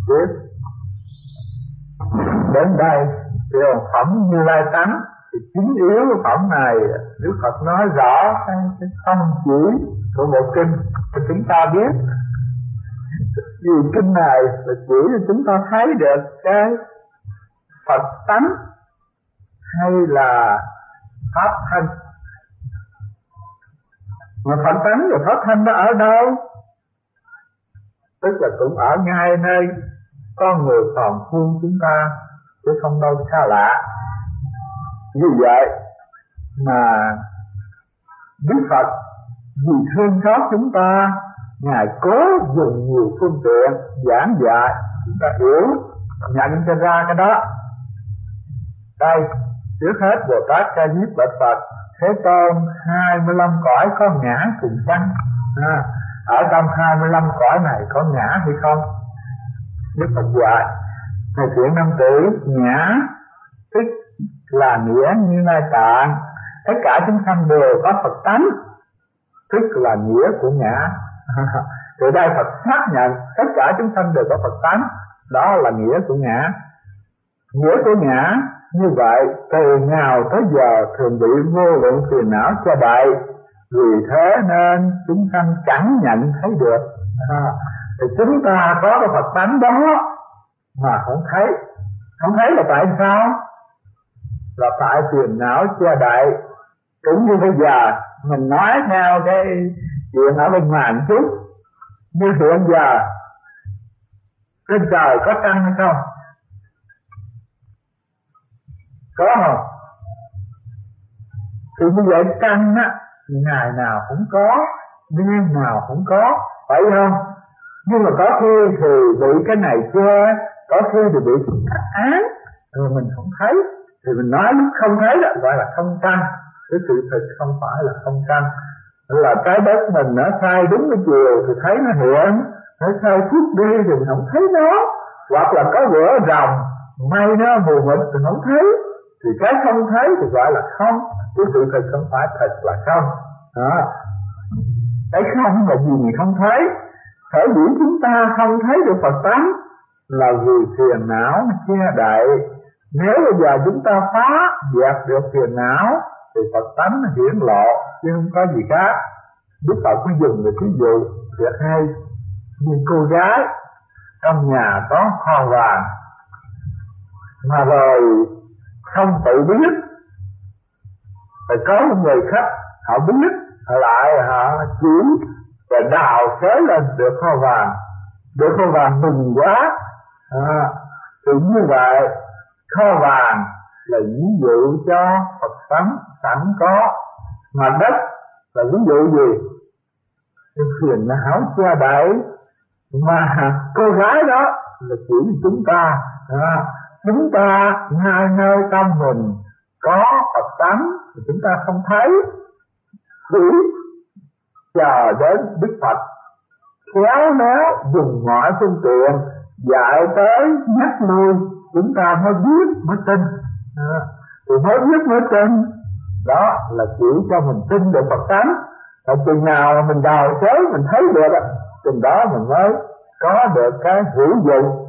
biết. Đến đây thiền phẩm Như Lai tánh thì chính yếu của phẩm này Đức Phật nói rõ cái thông chỉ của bộ kinh cho chúng ta biết. Vì kinh này là chỉ cho chúng ta thấy được cái Phật tánh hay là pháp thân. Mà Phật tánh và pháp thân nó ở đâu? Tức là cũng ở ngay nơi con người phàm phu chúng ta, chứ không đâu xa lạ. Vì vậy mà Đức Phật vì thương xót chúng ta, Ngài cố dùng nhiều phương tiện giảng dạy chúng ta hiểu, nhận cho ra cái đó. Đây, trước hết Bồ Tát Ca Diếp bạch Phật: Thế Tôn, 25 cõi có ngã cùng chăng? Ở trong 25 cõi này có ngã hay không? Đức Phật dạy: Thầy Thiện Nam Tử, ngã tức là nghĩa Như Lai Tạng, tất cả chúng sanh đều có Phật tánh, tức là nghĩa của ngã. Từ đây Phật xác nhận tất cả chúng sanh đều có Phật tánh, đó là nghĩa của ngã. Nghĩa của ngã như vậy từ nào tới giờ thường bị vô lượng phiền não che đậy, vì thế nên chúng sanh chẳng nhận thấy được. Thì chúng ta có cái Phật tánh đó mà không thấy. Không thấy là tại sao? Là tại phiền não che đậy. Cũng như bây giờ mình nói theo cái chuyện ở bên ngoài một chút, như hiện giờ trên trời có trăng hay không? Có không? Thì như vậy trăng á, ngày nào cũng có, đêm nào cũng có, phải không? Nhưng mà có khi thì bị cái này che, có khi thì bị thất án, rồi mình không thấy. Thì mình nói lúc không thấy đó gọi là không trăng. Cái sự thật không phải là không trăng, là cái đất mình nó sai đúng cái chiều thì thấy nó hiện, nó sai chút đi thì mình không thấy nó. Hoặc là có bữa rồng mây nó mù mịt thì không thấy, thì cái không thấy thì gọi là không. Cái sự thật không phải thật là không đó. Cái không là gì mình không thấy. Sở dĩ chúng ta không thấy được Phật tánh là vì phiền não che đậy. Nếu bây giờ chúng ta phá dẹp được phiền não thì Phật tánh nó hiển lộ, chứ không có gì khác. Đức Phật có dùng một ví dụ việc hay. Như cô gái trong nhà có kho vàng mà rồi không tự biết, rồi có một người khách họ biết, họ lại họ chỉ và đào xới lên được kho vàng, được kho vàng mừng quá. Thì như vậy kho vàng là ví dụ cho Phật tánh sẵn có, mà đất là ví dụ gì? Cái phiền não che đậy. Mà cô gái đó là chỉ chúng ta. Chúng ta ngay nơi tâm mình có Phật tánh thì chúng ta không thấy, chỉ chờ đến Đức Phật khéo léo dùng mọi phương tiện dạy tới nhắc lui chúng ta mới biết mới tin. Thì mới biết mới tin, đó là chỉ cho mình tin được Phật tánh. Và chừng nào mà mình đào xới mình thấy được, chừng đó mình mới có được cái hữu dụng.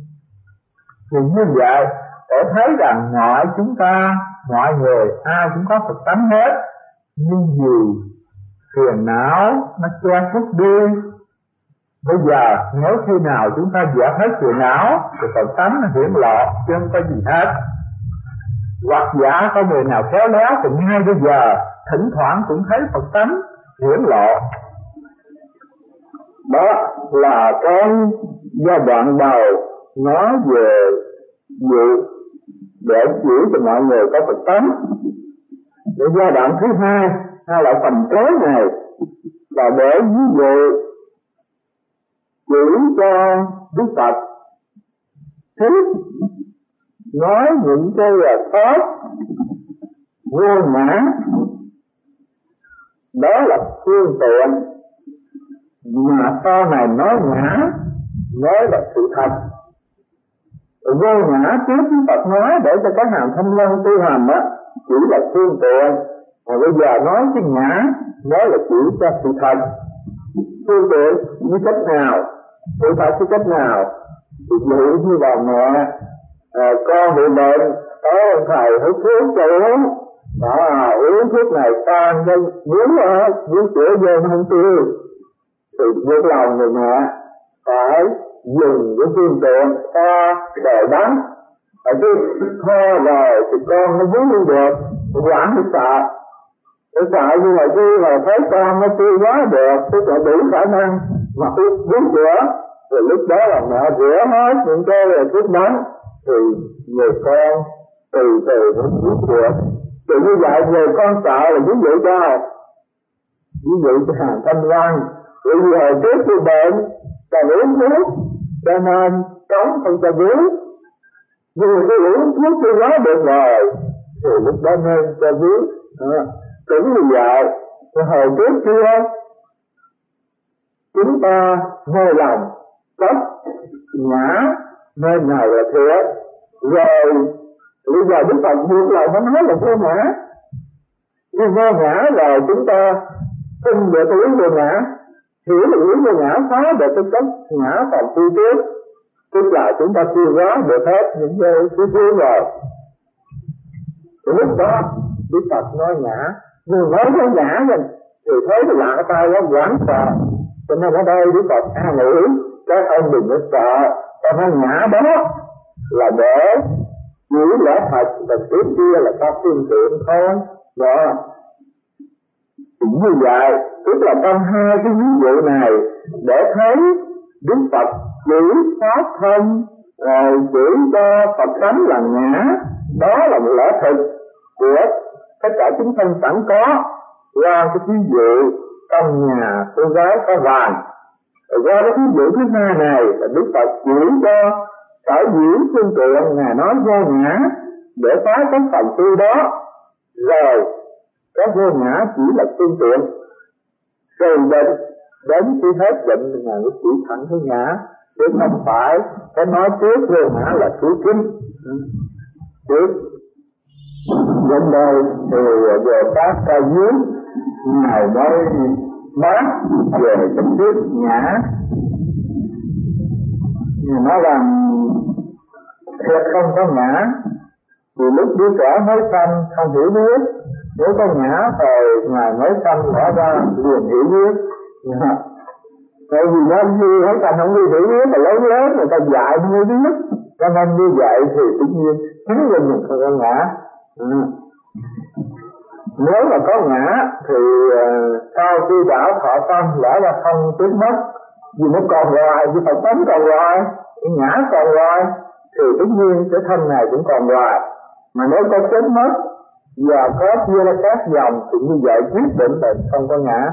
Thì như vậy để thấy rằng mọi chúng ta, mọi người ai cũng có Phật tánh hết, nhưng vì phiền não nó che khuất đi. Bây giờ nếu khi nào chúng ta dẹp hết phiền não thì Phật tánh nó hiển lộ, chứ không có gì hết. Hoặc giả có người nào khéo léo thì ngay bây giờ thỉnh thoảng cũng thấy Phật tánh hiển lộ. Đó là cái giai đoạn đầu nói về vụ để chỉ cho mọi người có Phật tánh. Để giai đoạn thứ hai hay là phần kế này là để ví dụ chỉ cho Đức Phật thích nói những cái là tốt vô ngã, đó là phương tiện mà sau này nói ngã, nói là sự thật. Vô ngã trước Đức Phật nói để cho cái hàng thanh lân tu hành á chỉ là phương tiện, mà bây giờ nói cái ngã nói là chỉ cho sự thật. Phương tiện như cách nào, sự thật như cách nào, Ví dụ như bà mẹ, con bị bệnh, có ông thầy hút thuốc cho uống, uống thuốc này tan cho bú sữa vô nó không tiêu, thì với lòng người mẹ phải dùng cái phương tiện kho đợi đắng, ở cái kho rồi thì con nó bú không được, quản nó sợ, nhưng mà khi mà thấy con nó tiêu hóa được, tức là đủ khả năng mà uống sữa, rồi lúc đó là mẹ rửa hết những cái thuốc đắng, thì người con từ từ nó uống sữa. Thì như vậy người con sợ là ví dụ cho Hàng Thanh Văn, vì hồi trước khi bệnh là uống thuốc cho nên cống không cho bú, nhưng mà khi uống thuốc tiêu hóa được rồi thì lúc đó nên cho bú. Cũng như vậy, hồi trước kia chúng ta vô lòng cất ngã nơi nào là thiệt, rồi bây giờ Đức Phật buộc lại nó nói là vô ngã. Khi vô ngã rồi chúng ta tin được cái lý vô ngã, hiểu được lý vô ngã, phá được cái cách ngã phần tư trước, tức là chúng ta tiêu hóa được hết những cái thứ rồi. Lúc đó Đức Phật nói ngã, nhưng nói cái ngã mình thì thấy cái lạ tay nó quán sợ, cho nên ở đây Đức Phật an ủi các ông đừng có sợ, cho nên ngã đó là để chỉ lẽ thật, và trước kia là các phương tiện thôi. Đó, cũng như vậy, tức là trong hai cái ví dụ này để thấy Đức Phật chỉ pháp thân, rồi chỉ cho Phật tánh là ngã, đó là một lẽ thực của tất cả chúng thân sẵn có. Qua cái ví dụ trong nhà cô gái có vàng, rồi qua cái ví dụ thứ hai này là Đức Phật chỉ cho sở dĩ phương tiện Ngài nói vô ngã để phá cái phần tư đó, rồi cái vô ngã chỉ là phương tiện, rồi đến khi hết bệnh Ngài mới chỉ thẳng cái ngã, chứ không phải cái nói trước vô ngã là thứ kinh. Trước đến đây thì về các ca dưới Ngài mới bác về cái thuyết ngã. Ngài nói rằng thiệt không có ngã, vì lúc đứa trẻ mới sanh không hiểu biết, nếu có ngã thì Ngài mới sanh bỏ ra liền hiểu biết. Tại vì nó như thấy sanh không hiểu biết, mà lớn lớn người ta dạy không biết, cho nên như vậy thì tự nhiên chứng minh mình không có ngã. Nếu mà có ngã thì sau khi đã thọ xong lẽ là không chết mất, vì nó còn hoài, vì Phật tánh còn hoài, cái ngã còn hoài, thì tất nhiên cái thân này cũng còn hoài. Mà nếu có chết mất và có chia ra các dòng thì như vậy quyết định là không có ngã.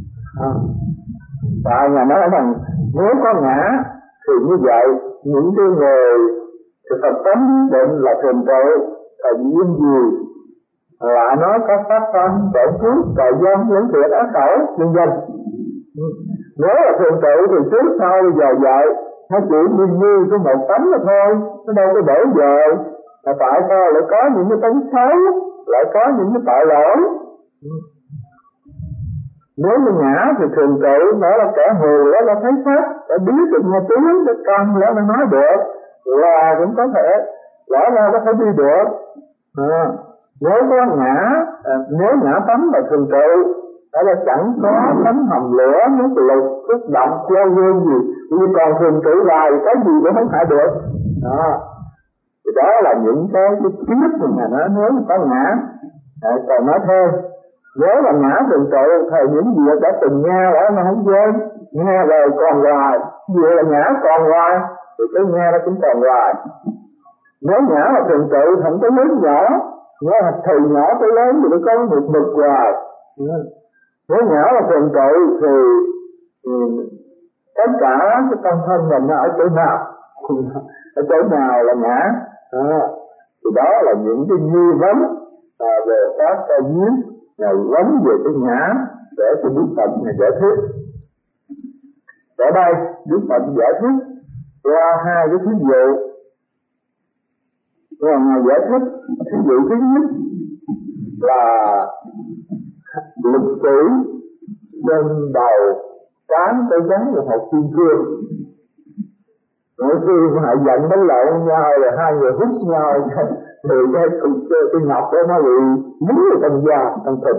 Tại Ngài nói rằng nếu có ngã thì như vậy những cái người thì Phật tánh định là thường trụ, thời duyên gì lại nói có pháp sanh, tội trước, tội dân, lưỡng thiệt, ác khẩu, vân vân. Nếu là thường trụ thì trước sau giờ vậy, nó chỉ như cái một tánh là thôi, nó đâu có để về. Mà tại sao lại có những cái tánh xấu, lại có những cái tội lỗi? Nếu như ngã thì thường trụ, đó là kẻ hù, đó là thấy sắc, đã biết được nghe tiếng, cái căn đó nó nói được, là cũng có thể, lẽ ra có thể đi được. Nếu có ngã, nếu ngã tánh là thường trụ, đó là chẳng có tánh hầm lửa, nước lục, thức động, treo gương gì, nhưng còn thường trụ lại, cái gì cũng không phải được. Thì đó là những cái kiếp mà Ngài nói nếu có ngã. Còn nói thêm, nếu là ngã thường trụ thì những việc đã từng nghe đó nó không quên, nghe rồi còn hoài, vì là ngã còn hoài thì cái nghe nó cũng còn hoài. Nếu ngã là thường trụ không có lớn nhỏ, nó từ nhỏ tới lớn thì nó có một mực hoài. Nếu ngã là thường trụ thì tất cả cái tâm thân mình nó ở chỗ nào, ở chỗ nào là ngã. Thì đó là những cái nghi vấn về các cái duyên là vấn về cái ngã để cho Đức Phật này giải thích. Ở đây Đức Phật giải thích qua hai cái thí dụ. Rồi Ngài giải thích thí dụ thứ nhất là lịch sử trên đầu trán tới gắn là một kim cương. Mỗi khi mà giận đánh lộn nhau rồi hai người hút nhau thì cái ngọc đó nó bị dính vào trong da, trong thịt.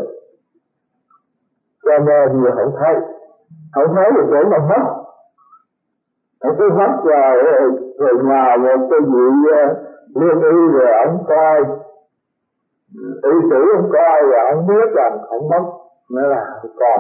Cho nên người không thấy được chỗ mà mất. Ông cứ mất rồi nhờ một cái vị lương y rồi ông coi, y sĩ ông coi rồi ông biết rằng ông mất, nghĩa là còn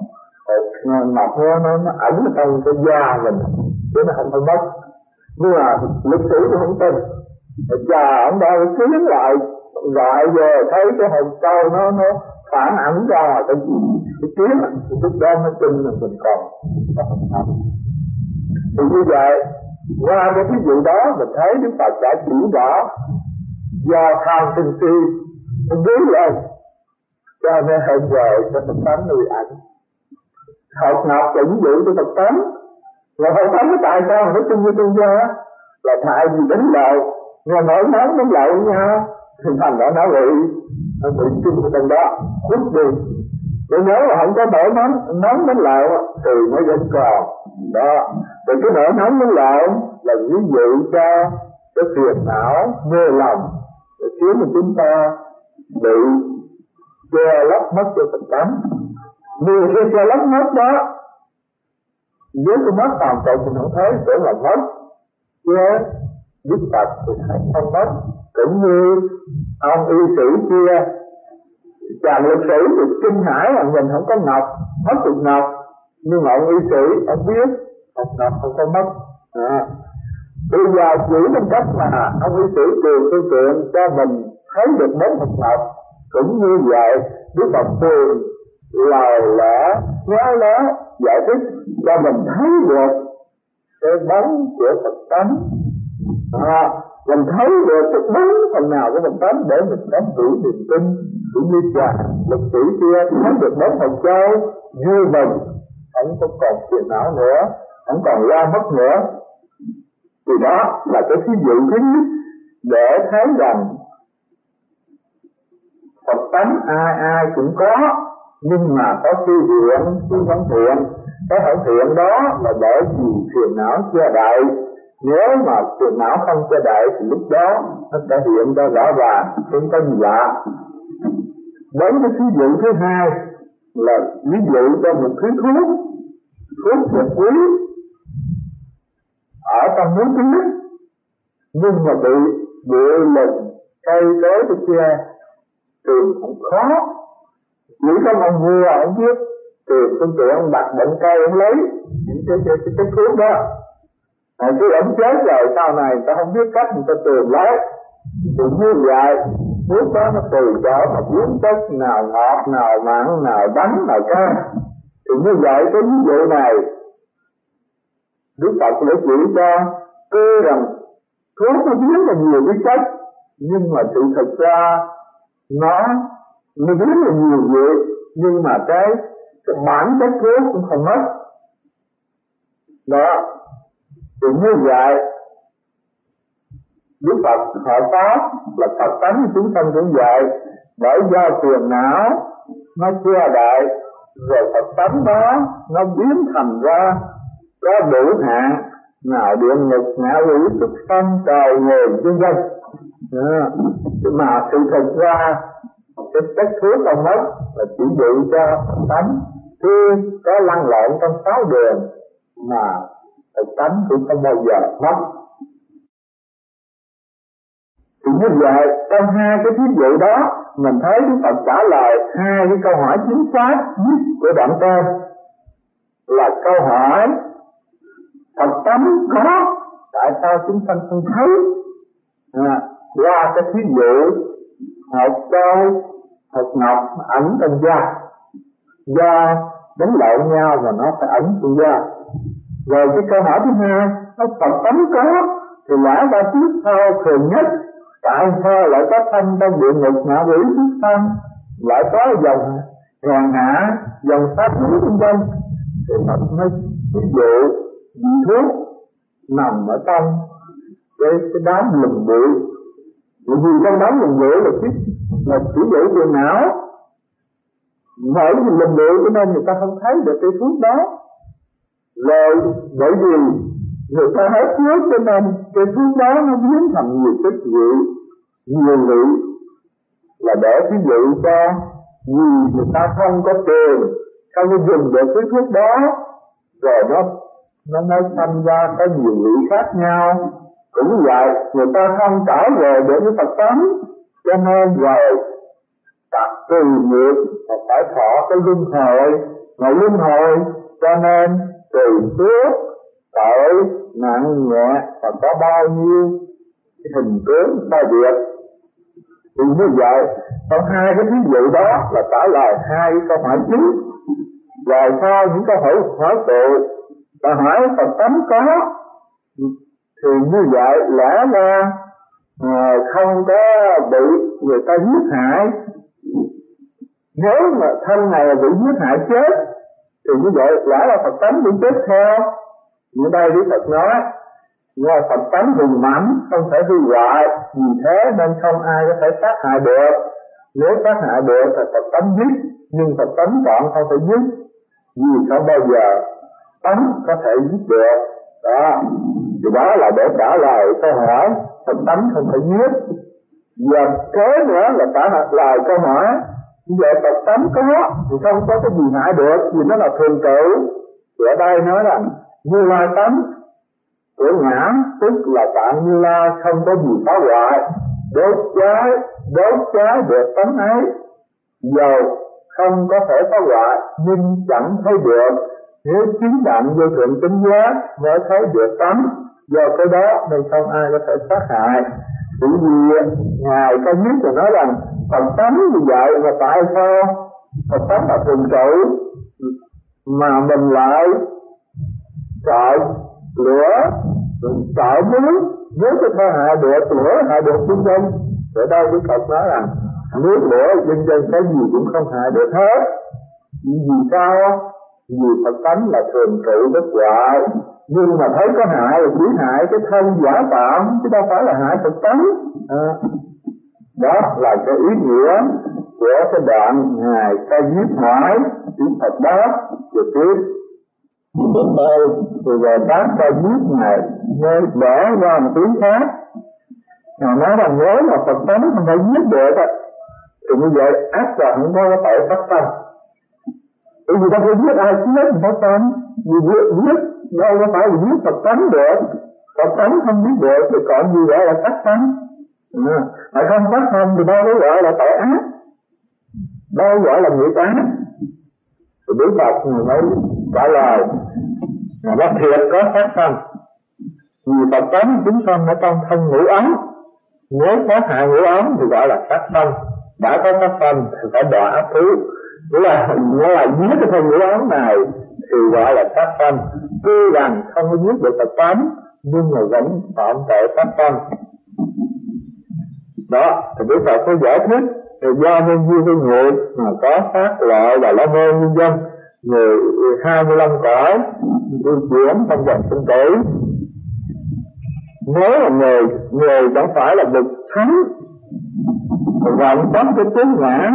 ngọc nó ẩn trong cái da mình, chứ nó không phải mất. Nhưng mà lịch sử cũng không tin. Cha ông đâu kiếm lại gọi về thấy cái hồn câu nó phản ảnh ra cái kiếm, lúc đó nó tin là mình còn có hồn thật. Thì như vậy, qua cái ví dụ đó mình thấy Đức Phật đã chỉ rõ do tham sân si nó dấy lên, cho nên hẹn về cho Phật tánh nuôi ảnh. Học ngọc là ví dụ cho Phật tánh, là Phật tánh tại sao nó chung với tương gia, là tại vì đánh lộn, nghe nổi nóng đánh lộn nhau, thì thành ra nó bị chung với trong đó, hút đi. Để nếu mà không có nổi nóng đánh lộn thì nó vẫn còn đó. Thì cái nổi nóng đánh lộn là ví dụ cho cái phiền não mê lòng để khiến cho chúng ta bị che lấp mất cho Phật tánh. Nhiều khi che lấp mất đó, với cái mắt phạm tội thì không thấy để là mất, chứ Đức Phật thì thấy không mất. Cũng như ông y sĩ kia, chàng lịch sử thì kinh hãi là mình không có ngọc, mất được ngọc, nhưng mà ông y sĩ ông biết ngọc không có mất. Bây giờ chỉ bằng cách mà ông y sĩ truyền phương tiện cho mình thấy được bốn hạt ngọc, cũng như vậy Đức Phật truyền lời lẽ nói lẽ giải thích cho mình thấy được cái bóng của Phật tánh. Mình thấy được cái bóng phần nào của Phật tánh để mình có đủ niềm tin, cũng như chàng lịch sử kia thấy được bóng Phật Châu vui mừng, không có còn phiền não nữa, không còn lo mất nữa. Thì đó là cái ví dụ thứ nhất để thấy rằng Phật tánh ai cũng có, nhưng mà có khi thiện, khi không thiện. Cái hậu thiện đó là bởi vì phiền não che đậy. Nếu mà phiền não không che đậy thì lúc đó nó sẽ hiện ra rõ ràng, không có gì lạ. Đến cái ví dụ thứ hai là ví dụ cho một thứ thuốc thật quý ở trong núi tuyết, nhưng mà bị địa lực cây cối cái kia tìm cũng khó. Chỉ có ông vua ông biết tìm phương tiện, ông đặt bệnh cây ông lấy cái thuốc đó. Khi ông chết rồi sau này ta không biết cách người ta tìm lấy. Thì như vậy thuốc đó nó từ chỗ mà biến chất nào ngọt, nào mặn, nào đắng, nào cay. Thì như vậy cái ví dụ này Đức Phật đã chỉ cho cơ rằng thuốc nó biến là nhiều cái chất, nhưng mà sự thật ra nó biến là nhiều việc, nhưng mà cái bản chất thuốc cũng không mất. Đó, thì như vậy Đức Phật họ Pháp là Phật tánh chúng sanh cũng vậy, bởi do phiền não nó che đậy, rồi Phật tánh đó nó biến thành ra có đủ hạn, nào địa ngục, ngạ quỷ, súc sanh, trời người vân vân. Mà sự thật ra cái chất thuốc không mất là chỉ dụ cho Phật tánh khi có lăn lộn trong 6 đường mà Phật tánh cũng không bao giờ mất. Thì như vậy trong hai cái thí dụ đó mình thấy Đức Phật trả lời hai cái câu hỏi chính xác nhất của đoạn trên, là câu hỏi Phật tánh có, tại sao chúng sanh không thấy? Qua cái thí dụ hột châu, hột ngọc ẩn trong da, do đánh lộn nhau mà nó phải ẩn trong da. Rồi cái câu hỏi thứ hai, nó Phật tánh có thì lẽ ra tiếp theo thường nhất, tại sao lại có thân trong địa ngục, ngạ quỷ, súc sanh, lại có dòng hèn hạ, dòng sát khí vân vân. Thì Phật mới ví dụ thuốc nằm ở trong cái đám lùm bụi. Vì trong đám lùm bụi là chỉ dụ phiền não, bởi vì lùm bụi cho nên người ta không thấy được cái thuốc đó. Rồi bởi vì Người ta hết thuốc cho nên cái thuốc đó nó biến thành nhiều chất vị, nhiều vị, là để ví dụ cho vì người ta không có tiền, không có dùng được cái thuốc đó, rồi nó mới sinh ra có nhiều vị khác nhau. Cũng vậy, người ta không trở về để cái Phật tánh, cho nên rồi tập trừ nghiệp và phải thọ cái luân hồi, mà luân hồi cho nên trừ phước tội nặng nhẹ và có bao nhiêu hình tướng bao việc. Thì như vậy, trong hai cái ví dụ đó là trả lời hai cái câu hỏi chính. Rồi sau những câu hỏi tụ là hỏi Phật tánh có, thì như vậy lẽ ra không có bị người ta giết hại. Nếu mà thân này bị giết hại chết thì như vậy lẽ ra Phật tánh cũng chết theo. Như đây Đức Phật nói ngoài Phật tánh hùng mãnh không thể hư hoại, vì thế nên không ai có thể sát hại được. Nếu sát hại được thì Phật tánh giết, nhưng Phật tánh chọn không thể giết, vì không bao giờ tánh có thể giết được. Đó, thì đó là để trả lời câu hỏi Phật tánh không thể giết. Và kế nữa là trả lời câu hỏi như vậy Phật tánh có thì không có cái gì hại được, vì nó là thường trụ. Thì ở đây nói là Như Lai tánh của ngã, tức là Tạng Như Lai không có gì phá hoại, đốt cháy được tánh ấy, dầu không có thể phá hoại nhưng chẳng thấy được. Nếu chứng đặng vô thượng chánh giác mới thấy được tánh, do cái đó nên không ai có thể sát hại. Bởi vì Ngài Cao Nhất thì nói rằng Phật tánh như vậy mà tại sao Phật tánh là thường trụ mà mình lại sợ lửa, sợ nước, nếu có thể hại được lửa, hại được vân vân. Ở đây Đức Phật nói rằng nước lửa vân vân cái gì cũng không hại được hết. Vì sao? Vì Phật tánh là thường trụ bất hoại, nhưng mà thấy có hại là chỉ hại cái thân giả tạm, chứ đâu phải là hại Phật tánh. Đó là cái ý nghĩa của cái đoạn Ngài Ca Diếp hỏi Đức Phật đáp rồi tiếp. Đến đây thì về đáp Ca Diếp Ngài mới bẻ ra một tiếng khác. Ngài nói rằng nếu mà Phật tánh không phải giết được thì như vậy ác là không có tội phát sanh. Bởi vì ta phải giết ai chết thì phát sanh, vì giết đâu có phải là giết Phật tánh được. Phật tánh không giết được thì còn gì gọi là phát sanh. Mà không phát sanh thì đâu có gọi là tội ác, đâu gọi là nghiệp ác. Thì Đức Phật mới trả lời là nó thiệt có phát sanh, vì Phật tánh chúng sanh ở trong thân ngũ ấm. Nếu sát hại ngũ ấm thì gọi là sát sanh, đã có sát sanh thì phải đọa ác thú. Nghĩa là giết cái thân ngũ ấm này thì gọi là sát sanh. Tuy rằng không có giết được Phật tánh nhưng mà vẫn phạm tội sát sanh. Đó, thì Đức Phật có giải thích thì do nhân duyên của người mà có sát lợi và la môn nhân dân, người 25 cõi di chuyển trong vòng sinh tử. Nếu là người chẳng phải là bậc thánh vọng tóm cái tướng ngã,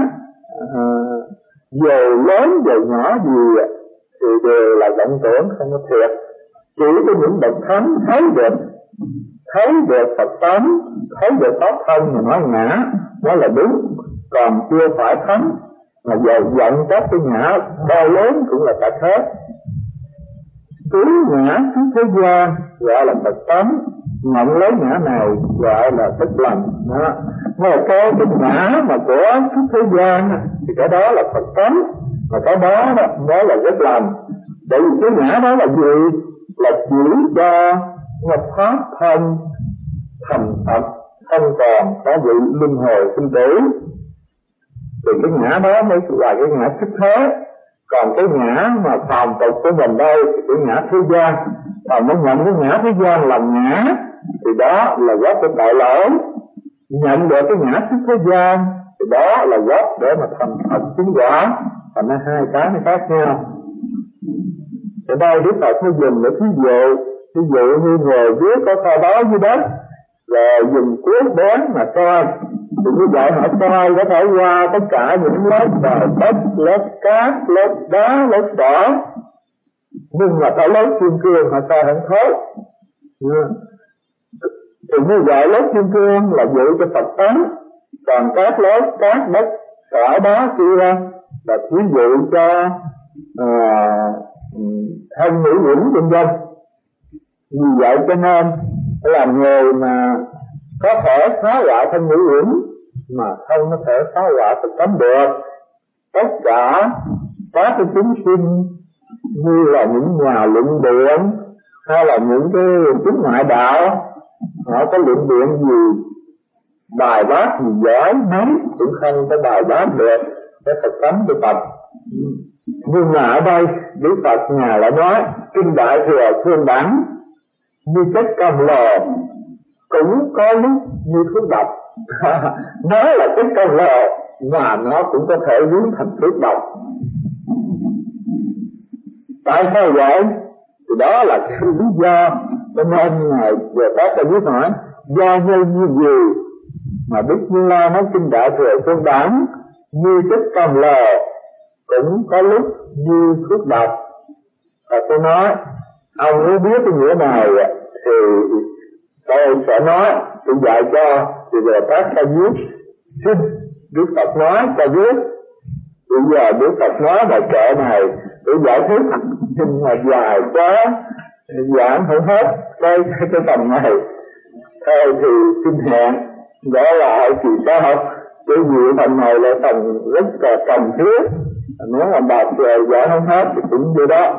dù lớn dù nhỏ gì thì đều là vọng tưởng không có thiệt. Chỉ có những bậc thánh thấy được Phật tánh, thấy được pháp thân mà nói ngã đó là đúng, còn chưa phải thánh mà vọng các cái ngã bao lớn cũng là cả thế. Tướng ngã xuống thế gian gọi là Phật tánh, nhận lấy ngã này gọi là tức lành. Đó, mà cái ngã mà của xuống thế gian thì cái đó là Phật tánh, mà cái đó là rất lành. Bởi vì cái ngã đó là gì? Là chỉ cho nhập pháp thân thành Phật, không còn có vị luân hồi sinh tử. Thì cái ngã đó mới là cái ngã xuất thế. Còn cái ngã mà phàm tục của mình đây thì cái ngã thế gian, còn nó nhận cái ngã thế gian là ngã thì đó là gốc của tội lỗi. Nhận được cái ngã xuất thế gian thì đó là gốc để mà thành Phật chứng quả. Thành ra hai cái nó khác nhau. Ở đây Đức Phật mới dùng để ví dụ như người viết có kho báu dưới đất, rồi dùng cuốc bén mà coi, thì như vậy họ coi có thể qua tất cả những lớp đất, lớp cát, lớp đá, lớp đỏ, nhưng mà phải lấy kim cương họ coi không thấu. Thì như vậy lớp kim cương là dụ cho Phật tánh, còn các lớp các đất cỏ đá kia là thí dụ cho thân ngũ quẩn vân vân. Vì vậy cho nên làm người mà có thể phá hoại thân ngũ quẩn mà không có thể phá hoại Phật tánh được. Tất cả các cái chúng sinh như là những nhà luận biện hay là những cái chúng ngoại đạo, họ có luận biện gì, bài bác gì giỏi mấy cũng không có bài bác được cái Phật tánh của Phật. Nhưng mà ở đây Đức Phật Ngài lại nói kinh Đại Thừa Phương Bản như chất cam lò cũng có lúc như thuốc độc. Nó là chất cam lò mà nó cũng có thể biến thành thuốc độc. Tại sao vậy? Thì đó là cái lý do cho nên Ngài về các ta biết hỏi do như gì mà Đức Như Lai nói kinh Đại Thừa Phương Bản như chất cam lò cũng có lúc như thuốc độc. Và tôi nói ông muốn biết cái nghĩa này thì tôi sẽ nói, tôi dạy cho thì về các ta viết xin Đức Phật nói cho biết. Bây giờ Đức Phật nói bài kệ này để giải thích, nhưng mà dài quá giảng không hết cái phần này. Thôi thì xin hẹn đó là kỳ sau. Cái gì phần này là phần rất là cần thiết, nếu mà đọc rồi giảng không hết thì cũng như đó.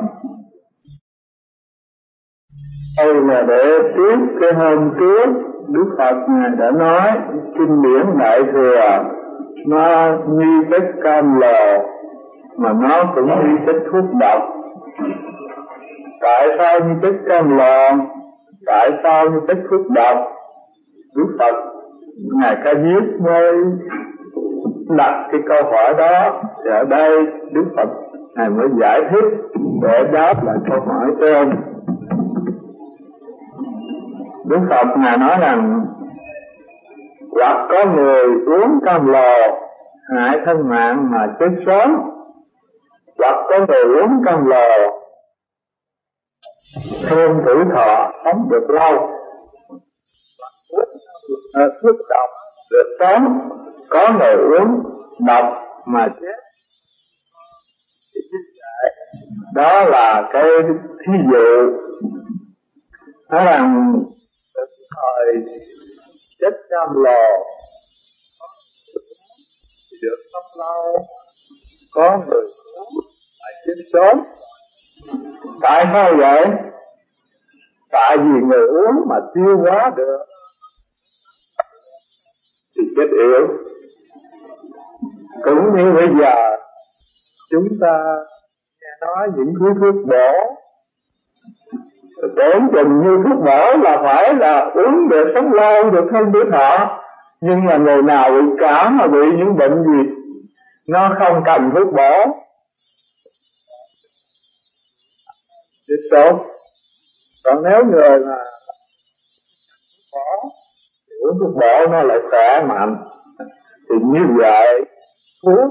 Đây là để tiếp cái hôm trước Đức Phật Ngài đã nói kinh điển Đại Thừa nó như chất cam lò mà nó cũng như chất thuốc độc. Tại sao như chất cam lò? Tại sao như chất thuốc độc? Đức Phật Ngài Ca Diếp mới đặt cái câu hỏi đó. Thì ở đây Đức Phật Ngài mới giải thích để đáp lại câu hỏi trên. Đức Phật Ngài nói rằng hoặc có người uống cam lò hại thân mạng mà chết sớm, hoặc có người uống cam lò thêm tuổi thọ sống được lâu. Thuốc độc được sống, có người uống độc mà chết. Đó là cái thí dụ. Nói rằng thời chất cam lò được sống lâu, có người uống mà chết sớm. Tại sao vậy? Tại vì người uống mà tiêu hóa được thì chết yếu. Cũng như bây giờ chúng ta nghe nói những thứ thuốc bổ, tưởng chừng như thuốc bổ là phải là uống để sống lâu được hơn tuổi thọ. Nhưng mà người nào bị cảm mà bị những bệnh gì nó không cần thuốc bổ thì sốt. Còn nếu người mà bổ thì uống thuốc bổ nó lại khỏe mạnh. Thì như vậy thuốc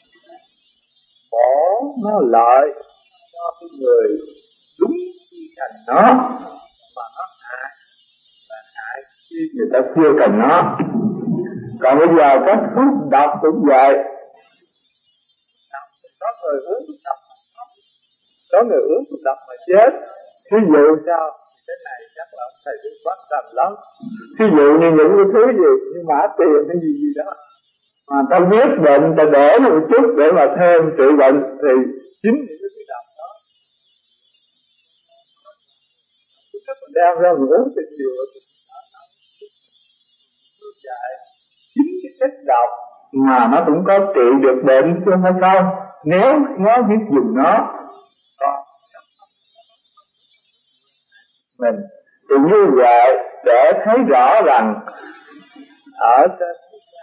bổ nó lợi cho cái người đúng cần nó, mà nó hại là hại khi người ta chưa cần nó. Còn bây giờ các thuốc độc cũng vậy. Có người uống thuốc độc mà sống, có người uống thuốc độc mà chết. Thí dụ sao? Cái này chắc là ông thầy cũng quan tâm lắm. Thí dụ như những cái thứ gì như mã tiền hay gì đó mà ta biết bệnh, ta để nó một chút để mà thêm trị bệnh, thì chính những cái thuốc độc đó chúng ta đem ra mà uống thì nhiều rồi. Chính cái chất độc mà nó cũng có trị được bệnh chứ không phải không, nếu nó biết dùng nó. Mình thì như vậy để thấy rõ rằng ở trên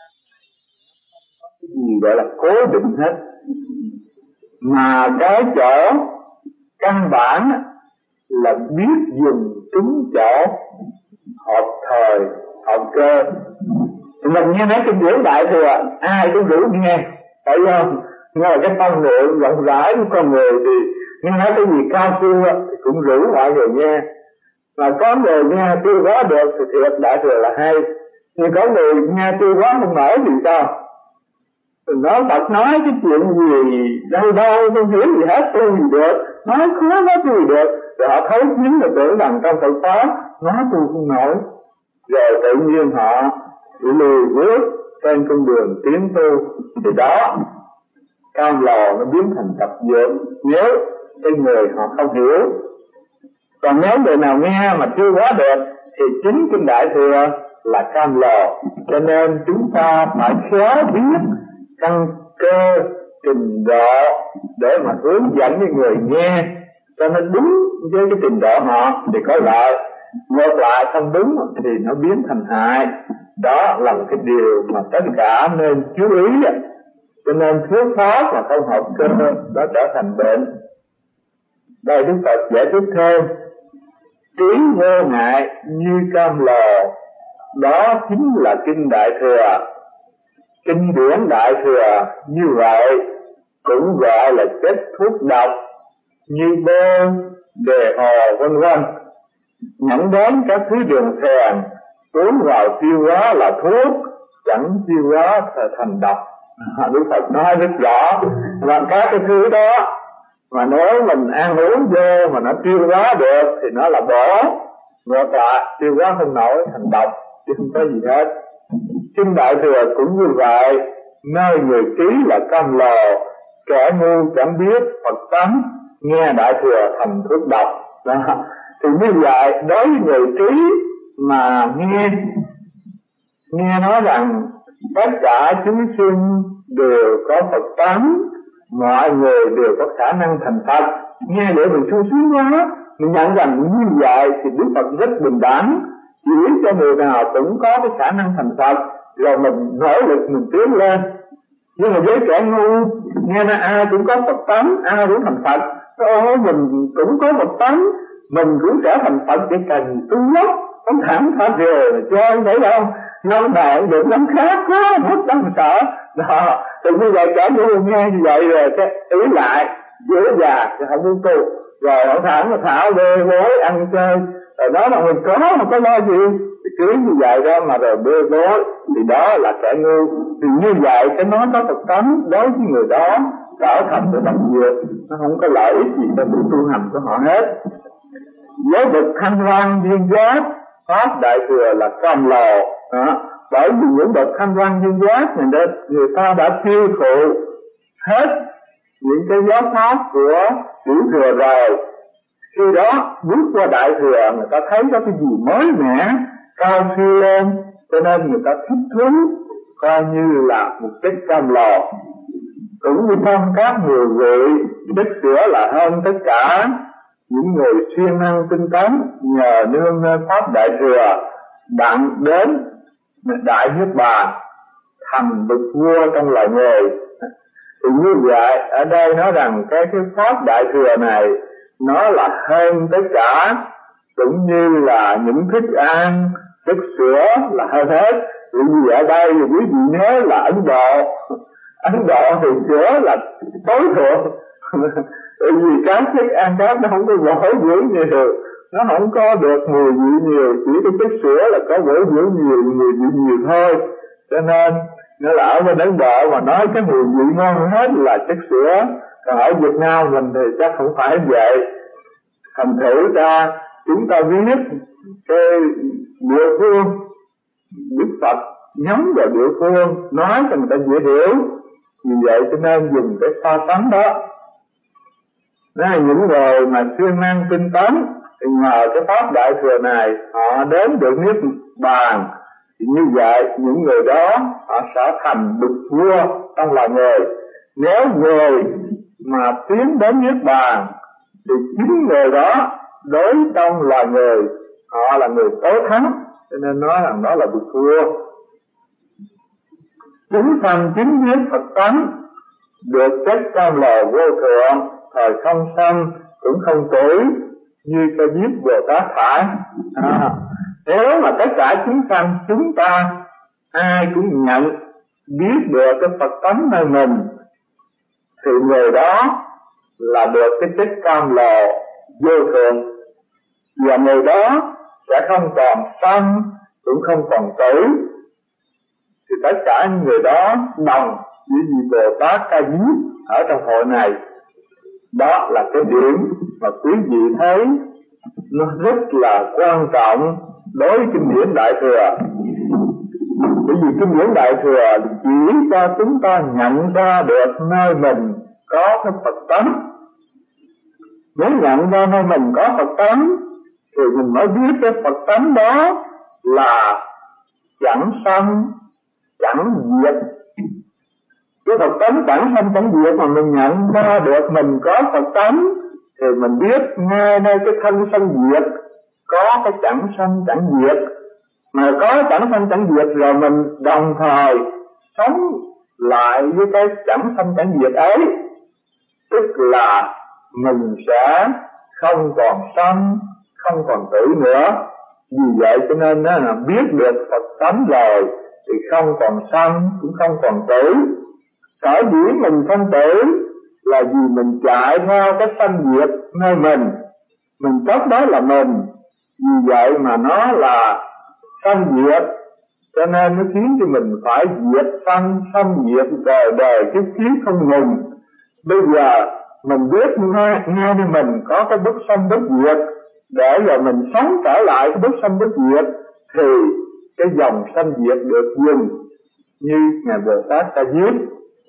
cái gì gọi là cố định hết, mà cái chỗ căn bản là biết dùng trúng chỗ, hợp thời hợp cơ. Thì mình nghe nói kinh điển Đại Thừa ai cũng rủ nghe, phải không? Nghe là cái tâm lượng rộng rãi của con người thì nghe nói cái gì cao siêu thì cũng rủ mọi người nghe. Mà có người nghe tiêu hóa được thì thiệt đại thừa là hay, nhưng có người nghe tiêu hóa không nổi thì sao? Nói Phật nói cái chuyện gì đâu đâu không hiểu gì hết, tu gì được, nói khó nói tu gì được, rồi họ thấu kiến là tưởng rằng trong Phật pháp nói tu không nổi, rồi tự nhiên họ lùi bước trên con đường tiến tu. Thì đó, cam lò nó biến thành tập dưỡng nếu cái người họ không hiểu. Còn nếu người nào nghe mà chưa quá được thì chính kinh Đại Thừa là cam lò. Cho nên chúng ta phải khéo biết căn cơ trình độ để mà hướng dẫn cái người nghe cho nó đúng với cái trình độ họ thì có lợi, ngược lại không đúng thì nó biến thành hại. Đó là một cái điều mà tất cả nên chú ý. Cho nên thuyết pháp mà không hợp cơ đó trở thành bệnh. Đây Đức Phật giải thích thêm: trí vô ngại như cam lò, đó chính là kinh Đại Thừa. Kinh điển Đại Thừa như vậy cũng gọi là chất thuốc độc như bơ, đề hồ vân vân, nhẫn đến các thứ đường phèn, uống vào tiêu hóa là thuốc, chẳng tiêu hóa thành độc. Đức Phật nói rất rõ. Và các cái thứ đó mà nếu mình ăn uống vô mà nó tiêu hóa được thì nó là bổ, ngược lại tiêu hóa không nổi thành độc, chứ không có gì hết. Kinh Đại Thừa cũng như vậy, nơi người trí là cam lò, kẻ ngu chẳng biết Phật tánh, nghe Đại Thừa thành thuốc độc. Đó. Thì như vậy đối với người trí mà nghe nói rằng tất cả chúng sinh đều có Phật tánh, mọi người đều có khả năng thành Phật, nghe để mình sung sướng quá, mình nhận rằng như vậy thì Đức Phật rất bình đẳng, chỉ cho người nào cũng có cái khả năng thành Phật, rồi mình nỗ lực mình tiến lên. Nhưng mà với kẻ ngu nghe nói ai cũng có Phật tánh, ai cũng thành Phật, mình cũng có Phật tánh, mình cũng sẽ thành Phật, chỉ cần tu lắm, không thẳng thả rề mà chơi thấy không? Năm nào được năm khác quá, mất đáng sợ. Đó, thì như vậy cả ngu nghe như vậy rồi cái ý lại dễ dàng thì không muốn tu, rồi họ thẳng mà thảo bê bối ăn chơi, rồi nói là mình có mà có lo gì, thì cứ như vậy đó mà rồi bê bối thì đó là kẻ ngu. Thì như vậy cái nói có Phật tánh đối với người đó trở thành cái độc dược, nó không có lợi ích gì cho sự tu hành của họ hết. Với bậc thanh văn duyên giác, pháp Đại Thừa là cam lò. Bởi vì những bậc thanh văn duyên giác này người ta đã tiêu thụ hết những cái giáo pháp của Tiểu Thừa rồi, khi đó bước qua Đại Thừa người ta thấy có cái gì mới mẻ cao siêu lên, cho nên người ta thích thú, coi như là một chất cam lò. Cũng như trong các người vị, chất sữa là hơn tất cả những người siêng năng tinh tấn, nhờ nương nơi pháp Đại Thừa đặng đến đại niết bàn, thành bậc vua trong loài người. Thì như vậy ở đây nói rằng cái pháp Đại Thừa này nó là hơn tất cả, cũng như là những thức ăn, chất sữa là hơn hết. Vì ở đây quý vị nhớ là Ấn Độ thì sữa là tối thượng. Bởi vì các thức ăn khác nó không có bổ dưỡng nhiều, nó không có được mùi vị nhiều, chỉ cái chất sữa là có bổ dưỡng nhiều, mùi vị nhiều thôi. Cho nên nó là ở bên Ấn Độ mà nói cái mùi vị ngon hết là chất sữa, còn ở Việt Nam mình thì chắc không phải vậy. Thành thử ra chúng ta biết cái địa phương, Đức Phật nhắm vào địa phương nói cho người ta dễ hiểu, vì vậy cho nên dùng cái so sánh đó. Đó là những người mà siêng năng tinh tấn thì nhờ cái pháp Đại Thừa này họ đến được niết bàn, thì như vậy những người đó họ sẽ thành bậc vua trong loài người. Nếu người mà tiến đến niết bàn thì chính người đó đối trong loài người họ là người tối thắng, cho nên nói rằng đó là bậc vua. Chúng sanh chính biết Phật tánh, được chất cam lò vô thượng, thời không sanh cũng không tuổi, như cho biết Bồ Tát phải. Nếu mà tất cả chúng sanh chúng ta ai cũng nhận biết được cái Phật tánh nơi mình, thì người đó là được cái chất cam lò vô thượng, và người đó sẽ không còn sanh, cũng không còn tử. Thì tất cả những người đó đồng với vị Bồ Tát Ca Diếp ở trong hội này. Đó là cái điểm mà quý vị thấy nó rất là quan trọng đối với kinh điển Đại Thừa. Bởi vì kinh điển Đại Thừa chỉ cho chúng ta nhận ra được nơi mình có cái Phật tánh. Nếu nhận ra nơi mình có Phật tánh thì mình mới biết cái Phật tánh đó là chẳng sanh chẳng diệt. Cái Phật tánh chẳng sanh chẳng diệt mà mình nhận ra được mình có Phật tánh thì mình biết ngay nơi cái thân sanh diệt có cái chẳng sanh chẳng diệt. Mà có chẳng sanh chẳng diệt rồi mình đồng thời sống lại với cái chẳng sanh chẳng diệt ấy, tức là mình sẽ không còn sanh, không còn tử nữa. Vì vậy cho nên đó là biết được Phật tánh rồi thì không còn sanh cũng không còn tử. Sở dĩ mình sanh tử là vì mình chạy theo cái sanh diệt nơi mình chấp đó là mình. Vì vậy mà nó là sanh diệt, cho nên nó khiến cho mình phải diệt sanh diệt đời đời kiếp kiếp không ngừng. Bây giờ mình biết ngay nơi mình có cái bất sanh bất diệt, để rồi mình sống trở lại cái bất sanh bất diệt thì cái dòng sanh diệt được dừng. Như Ngài Bồ Tát Ca Diếp,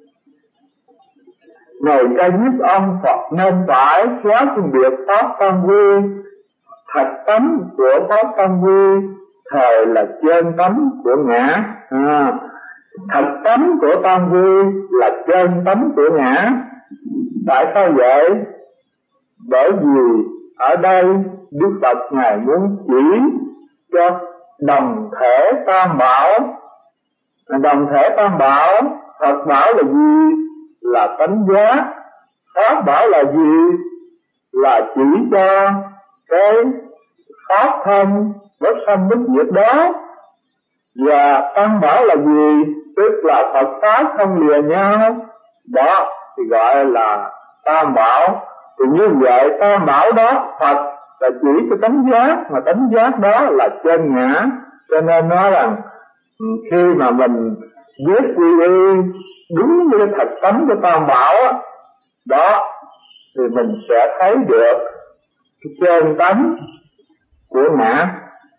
Ngài Ca Diếp ông Phật nên phải xóa phân biệt pháp tam quy. Thật tánh của pháp tam quy thời là trên tánh của ngã. Thật tánh của tam quy là trên tánh của ngã. Tại sao vậy? Bởi vì ở đây Đức Phật Ngài muốn chỉ cho đồng thể tam bảo. Đồng thể tam bảo, Phật bảo là gì? Là tánh giác. Pháp bảo là gì? Là chỉ cho cái pháp thân bất sanh bất diệt đó. Và tam bảo là gì? Tức là Phật pháp không lìa nhau. Đó thì gọi là tam bảo. Thì như vậy tam bảo đó, Phật là chỉ cho tánh giác, mà tánh giác đó là trên ngã. Cho nên nói rằng khi mà mình biết quy y đúng với cái thật tánh của tam bảo đó thì mình sẽ thấy được cái trên tánh của ngã.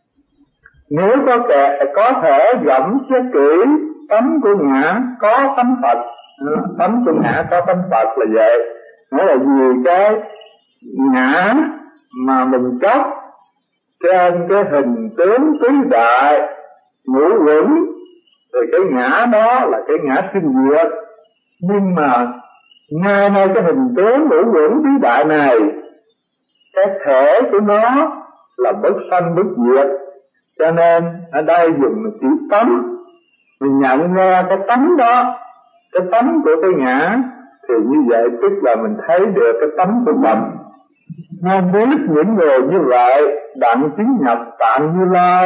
Nếu có thể gẫm xét kỹ tánh của ngã có tánh Phật, tánh của ngã có tánh Phật là vậy. Nó là vì cái ngã mà mình chấp trên cái hình tướng tứ đại ngũ uẩn, rồi cái ngã đó là cái ngã sinh diệt. Nhưng mà ngay nơi cái hình tướng ngũ uẩn tứ đại này, cái thể của nó là bất sanh bất diệt. Cho nên ở đây dùng chữ tánh, mình nhận ra cái tánh đó, cái tánh của cái ngã, thì như vậy tức là mình thấy được cái tánh của mình. Nên biết những người như vậy đặng chứng nhập Tạng Như Lai.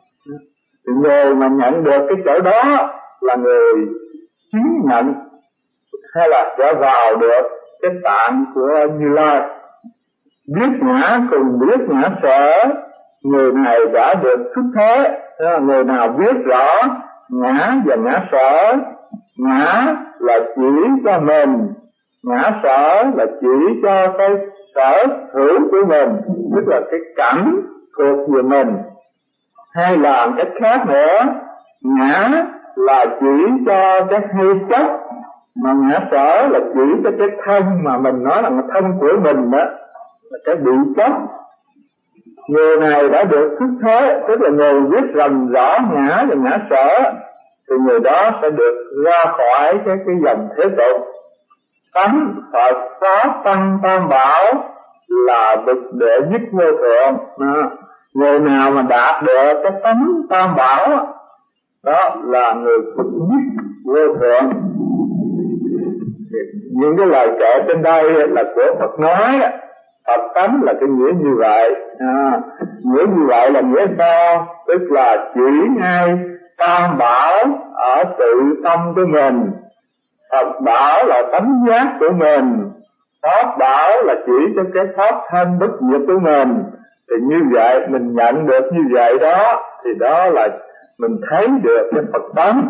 Người mà nhận được cái chỗ đó là người chứng nhận hay là sẽ vào được cái tạng của Như Lai. Biết ngã cùng biết ngã sở, người này đã được xuất thế. Người nào biết rõ ngã và ngã sở, ngã là chỉ cho mình, ngã sở là chỉ cho cái sở hữu của mình, tức là cái cảnh thuộc về mình. Hay là cách khác nữa, ngã là chỉ cho cái hay chấp, mà ngã sở là chỉ cho cái thân mà mình nói là thân của mình đó, là cái bị chấp. Người này đã được xuất thế, tức là người biết rành rõ ngã và ngã sở, thì người đó sẽ được ra khỏi cái dòng thế tục. Tánh Phật Pháp Tăng Tam Bảo là bậc đệ nhất vô thượng. Người nào mà đạt được cái tánh Tam Bảo đó là người bậc nhất vô thượng. Những cái lời kể trên đây là của Phật nói. Phật tánh là cái nghĩa như vậy. Nghĩa như vậy là nghĩa sao? Tức là chỉ ngay Tam Bảo ở tự tâm của mình. Phật bảo là tánh giác của mình. Pháp bảo là chỉ cho cái pháp thân bất diệt của mình. Thì như vậy mình nhận được như vậy đó, thì đó là mình thấy được cái Phật tánh.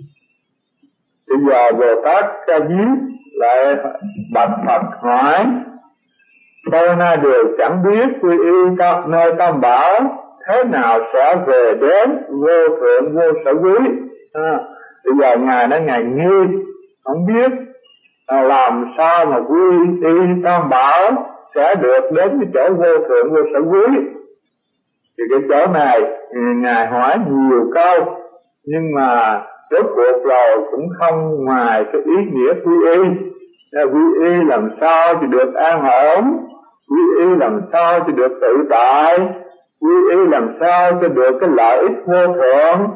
Bây giờ Bồ Tát Ca Diếp lại bạch Phật hỏi: tôi nay đều chẳng biết quy y nơi Tam Bảo thế nào sẽ về đến vô thượng vô sở quý. Bây giờ Ngài nói Ngài nghi, không biết làm sao mà quy y Tam Bảo sẽ được đến cái chỗ vô thượng vô sở quý. Thì cái chỗ này Ngài hỏi nhiều câu, nhưng mà rốt cuộc rồi cũng không ngoài cái ý nghĩa quy y. Quy y làm sao thì được an ổn, quy y làm sao thì được tự tại, quy y làm sao cho được cái lợi ích vô thượng,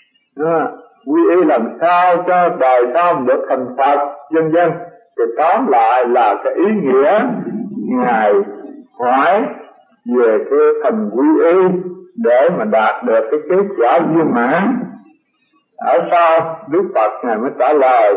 quy y làm sao cho đời sau được thành Phật, vân vân. Thì tóm lại là cái ý nghĩa Ngài hỏi về cái thành quy y để mà đạt được cái kết quả viên mãn. Ở sau Đức Phật Ngài mới trả lời: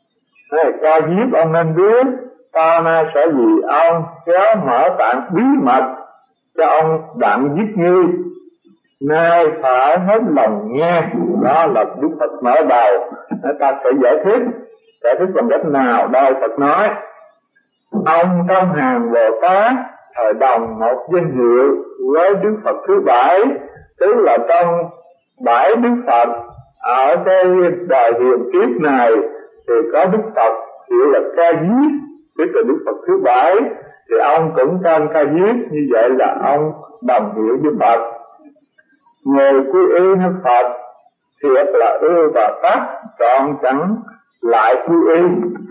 Ca Diếp, ông nên biết ta nay sẽ vì ông khéo mở tạng bí mật cho ông đặng giết nghi, nay phải hết lòng nghe. Đó là Đức Phật mở đầu. Ta sẽ giải thích bằng cách nào đây? Phật nói: ông trong hàng Bồ Tát thời đồng một danh hiệu với Đức Phật thứ 7, tức là trong 7 Đức Phật ở cái đời hiện kiếp này thì có Đức Phật hiệu là Ca Diếp, tức là Đức Phật thứ 7, thì ông cũng tên Ca Diếp, như vậy là ông đồng hiệu với Phật. Người quy y như Phật thiệt là ưa và tắc, trọn chẳng lại quy y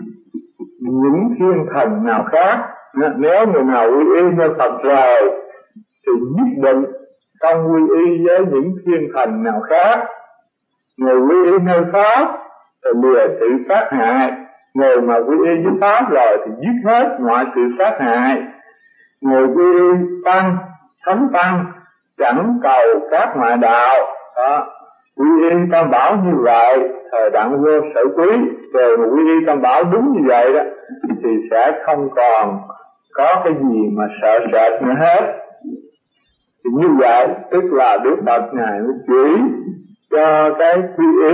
những thiên thần nào khác. Nếu người nào quy y như Phật rồi thì nhất định không quy y với những thiên thần nào khác. Người quy y nơi Pháp thì lìa sự sát hại, người mà quy y với Pháp rồi thì giết hết mọi sự sát hại. Người quy y Tăng, Thánh Tăng chẳng cầu các ngoại đạo. Quy y Tam Bảo như vậy thời đặng vô sở quý, rồi mà quy y Tam Bảo đúng như vậy đó thì sẽ không còn có cái gì mà sợ sệt nữa hết. Thì như vậy tức là Đức Phật Ngài mới chỉ cho cái quy y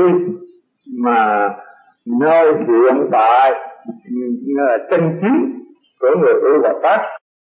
mà nơi hiện tại chân chính của người ưa và tắc.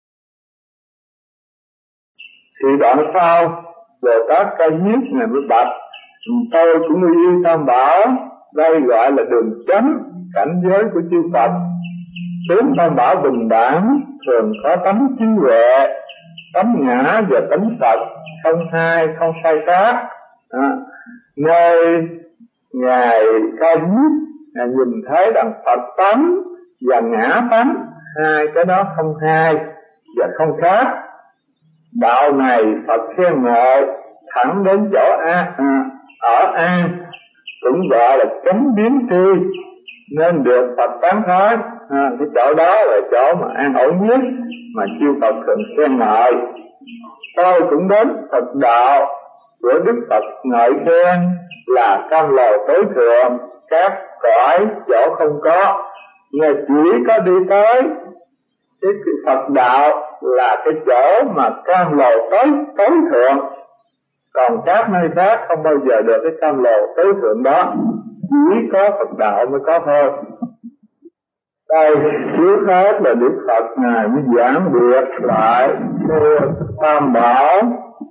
Thì đoạn sau Bồ Tát Ca Diếp Ngài mới bạch: tôi cũng quy y Tam Bảo, đây gọi là đường chánh cảnh giới của chư Phật. Tướng Tam Bảo bình đẳng, thường có tánh trí huệ, tánh ngã và tánh Phật, không hai không sai khác. Nơi Ngài Ca Diếp Ngài nhìn thấy rằng Phật tánh và ngã tánh, hai cái đó không hai và không khác. Đạo này Phật khen ngợi thẳng đến chỗ ở an, cũng gọi là chánh biến tri, nên được Phật tán thán. Cái chỗ đó là chỗ mà an ổn nhất mà chư Phật thường khen ngợi. Tôi cũng đến Phật đạo của Đức Phật ngợi khen là cam lồ tối thượng, các cõi chỗ không có. Ngài chỉ có đi tới cái Phật đạo là cái chỗ mà cam lồ tối thượng, còn các nơi khác không bao giờ được cái cam lồ tối thượng đó, chỉ có Phật đạo mới có thôi. Đây trước hết là Đức Phật Ngài mới giảng biệt lại Tam Bảo.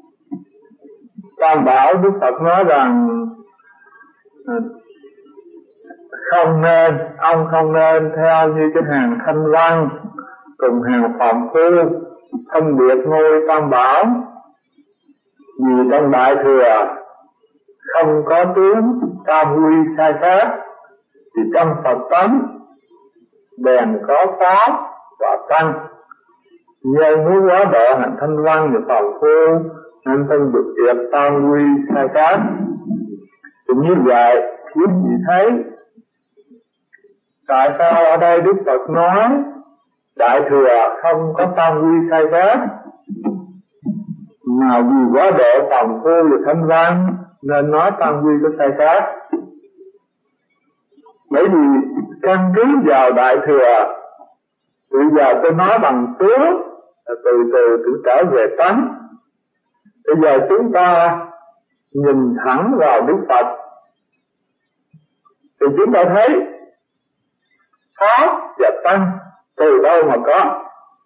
Tam Bảo Đức Phật nói rằng ông không nên theo như cái hàng Thanh Văn cùng hàng Phạm Phu phân biệt ngôi Tam Bảo, vì trong Đại Thừa không có tướng tam quy sai khác, thì trong Phật tánh bèn có Pháp và Tăng. Nhưng muốn quá độ hành Thanh Văn và Phạm Phu nên phân biệt tam quy sai khác. Thì như vậy quý vị thấy tại sao ở đây Đức Phật nói Đại Thừa không có tam quy sai khác, mà vì quá độ Phạm Phu và Thanh Văn nên nói tam quy có sai khác. Bởi vì căn cứ vào Đại Thừa, bây giờ tôi nói bằng tướng, từ từ trở về tánh, Bây giờ chúng ta nhìn thẳng vào Đức Phật thì chúng ta thấy Pháp và Tăng từ đâu mà có.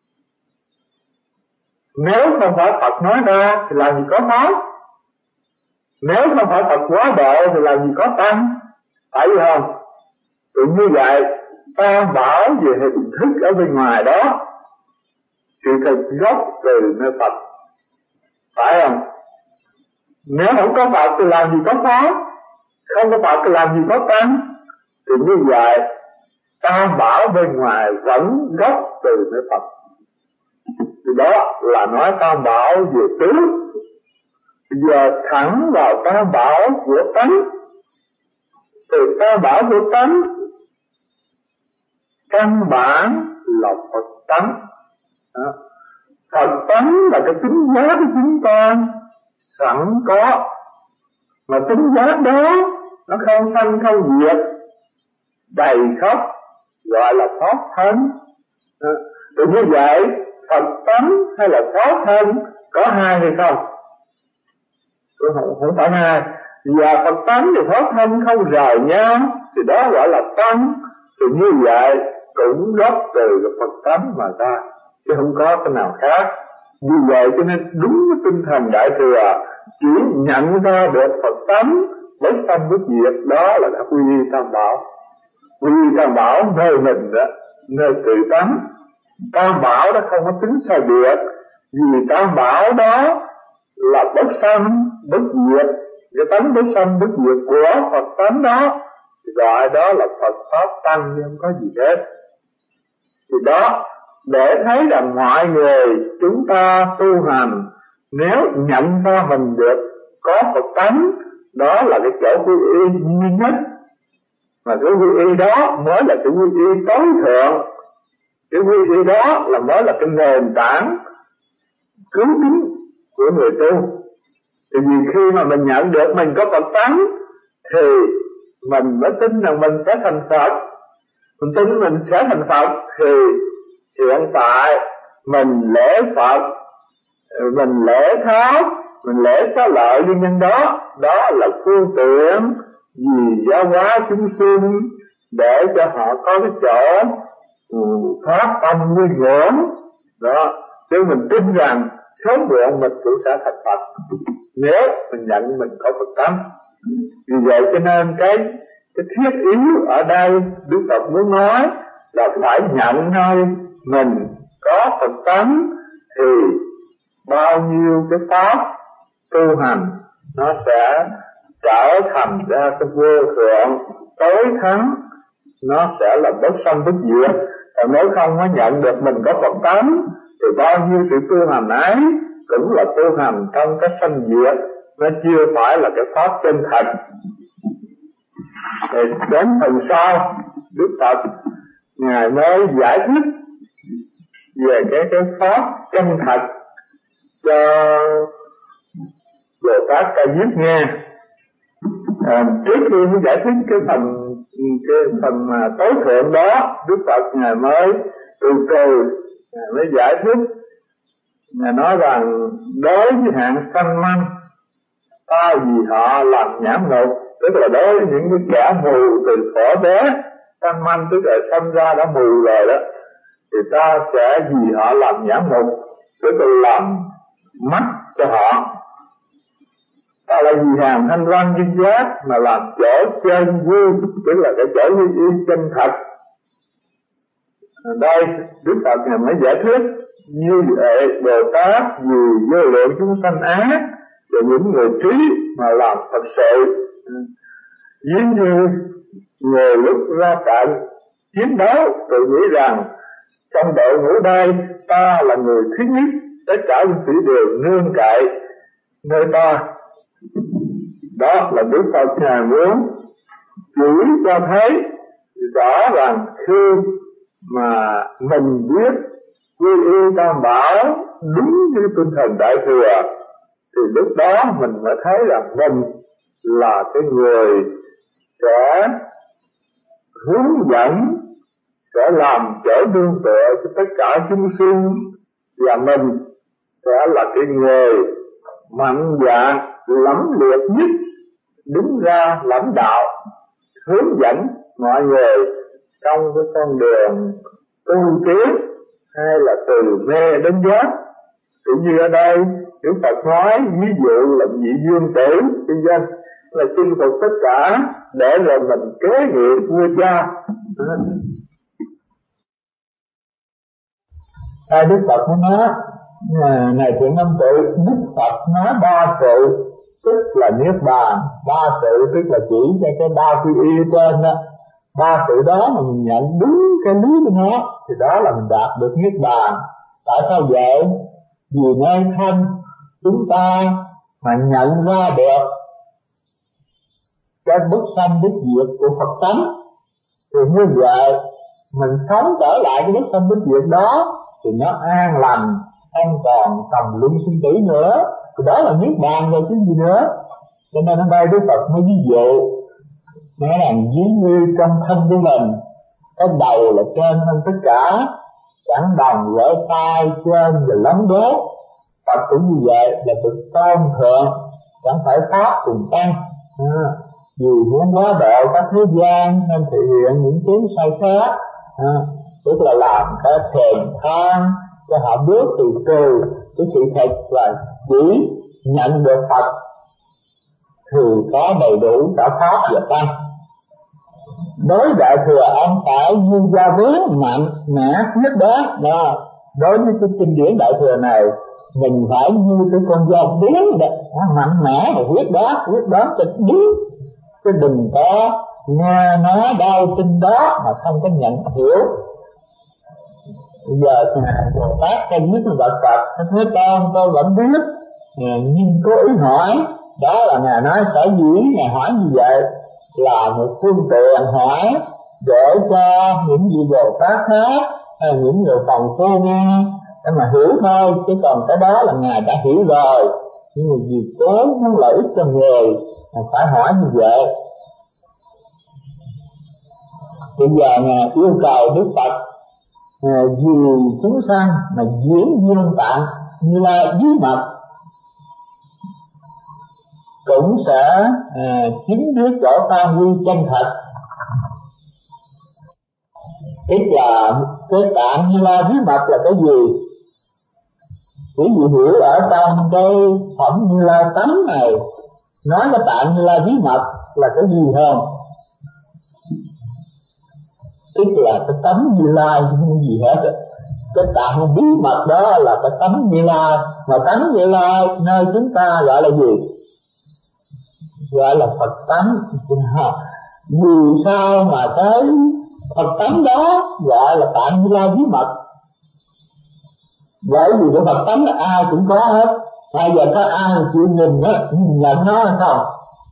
Nếu không phải Phật nói ra thì làm gì có Pháp. Nếu không phải Phật quá độ thì làm gì có Tăng. Phải không? Thì như vậy Tam bảo về hình thức ở bên ngoài đó, sự thật gốc từ nơi Phật. Phải không? Nếu không có Phật thì làm gì có Pháp, không có Phật thì làm gì có Tăng. Thì như vậy Tam bảo bên ngoài vẫn gốc từ nơi Phật. Thì đó là nói Tam bảo về tứ. Bây giờ thẳng vào Tam bảo của tánh. Từ Tam bảo của tánh, căn bản là Phật tánh. Phật tánh là cái tính giác của chúng ta sẵn có, mà tính giác đó nó không sanh không diệt, đầy khắp, gọi là pháp thân. Thì như vậy Phật tánh hay là pháp thân có hai hay không? Không phải hai. Và Phật tánh và pháp thân không rời nhau thì đó gọi là tăng. Thì như vậy cũng gốc từ Phật tánh mà ra, chứ không có cái nào khác. Như vậy cho nên đúng cái tinh thần Đại Thừa, chỉ nhận ra được Phật tánh bất sanh bất diệt, đó là đã quy y Tam bảo. Quy y Tam bảo nơi mình đó, nơi tự tánh. Tam bảo đó không có tính sai biệt, vì Tam bảo đó là bất sanh bất diệt. Cái tánh bất sanh bất diệt của Phật tánh đó thì gọi đó là Phật pháp tăng, nhưng không có gì hết. Thì đó, để thấy rằng mọi người chúng ta tu hành, nếu nhận ra mình được có Phật tánh, đó là cái chỗ quy y duy nhất. Mà cái quy y đó mới là cái quy y tối thượng. Cái quy y đó là mới là cái nền tảng cứu tính của người tu. Thì vì khi mà mình nhận được mình có Phật tánh thì mình mới tin rằng mình sẽ thành Phật. Mình tin mình sẽ thành Phật thì hiện tại mình lễ Phật, mình lễ Pháp, mình lễ xá lợi nguyên nhân đó, đó là phương tiện vì giáo hóa chúng sinh để cho họ có cái chỗ phát tâm nguy ngưỡng đó. Chứ mình tin rằng sớm muộn mình cũng sẽ thành Phật nếu mình nhận mình có Phật tánh. Vì vậy cho nên cái thiết yếu ở đây Đức Phật muốn nói là phải nhận nơi mình có Phật tánh thì bao nhiêu cái pháp tu hành nó sẽ trở thành ra cái vô thượng tối thắng, nó sẽ là bất sanh bất diệt. Còn nếu không có nhận được mình có Phật tánh thì bao nhiêu sự tu hành ấy cũng là tu hành trong cái sanh diệt, nó chưa phải là cái pháp chân thật. Thì đến phần sau Đức Phật Ngài mới giải thích về cái pháp chân thật cho Bồ Tát Ca Diếp nghe. Trước khi mới giải thích cái phần tối thượng đó, Đức Phật Ngài mới từ Ngài mới giải thích. Ngài nói rằng đối với hạng sanh manh, ta vì họ làm nhãn mục, tức là đối với những cái kẻ mù từ thuở bé. Sanh manh tức là sanh ra đã mù rồi đó, thì ta sẽ vì họ làm nhãn mục, tức là làm mắt cho họ. Ta là vì hàng thanh văn duyên giác mà làm chỗ chân vui, tức là cái chỗ như yên chân thật. Đây Đức Phật Ngài mới giải thích như vậy Bồ Tát vì vô lượng chúng sanh ác và những người trí mà làm thật sự. Ví như người lúc ra trận chiến đấu tự nghĩ rằng trong đội ngũ đây ta là người thứ nhất, tất cả những sĩ đều nương cậy nơi ta. Đó là Đức Phật Ngài muốn chỉ cho thấy rõ rằng khi mà mình biết quy y Tam bảo đúng như tinh thần Đại Thừa thì lúc đó mình mới thấy rằng mình là cái người sẽ hướng dẫn, sẽ làm chỗ nương tựa cho tất cả chúng sinh, và mình sẽ là cái người mạnh dạn lẫm liệt nhất đứng ra lãnh đạo, hướng dẫn mọi người trong cái con đường tu tiến, hay là từ mê đến giác. Tự như ở đây Đức Phật nói ví dụ là vị vương tử kinh doanh là chinh phục tất cả để rồi mình kế nghiệp vua cha. Đức Phật nói này thiện nam tử, Đức Phật nói ba sự tức là niết bàn, ba sự tức là chỉ cho cái ba quy y trên đó. Ba sự đó mà mình nhận đúng cái lý của nó thì đó là mình đạt được niết bàn. Tại sao vậy? Vì nơi thân chúng ta mà nhận ra được cái bất sanh bất diệt của Phật tánh, thì như vậy mình sống trở lại cái bất sanh bất diệt đó thì nó an lành, không còn tầm luân sinh tử nữa, thì đó là niết bàn rồi chứ gì nữa. Cho nên ở đây Đức Phật mới ví dụ nói rằng ví như trong thân của mình, cái đầu là trên hơn tất cả, chẳng đồng lỗ tai trên và lắm đốt. Phật cũng như vậy, là bậc tôn thượng, chẳng phải pháp cùng tăng. Vì muốn quá độ các thế gian nên thể hiện những tiếng sai khác, tức là làm cái thèm than cho họ bước từ từ. Cái sự thật là chỉ nhận được Phật thì có đầy đủ cả pháp và tăng. Đối Đại Thừa ông phải như gia vướng mạnh mẽ nhất đó. Đối với cái kinh điển Đại Thừa này, mình phải như cái con dao biến đó, mạnh mẽ mà quyết đoán cho đúng, chứ đừng có nghe nó đau tin đó mà không có nhận hiểu. Bây giờ Bồ Tát hay viết với Phật, Thế Tôn tôi vẫn biết, nhưng có ý hỏi. Đó là Ngài nói sở dĩ Ngài hỏi như vậy là một phương tiện hỏi để cho những vị Bồ Tát khác hay những người phòng phu nghe để mà hiểu thôi, chứ còn cái đó là Ngài đã hiểu rồi. Nhưng mà vì cố muốn lợi ích cho người phải hỏi như vậy. Bây giờ Ngài yêu cầu Đức Phật vì chúng sanh mà diễn viên tạng như là bí mật cũng sẽ chứng biết chỗ tam quy chân thật. Tức là cái tạng Như Lai bí mật là cái gì? Quý vị hiểu ở trong cái phẩm Như Lai tánh này, nói cái tạng Như Lai bí mật là cái gì không? Tức là cái tánh Như Lai không gì hết. Cái tạng bí mật đó là cái tánh Như Lai, mà tánh Như Lai nơi chúng ta gọi là gì? Gọi là Phật tánh. Vì sao mà cái Phật tánh đó gọi là tạng Như Lai bí mật? Bởi vì cái Phật tánh là ai cũng có hết. Bây giờ có ai chịu nhìn nhận nó hay không?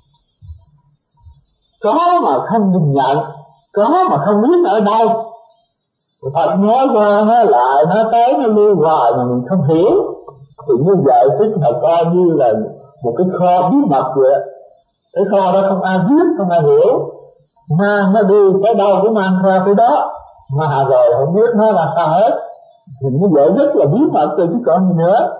Có mà không nhìn nhận, có mà không biết ở đâu. Phật nói qua nói lại, nói tới nó lưu hoài mà mình không hiểu. Thì như vậy tức là coi như là một cái kho bí mật vậy. Cái kho đó không ai biết, không ai hiểu, mang nó đi tới đâu cũng mang theo tới đó, mà rồi không biết nó là sao hết. Thì như vậy rất là bí mật rồi chứ còn gì nữa.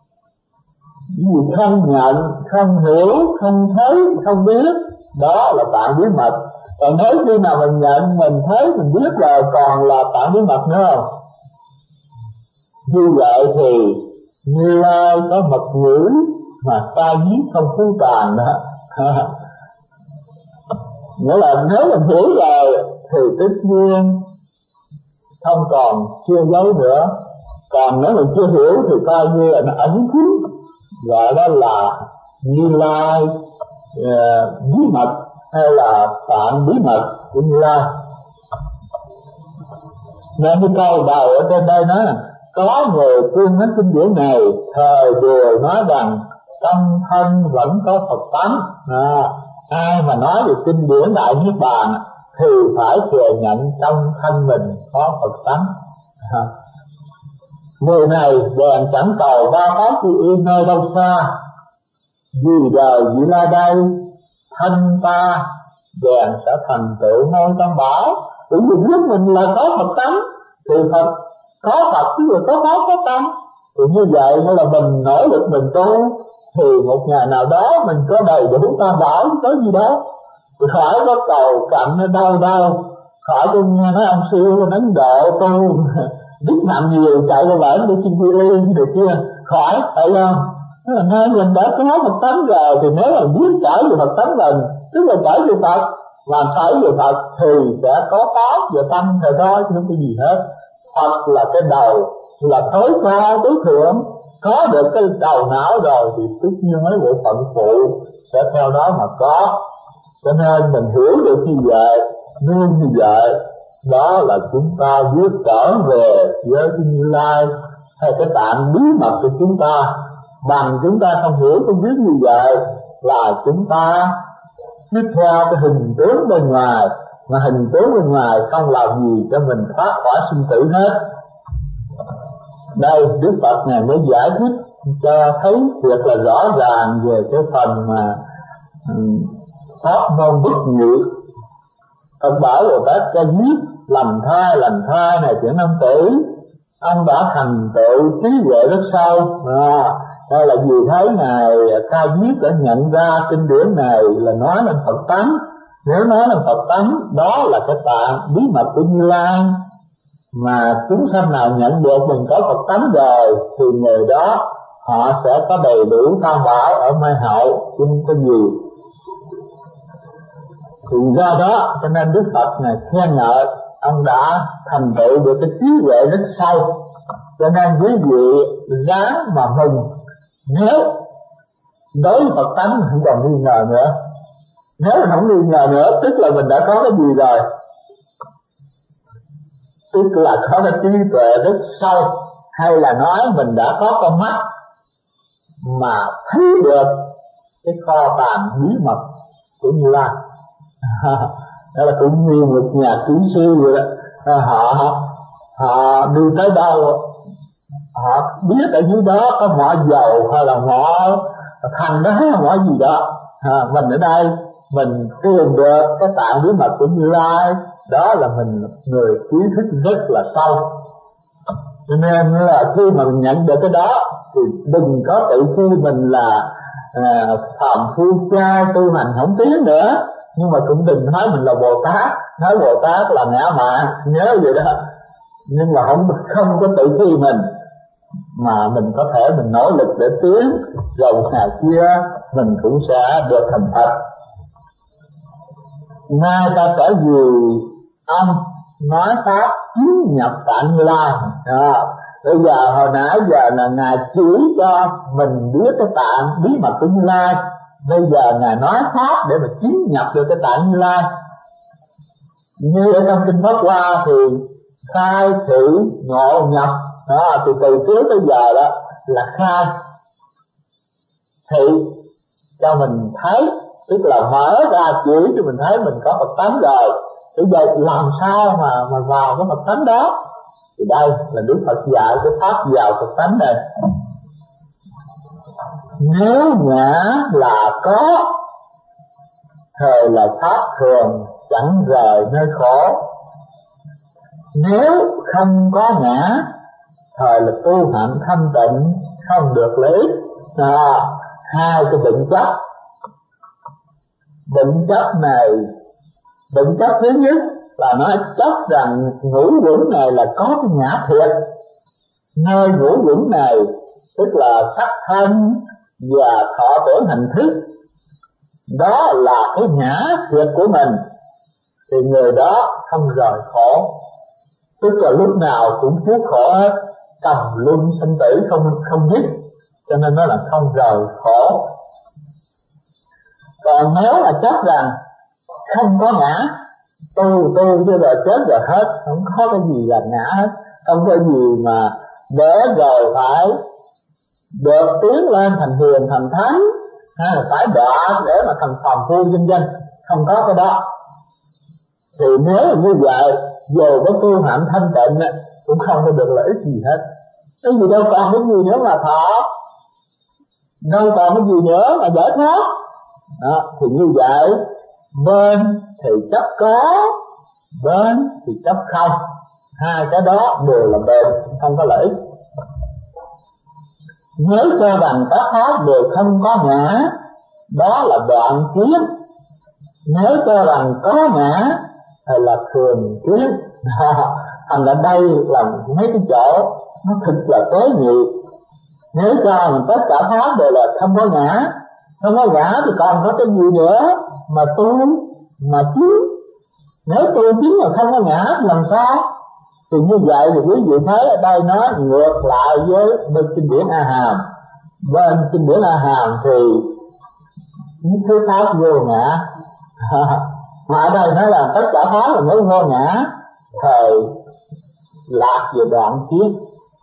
Vì không nhận, không hiểu, không thấy, không biết, đó là tạng bí mật. Còn nếu khi nào mình nhận, mình thấy, mình biết rồi còn là tạng bí mật nữa không? Như vậy thì Như Lai có mật ngữ mà ta viết không phu tàn đó. Nghĩa là nếu mình hiểu rồi thì tất nhiên không còn chưa giấu nữa. Còn nếu mình chưa hiểu thì coi như là nó ẩn kín, gọi đó là Như Lai bí mật hay là tạng bí mật của Như Lai. Nên cái câu đầu ở trên đây nói là có người tuyên đến kinh điển này thời đùa nói rằng trong thân vẫn có Phật tánh. Ai mà nói về kinh điển Đại Niết Bàn thì phải thừa nhận trong thân mình có Phật tánh. Người này bèn chẳng cầu ba pháp quy y nơi đâu xa, vì đời vị lai đây thân ta bèn sẽ thành tựu nơi tam bảo. Tự nhiên biết mình là có Phật tánh thì Phật có Phật, tức là có pháp có tăng. Thì như vậy nên là mình nỗ lực mình tu thì một ngày nào đó mình có đầy đủ tam bảo tới gì đó, khỏi có cầu cạnh nó đau đau, khỏi tôi nghe nói ông siêu bên Ấn Độ tu biết nằm nhiều chạy qua bển để xin quy y được kia, khỏi, phải không? Nơi mình đã có Phật tánh rồi thì nếu mà biết trở về Phật tánh mình, tức là trở về Phật, làm trở về Phật thì sẽ có pháp và tâm rồi thôi, chứ không có gì hết. Phật là cái đầu, là tối cao tối thượng, có được cái đầu não rồi thì tất nhiên mấy bộ phận phụ sẽ theo đó mà có. Cho nên mình hiểu được như vậy, nên như vậy, đó là chúng ta biết trở về với cái Như Lai hay cái tạng bí mật của chúng ta. Bằng chúng ta không hiểu không biết như vậy là chúng ta tiếp theo cái hình tướng bên ngoài, mà hình tướng bên ngoài không làm gì cho mình thoát khỏi sinh tử hết. Đây Đức Phật này mới giải thích cho thấy thiệt là rõ ràng về cái phần mà pháp môn bất nhị. Ông bảo Bồ Tát Ca Diếp lành thai này chuyện 5 tỷ, ông đã thành tựu trí huệ rất sâu. Đây là vì thế Ngài Ca Diếp đã nhận ra kinh điển này là nói lên Phật tánh. Nếu nói lên Phật tánh, đó là cái tạng bí mật của Như Lai, mà chúng sanh nào nhận được mình có Phật tánh rồi thì người đó họ sẽ có đầy đủ tam bảo ở mai hậu, chứ không có gì. Thì do đó cho nên Đức Phật này khen ngợi ông đã thành tựu được cái trí huệ rất sâu. Cho nên quý vị ráng mà mừng, nếu đối với Phật tánh không còn nghi ngờ nữa. Nếu mình không nghi ngờ nữa tức là mình đã có cái gì rồi, tức là có cái trí tuệ rất sâu, hay là nói mình đã có con mắt mà thấy được cái kho tàng bí mật của Như Lai. Đó là cũng như một nhà kỹ sư vậy đó. Họ đi tới đâu họ biết ở dưới đó có mỏ dầu hay là mỏ than đá mỏ gì đó. Mình ở đây mình tìm được cái tạng bí mật của Như Lai, đó là mình người trí thức rất là sâu. Cho nên là khi mà mình nhận được cái đó thì đừng có tự khi mình là phàm phu trai tu hành không tiến nữa, nhưng mà cũng đừng nói mình là Bồ Tát, nói Bồ Tát là ngã mạn, nhớ vậy đó. Nhưng mà không có tự thi mình, mà mình có thể mình nỗ lực để tiến, rồi một ngày kia mình cũng sẽ được thành Phật. Nay ta sẽ vì ông nói pháp chiếu nhập tạng Như Lai. Bây giờ hồi nãy giờ là Ngài chỉ cho mình biết cái tạng bí mật của Như Lai, bây giờ Ngài nói pháp để mà chiếu nhập được cái tạng Như Lai. Như ở trong kinh Pháp Hoa thì khai thị ngộ nhập, thì từ trước tới giờ đó là khai thị cho mình thấy, tức là mở ra chỉ cho mình thấy mình có Phật tánh rồi. Bây giờ làm sao mà vào cái Phật tánh đó? Thì đây là Đức Phật dạy cái pháp vào Phật tánh này. Nếu ngã là có, thời là pháp thường chẳng rời nơi khổ. Nếu không có ngã, thời là tu hạnh thanh tịnh không được lợi ích. Hai cái bệnh chấp. Bệnh chấp này, bệnh chấp thứ nhất là nó chấp rằng ngũ quẩn này là có cái ngã thiệt. Nơi ngũ quẩn này tức là sắc thân và thọ tưởng hành thức, đó là cái ngã thiệt của mình, thì người đó không rời khổ. Tức là lúc nào cũng chuốc khổ hết, trầm luân sinh tử không dứt, cho nên nó là không rời khổ. Còn nếu mà chấp rằng không có ngã, tu chứ rồi chết rồi hết, không có cái gì là ngã hết, không có gì mà để rồi phải được tiến lên thành hiền thành thánh, hay là phải đọa để mà thành phàm phu vinh danh, không có cái đó. Thì nếu là như vậy, dù có tu hạnh thanh tịnh cũng không có được lợi ích gì hết. Cái gì đâu còn cái gì nữa mà thọ, đâu còn cái gì nữa mà giải thoát. Đó, thì như vậy bên thì chấp có, bên thì chấp không, hai cái đó đều là bền, không có lợi ích. Nếu cho rằng các pháp đều không có ngã, đó là đoạn kiến. Nếu cho rằng có ngã thì là thường kiến. Thành ra đây là mấy cái chỗ nó thực là tế nhị. Nếu cho rằng tất cả pháp đều là không có ngã, không có ngã thì còn có cái gì nữa mà tu mà chứng. Nếu tu chứng mà không có ngã thì làm sao? Thì như vậy thì quý vị thấy ở đây nó ngược lại với bên kinh điển A Hàm. Bên kinh điển A Hàm thì những thứ pháp vô ngã. Mà ở đây nói là tất cả pháp là mới vô ngã, thời lạc về đoạn kiến.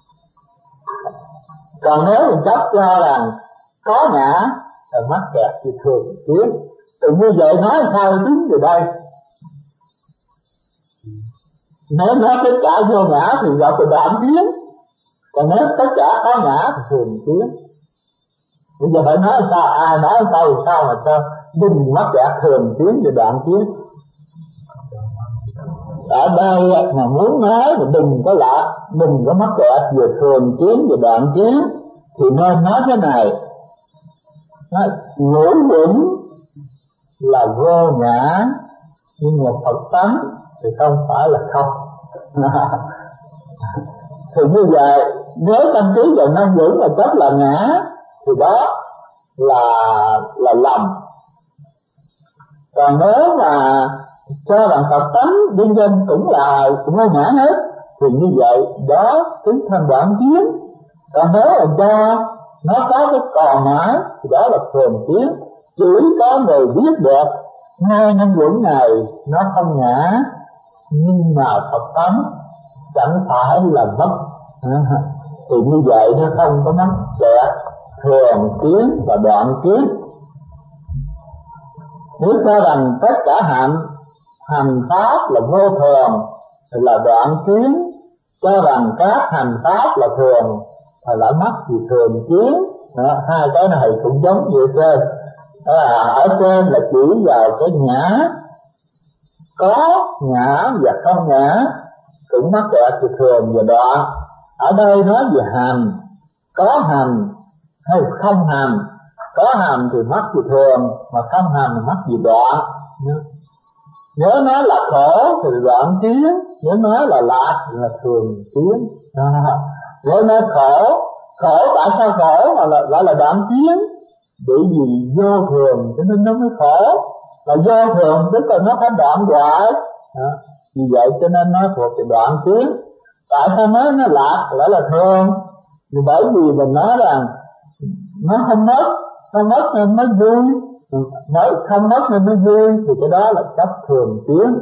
Còn nếu mình chấp cho rằng có ngã thì mắc kẹt thì thường kiến. Thì như vậy nói sao tính từ đây? Nếu nói tất cả vô ngã thì gọi là đoạn kiến, còn nếu tất cả có ngã thì thường kiến. Bây giờ phải nói sao? Nói sao mà sao đừng mắc kẹt thường kiến và đoạn kiến. Ở đây mà muốn nói thì đừng có mắc kẹt về thường kiến và đoạn kiến, thì nên nói thế này: ngũ uẩn là vô ngã, nhưng mà Phật tánh thì không phải là không. Thì như vậy nếu tâm trí vào năm uẩn là chấp là ngã thì đó là lầm. Còn nếu mà cho rằng Phật tánh đương nhiên cũng vô ngã hết thì như vậy đó tính thành đoạn kiến. Còn nếu là cho nó có cái còn mãi thì đó là thường kiến. Chỉ có người biết được ngay năm uẩn này nó không ngã, nhưng mà Phật tánh chẳng phải là mất. Thì như vậy nó không có mắc kẹt thường kiến và đoạn kiến. Nếu cho rằng tất cả hành pháp là vô thường thì là đoạn kiến, cho rằng các hành pháp là thường thì lại mắc gì thường kiến. Hai cái này cũng giống như trên. Ở trên là chỉ vào cái ngã, có ngã và không ngã, cũng mắc kẹt thì thường và đoạn. Ở đây nói về hành, có hành hay không hành. Có hành thì mắc gì thường, mà không hành thì mắc gì đoạn. Nếu nói là khổ thì đoạn kiến, nếu nói là lạc thì là thường kiến. Nếu nói khổ tại sao khổ mà gọi là đoạn kiến? Bởi vì vô thường cho nên nó mới khổ. Là vô thường tức là nó phải đoạn hoại. Vì vậy cho nên nó thuộc về đoạn kiến. Tại sao nói nó lạc lại là thường? Vì bởi vì mình nói rằng nó không mất nên nó vui. Nói không mất nên nó vui thì cái đó là chấp thường kiến.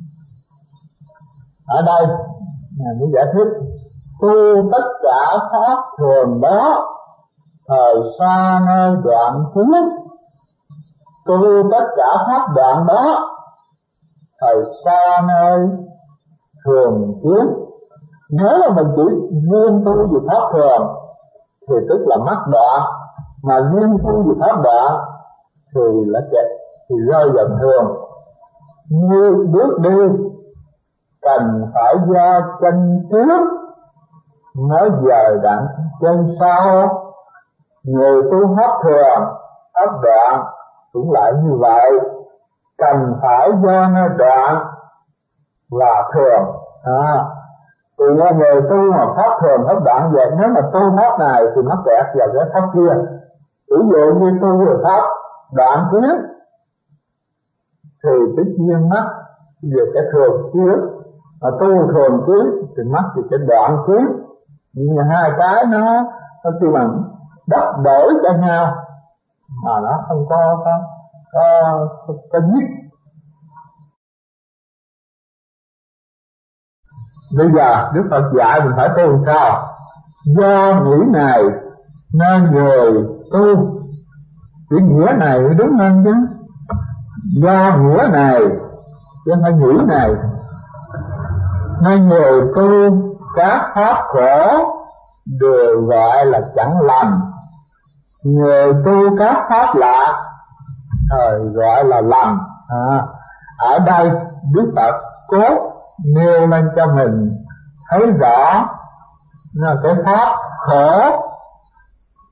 Ở đây mới giải thích: tu tất cả pháp thường đó, thời xa nơi đoạn kiến. Tu tất cả pháp đoạn đó, thời xa nơi thường kiến. Nếu mà mình chỉ riêng tu về pháp thường thì tức là mắc đoạn, mà riêng tu về pháp đoạn thì rơi vào thường. Như bước đi cần phải do chân trước mới dời đặng chân sau. Người tu pháp thường, pháp đoạn cũng lại như vậy, cần phải do nơi đoạn là thường. Thì ra người tu mà pháp thường pháp đoạn vậy, nếu mà tu pháp này thì nó kẹt vào cái pháp kia. Ví dụ như tu về pháp đoạn kiến thì tất nhiên mắc về cái thường kiến, mà tu thường kiến thì mắc về cái đoạn kiến. Nhưng hai cái nó kêu bằng đắp đổi cho nhau mà nó không có nhất. Bây giờ Đức Phật dạy mình phải tu sao? Do nghĩ này nên người tu. Cái nghĩa này đúng hơn chứ. Do nghĩa này chứ không phải nghĩ này nên người tu các pháp khổ đều gọi là chẳng lành. Người tu các pháp lạc thời gọi là lành. Ở đây Đức Phật cố nêu lên cho mình thấy rõ là cái pháp khổ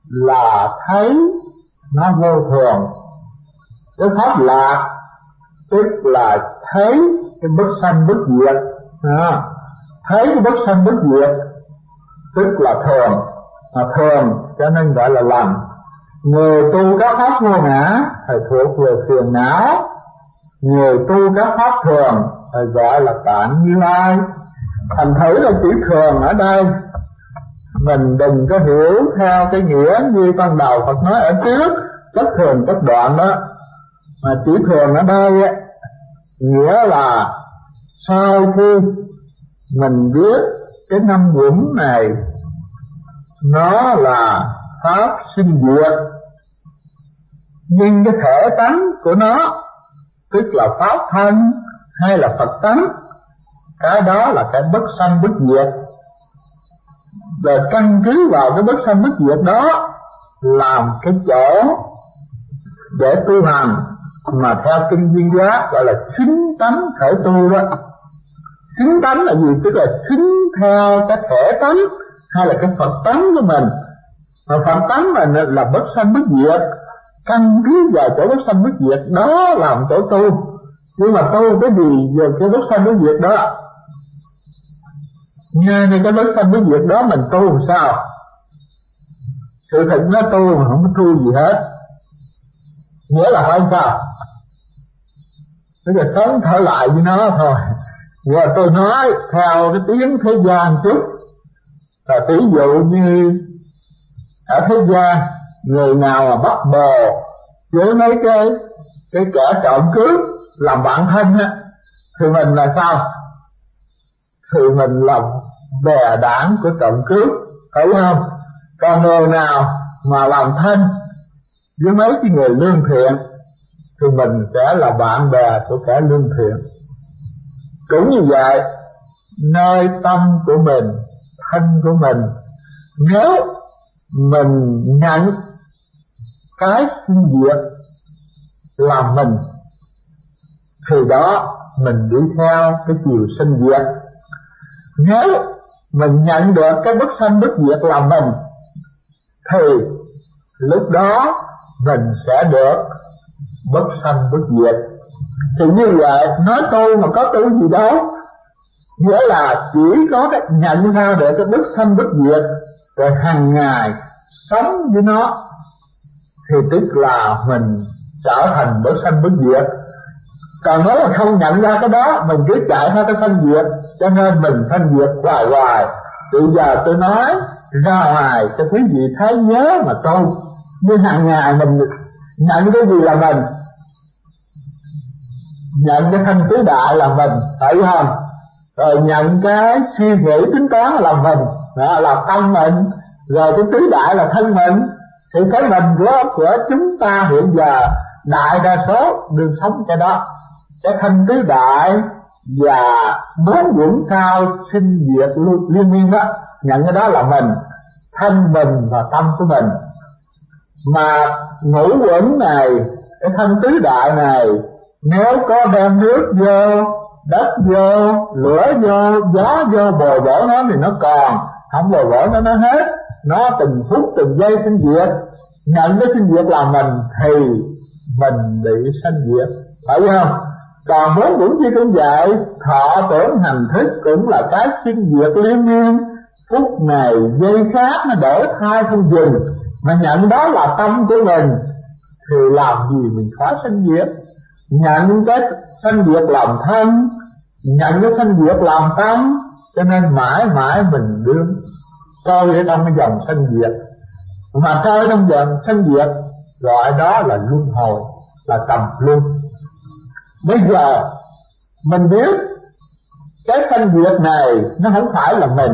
là thấy nó vô thường. Cái pháp lạc tức là thấy cái bất sanh bất diệt, thấy cái bất sanh bất diệt tức là thường, mà thường cho nên gọi là lầm. Người tu các pháp vô ngã thì thuộc về phiền não, người tu các pháp thường thì gọi là Tạng Như Lai. Thành thử là chữ thường ở đây mình đừng có hiểu theo cái nghĩa như ban đầu Phật nói ở trước, tất thường tất đoạn đó, mà chữ thường ở đây nghĩa là sau khi mình biết cái năm uẩn này nó là pháp sinh diệt, nhưng cái thể tánh của nó tức là pháp thân hay là Phật tánh, cái đó là cái bất sanh bất diệt. Và căn cứ vào cái bất sanh bất diệt đó làm cái chỗ để tu hành, mà theo kinh Duyên Giác gọi là xứng tánh thể tu đó. Xứng tánh là gì? Tức là xứng theo cái thể tánh hay là cái Phật tánh của mình. Mà Phật tánh mình là bất sanh bất diệt, căn cứ vào chỗ bất sanh bất diệt đó làm chỗ tu. Nhưng mà tu cái gì về cái bất sanh bất diệt đó? Nghe cái bất sanh bất diệt đó mình tu làm sao? Sự thật nó tu mà không có tu gì hết, nghĩa là phải sao? Bây giờ sống thở lại với nó thôi. Giờ tôi nói theo cái tiếng thế gian chút, là ví dụ như ở thế gian người nào mà bắt bồ với mấy cái kẻ trộm cướp làm bạn thân á, thì mình là sao? Thì mình là bè đảng của trộm cướp, phải không? Còn người nào mà làm thân với mấy cái người lương thiện thì mình sẽ là bạn bè của kẻ lương thiện. Cũng như vậy, nơi tâm của mình, thân của mình, nếu mình nhận cái sinh diệt là mình thì đó mình đi theo cái chiều sinh diệt. Nếu mình nhận được cái bất sanh bất diệt là mình thì lúc đó mình sẽ được bất sanh bất diệt. Thì như vậy nói tu mà có tu gì đâu, nghĩa là chỉ có cái nhận ra được cái bất sanh bất diệt rồi hàng ngày sống với nó thì tức là mình trở thành bất sanh bất diệt. Còn nếu mà không nhận ra cái đó, mình cứ chạy theo cái sanh diệt, cho nên mình sanh diệt hoài hoài. Bây giờ tôi nói ra ngoài cho quý vị thấy nhớ mà tu. Nhưng hàng ngày mình nhận cái gì là mình? Nhận cái thân tứ đại là mình, phải không? Rồi nhận cái suy nghĩ tính toán là mình, đó là tâm mình. Rồi cái tứ đại là thân mình. Thì cái mình của chúng ta hiện giờ đại đa số đương sống cái đó, cái thân tứ đại và bốn uẩn sao sinh diệt liên miên đó, nhận cái đó là mình, thân mình và tâm của mình. Mà ngũ uẩn này, cái thân tứ đại này, nếu có đem nước vô, đất vô, lửa vô, gió vô bồi bổ nó thì nó còn, không bồi bổ nó hết, nó từng phút từng giây sinh diệt. Nhận cái sinh diệt là mình thì mình bị sanh diệt, phải không? Còn bốn uẩn chi cũng vậy, thọ tưởng hành thức cũng là cái sinh diệt liên miên, phút này giây khác nó đổi thay không dừng. Mà nhận đó là tâm của mình thì làm gì mình khỏi sanh diệt. Nhận cái sanh diệt làm thân, nhận cái sanh diệt làm tâm, cho nên mãi mãi mình đương trôi ở trong cái dòng sanh diệt. Mà trôi trong dòng sanh diệt gọi đó là luân hồi, là trầm luân. Bây giờ mình biết cái sanh diệt này nó không phải là mình,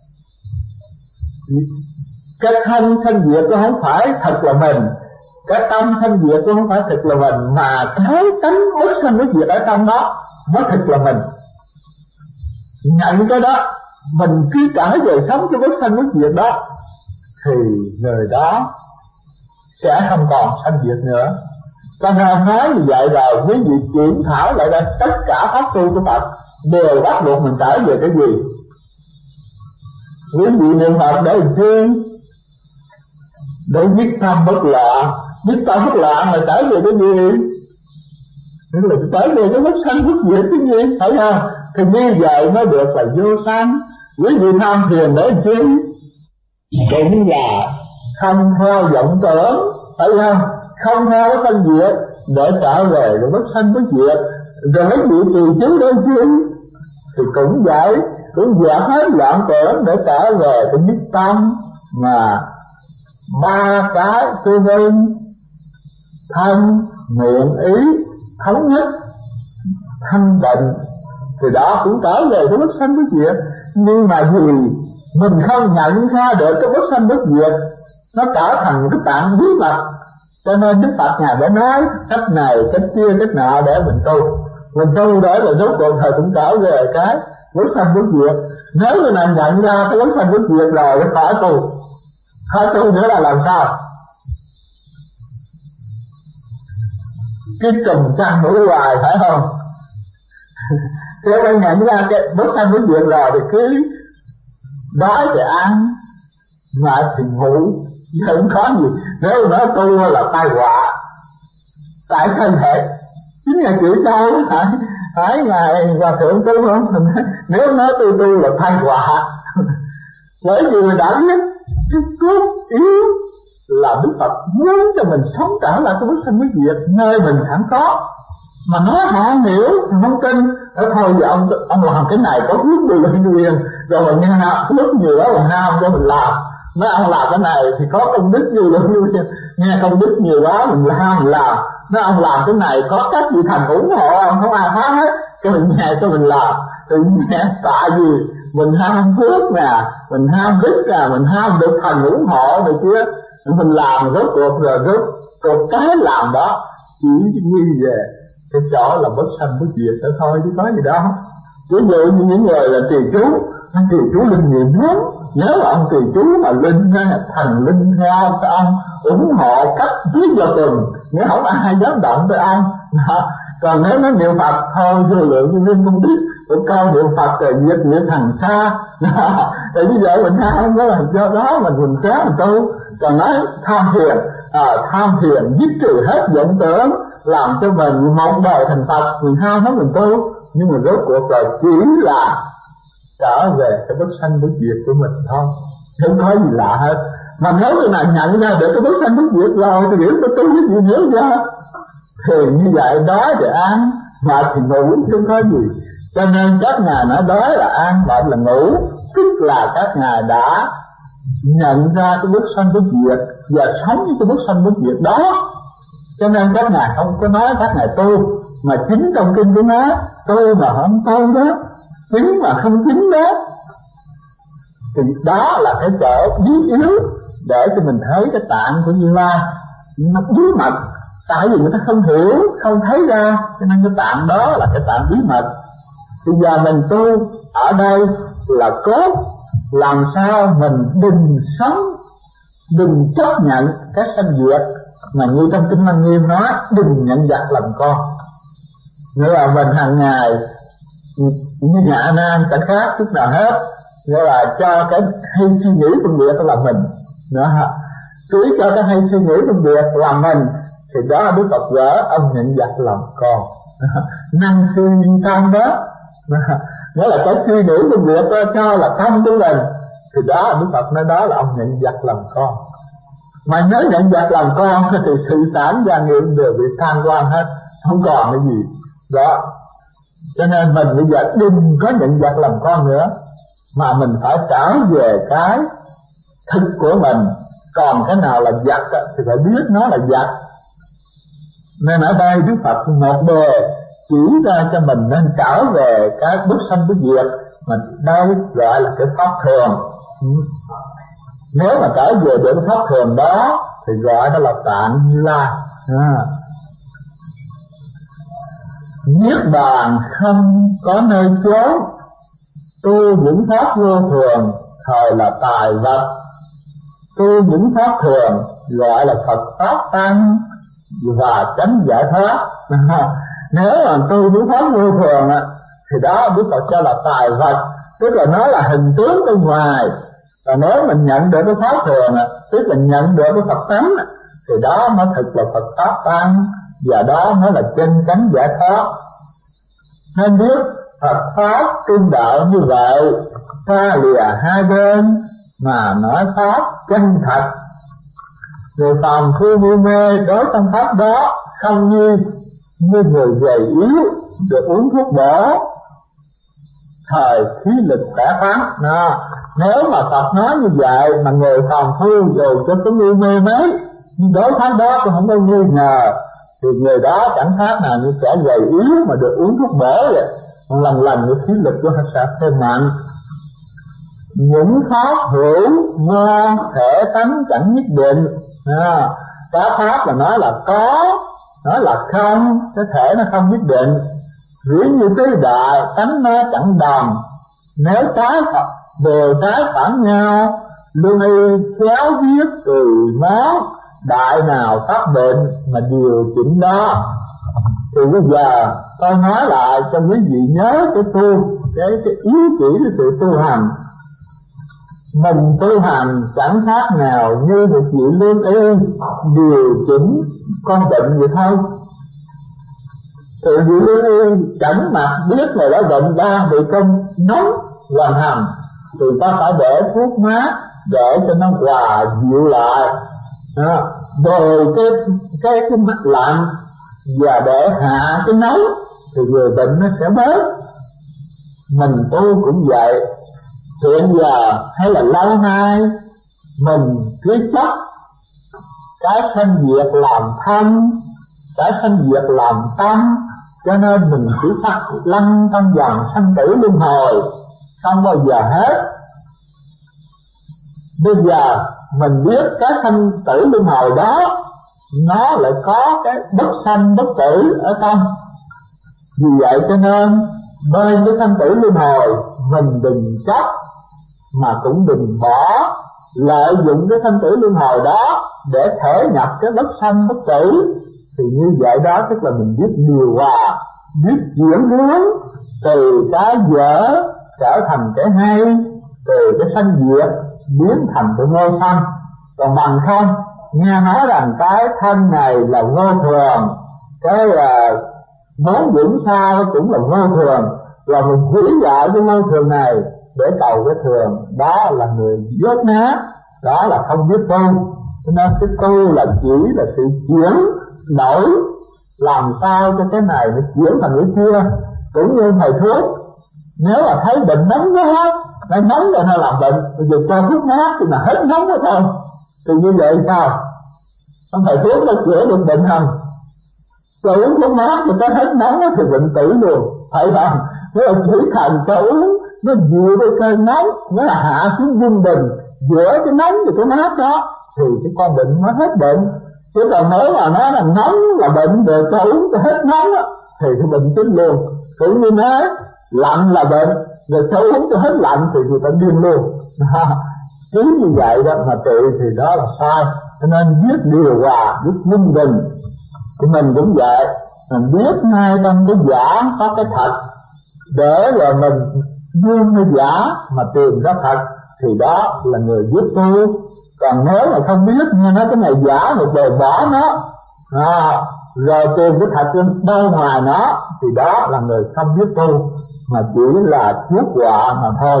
cái thân sanh diệt nó không phải thật là mình, cái tâm sanh diệt nó không phải thật là mình, mà cái tánh bất sanh bất diệt ở trong đó nó thật là mình. Nhận cái đó, mình cứ trở về sống cái bất sanh bất diệt đó thì người đó sẽ không còn sanh diệt nữa. Cho nên nói như vậy rồi quý vị chuyển thảo lại ra tất cả pháp tu của Phật đều bắt buộc mình trở về cái gì? Quý vị niệm Phật để làm chi? để biết tâm bất loạn. Biết tâm bất loạn là trở về cái gì? Tức là trở về cái bất sanh bất diệt cái gì, phải không? Thì như vậy mới được là vô sanh. Quý vị tham thiền để chi? Cũng là không theo vọng tưởng, phải không? Không theo cái sanh diệt để trở về cái bất sanh bất diệt. Rồi mấy vị trì chú để chi? Thì cũng vậy, cũng dẹp hết vọng tưởng để trở về cái nhất tâm mà ba cái tư vinh thân miệng ý thống nhất thanh định, thì đó cũng trở về cái bất sanh bất diệt. Nhưng mà vì mình không nhận ra được cái bất sanh bất diệt, nó trở thành cái tạng bí mật, cho nên Đức Phật Ngài đã nói cách này cách kia cách nọ để mình tu. Mình tu để là rốt cuộc thời cũng trở về cái bất sanh bất diệt. Nếu như nào nhận ra cái bất sanh bất diệt rồi thì khỏi tu. Khỏi tu nữa là làm sao? Cái trùng trăng mũi hoài, phải không? Thế bây nhận ra cái bất sanh bất diệt rồi thì cứ đói thì ăn, mệt thì ngủ, không có gì. Nếu nó tu là tai họa tại thân thể. Chính là chữ châu phải ngài Hòa Thượng tu không? Nếu nó tu là tai họa. Bởi vì mình đã biết cái cốt yếu là Đức Phật muốn cho mình sống trở lại cái bất sanh bất diệt nơi mình sẵn có. Mà nói họ không hiểu, không tin. Thôi giờ ông làm cái này có phước đi lên duyên, rồi mình nghe phước nhiều đó mình ham cho mình làm. Nói ông làm cái này thì có công đức nhiều lên duyên, nghe công đức nhiều quá mình ham mình làm. Nói ông làm cái này có các vị thành ủng hộ ông, không ai phá hết, cho mình nghe cho mình làm. Thì nghe tại vì mình ham phước nè, mình ham đức nè, mình ham được thành ủng hộ này kia, mình làm rốt cuộc rồi rốt cuộc cái làm đó chỉ quy về cái chỗ là bất sanh bất diệt đó thôi, chứ có gì đâu. Ví dụ như những người là trì chú, anh trì chú linh nghiệm lắm. Nếu mà ông trì chú mà linh thành linh theo cho ông ủng hộ cách biết vào tuần, nếu không ai dám động tới ông. Còn nếu nó niệm Phật thôi vô lượng như linh không biết, một câu niệm Phật rồi diệt diệt thành xa. Thì như vậy mình không có là do đó mình sáng mình tu. Còn nói tham thiền dứt trừ hết vọng tưởng, làm cho mình một đời thành Phật, mình ham hết mình tu. Nhưng mà rốt cuộc là chỉ là trở về cái bất sanh bất diệt của mình thôi, không có gì lạ hết. Mà nếu người nào nhận ra được cái bất sanh bất diệt rồi thì hiểu cái tu cái gì nữa ra. Thì như vậy đói thì ăn, mệt thì ngủ, không có gì. Cho nên các ngài nói đói là ăn, mệt là ngủ, tức là các ngài đã nhận ra cái bất sanh bất diệt và sống với cái bất sanh bất diệt đó. Cho nên các ngài không có nói các ngài tu, mà chính trong kinh của nó tu mà không tu đó, chính mà không chính đó. Thì đó là cái chỗ bí yếu để cho mình thấy cái tạng của Như Lai nó bí mật. Tại vì người ta không hiểu, không thấy ra, cho nên cái tạng đó là cái tạng bí mật. Bây giờ mình tu ở đây là cốt, làm sao mình đừng sống, đừng chấp nhận cái sanh diệt. Mà như trong kinh Lăng Nghiêm nói, đừng nhận giặc làm con. Nghĩa là mình hàng ngày như Nhã Nam chẳng khác chút nào hết, nghĩa là cho cái hay suy nghĩ phân biệt là mình nữa. Cứ cho cái hay suy nghĩ phân biệt là mình, thì đó Đức Phật gỡ ông nhận giặc làm con. Năng suy như tâm đó, nghĩa là cái suy nghĩ phân biệt cho là tâm của mình, thì đó Đức Phật nói đó là ông nhận giặc làm con. Mà nếu nhận giặc làm con thì sự sản gia nghiệp đều bị tan quan hết, không còn cái gì đó. Cho nên mình bây giờ đừng có nhận giặc làm con nữa, mà mình phải trở về cái thực của mình. Còn cái nào là giặc thì phải biết nó là giặc. Nên ở đây Đức Phật một bề chỉ ra cho mình nên trở về cái bất sanh bất diệt, mà đây gọi là cái pháp thường. Nếu mà trở về được cái pháp thường đó thì gọi đó là tạng Như Lai. Niết bàn không có nơi chốn, tu những pháp vô thường thời là tài vật. Tu những pháp thường gọi là Phật pháp tăng và chánh giải thoát. Nếu mà tu những pháp vô thường thì đó Đức Phật cho là tài vật, tức là nó là hình tướng bên ngoài. Và nếu mình nhận được cái pháp thường, tức là nhận được cái Phật tánh, thì đó mới thực là Phật pháp tăng, và đó mới là chân chánh giải thoát. Nên biết Phật pháp trung đạo như vậy, xa lìa hai bên mà nói pháp chân thật. Người phàm phu ngu mê đối trong pháp đó không như người gầy yếu được uống thuốc bổ thời khí lực khỏe khoắn. Nếu mà Phật nói như vậy mà người phàm phu dù cho có ngu mê mấy, nhưng đối pháp đó cũng không có nghi ngờ, thì người đó chẳng khác nào như kẻ gầy yếu mà được uống thuốc bổ vậy. Lần lần cái khí lực của họ sẽ thêm mạnh. Những pháp hữu vô thể tánh chẳng nhất định. Cái pháp là nói là có, nói là không, cái thể nó không nhất định. Ví như tứ đại tánh nó chẳng đồng. Nếu trái đều trái phản nhau, lương y khéo viết từ nó, đại nào phát bệnh mà điều chỉnh đó. Thì bây giờ tôi nói lại cho quý vị nhớ cái ý chỉ của sự tu hành. Mình tu hành chẳng khác nào như một vị lương y điều chỉnh con bệnh vậy thôi. Thì vị lương y chẳng mặt biết người đó bệnh đang bị cơn nóng hoành hành, thì ta phải để thuốc mát để cho nó hòa dịu lại, rồi cái mắt lạnh, và để hạ cái nóng thì người bệnh nó sẽ bớt. Mình tu cũng vậy. Hiện giờ hay là lâu nay mình cứ chấp cái sanh diệt làm thân, cái sanh diệt làm tâm, cho nên mình chỉ phát lăn trong vòng sanh tử luân hồi không bao giờ hết. Bây giờ mình biết cái sanh tử luân hồi đó nó lại có cái bất sanh bất tử ở trong. Vì vậy cho nên bên cái sanh tử luân hồi mình đừng chấp, mà cũng đừng bỏ lợi dụng cái sanh tử luân hồi đó để thể nhập cái bất sanh bất tử. Thì như vậy đó tức là mình biết điều hòa, biết chuyển hướng từ cái dở trở thành cái hay, từ cái sanh diệt biến thành cái vô sanh. Còn bằng không nghe nói rằng cái thân này là vô thường, cái muốn vững xa cũng là vô thường, là mình hủy lại cái vô thường này để cầu cái thường, đó là người dốt nát, đó là không biết tu. Cho nên cái tu là chỉ là sự chuyển đổi, làm sao cho cái này nó chuyển thành cái kia. Cũng như thầy thuốc, nếu mà thấy bệnh nóng quá, nó nóng rồi nó làm bệnh, bây giờ cho thuốc mát thì là hết nóng đó thôi. Thì như vậy sao? Ông thầy thuốc nó chữa được bệnh không? Cho uống thuốc mát thì có hết nóng thì bệnh tử luôn, phải không? Nếu là chỉ cần cho uống nó dịu cái cơn nóng, nó là hạ xuống trung bình giữa cái nóng và cái mát đó, thì cái con bệnh nó hết bệnh. Chứ còn nếu mà nó là nóng là bệnh, rồi cho uống cho hết nóng á, thì cái bệnh chính luôn. Cũng như nói lạnh là bệnh, rồi cho uống cho hết lạnh thì người ta điên luôn. Cứ như vậy đó mà trị thì đó là sai. Cho nên biết điều hòa, biết minh bình. Thì mình cũng vậy, mình biết ngay trong cái giả có cái thật, để rồi mình dương cái giả mà tìm ra thật, thì đó là người biết tu. Còn nếu mà không biết, nghe nói cái này giả một đời bỏ nó, rồi tìm cái thật đâu ngoài nó, thì đó là người không biết tu, mà chỉ là chuốc họa mà thôi.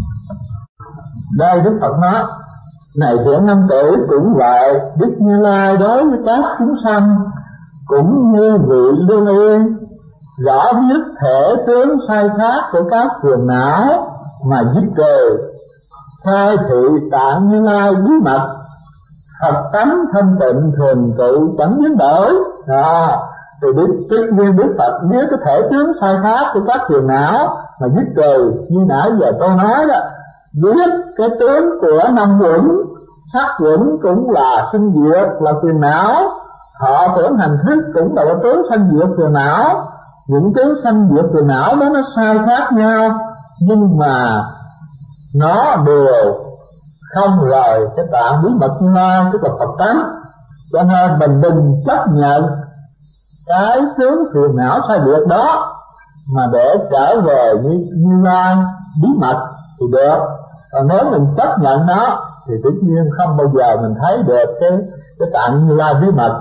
Đây Đức Phật nói, này thiện nam tử cũng vậy, Đức Như Lai đối với các chúng sanh cũng như vị lương y, rõ biết thể tướng sai khác của các phiền não mà dứt trừ, khai thị tạng Như Lai bí mật, Phật tánh thanh tịnh thường trụ chẳng biến đổi. Thì tất nhiên Đức Phật biết cái thể tướng sai khác của các phiền não mà dứt trừ, như nãy giờ tôi nói đó, biết cái tướng của năm uẩn, sắc uẩn cũng là sinh diệt là phiền não, thọ tưởng hành thức cũng là cái tướng sanh diệt phiền não. Những tướng sanh diệt phiền não đó nó sai khác nhau, nhưng mà nó đều không rời cái tạng bí mật Như Lai, tức là Phật tánh. Cho nên mình đừng chấp nhận cái tướng phiền não sai diệt đó mà để trở về Như Lai bí mật thì được. Còn nếu mình chấp nhận nó thì tất nhiên không bao giờ mình thấy được cái tạng Như Lai bí mật.